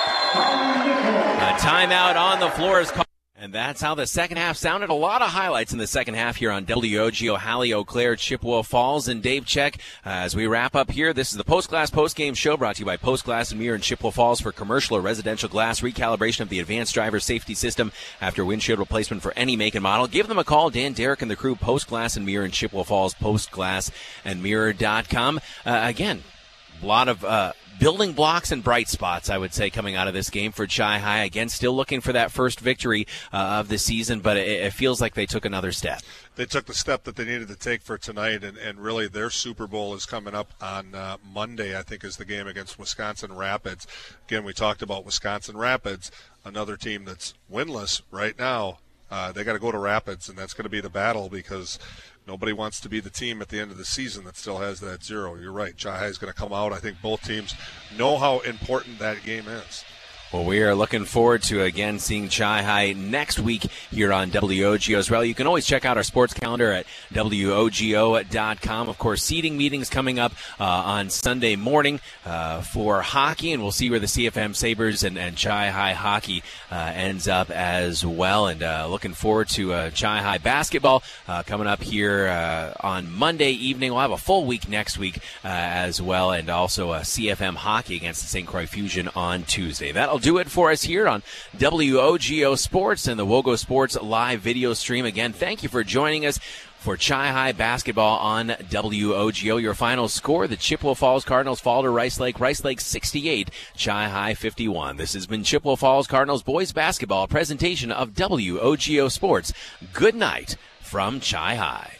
layup. A timeout on the floor is called. And that's how the second half sounded. A lot of highlights in the second half here on W O G O, Halley, Eau Claire, Chippewa Falls, and Dave Check. Uh, as we wrap up here, this is the Post Glass Post Game Show brought to you by Post Glass and Mirror in Chippewa Falls for commercial or residential glass recalibration of the advanced driver safety system after windshield replacement for any make and model. Give them a call. Dan, Derek, and the crew. Post Glass and Mirror in Chippewa Falls. post glass and mirror dot com. Uh, again, a lot of uh, building blocks and bright spots, I would say, coming out of this game for Chi High. Again, still looking for that first victory uh, of the season, but it, it feels like they took another step. They took the step that they needed to take for tonight, and, and really their Super Bowl is coming up on uh, Monday, I think, is the game against Wisconsin Rapids. Again, we talked about Wisconsin Rapids, another team that's winless right now. Uh, they got to go to Rapids, and that's going to be the battle because nobody wants to be the team at the end of the season that still has that zero. You're right. Chi High is going to come out. I think both teams know how important that game is. Well, we are looking forward to, again, seeing Chi High next week here on W O G O as well. You can always check out our sports calendar at W O G O dot com. Of course, seating meetings coming up uh, on Sunday morning uh, for hockey, and we'll see where the C F M Sabres and, and Chi High hockey uh, ends up as well. And uh, looking forward to uh, Chi High basketball uh, coming up here uh, on Monday evening. We'll have a full week next week uh, as well, and also uh, C F M hockey against the Saint Croix Fusion on Tuesday. That'll do it for us here on W O G O Sports and the Wogo Sports live video stream. Again, thank you for joining us for Chi High basketball on W O G O. Your final score, the Chippewa Falls Cardinals fall to Rice Lake. Rice Lake sixty-eight, Chi High fifty-one. This has been Chippewa Falls Cardinals boys basketball, a presentation of W O G O Sports. Good night from Chi High.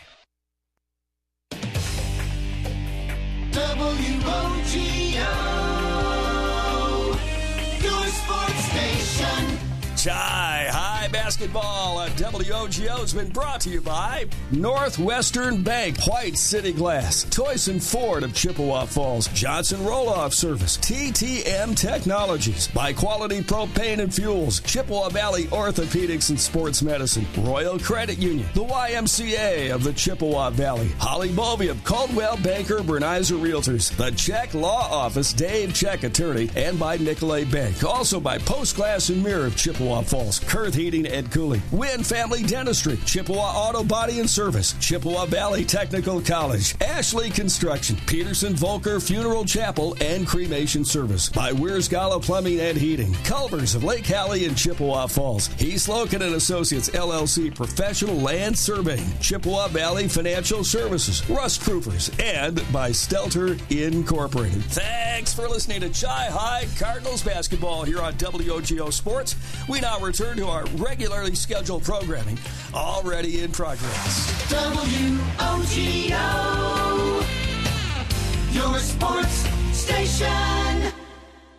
W O G O, your sports station. Chi High basketball on W O G O has been brought to you by Northwestern Bank, White City Glass, Toyson Ford of Chippewa Falls, Johnson Roll-Off Service, T T M Technologies, by Quality Propane and Fuels, Chippewa Valley Orthopedics and Sports Medicine, Royal Credit Union, the Y M C A of the Chippewa Valley, Holly Bovey of Caldwell Banker Bernizer Realtors, the Check Law Office, Dave Check Attorney, and by Nicolay Bank. Also by Post Glass and Mirror of Chippewa Falls, Kurth Heating and Cooling, Wynn Family Dentistry, Chippewa Auto Body and Service, Chippewa Valley Technical College, Ashley Construction, Peterson Volker Funeral Chapel and Cremation Service, by Weir's Gala Plumbing and Heating, Culvers of Lake Halley and Chippewa Falls, Heath Loken and Associates L L C Professional Land Surveying, Chippewa Valley Financial Services, Russ Kroopers, and by Stelter Incorporated. Thanks for listening to Chi High Cardinals basketball here on W O G O Sports. We now return to our regularly scheduled programming, already in progress. W O G O, your sports station.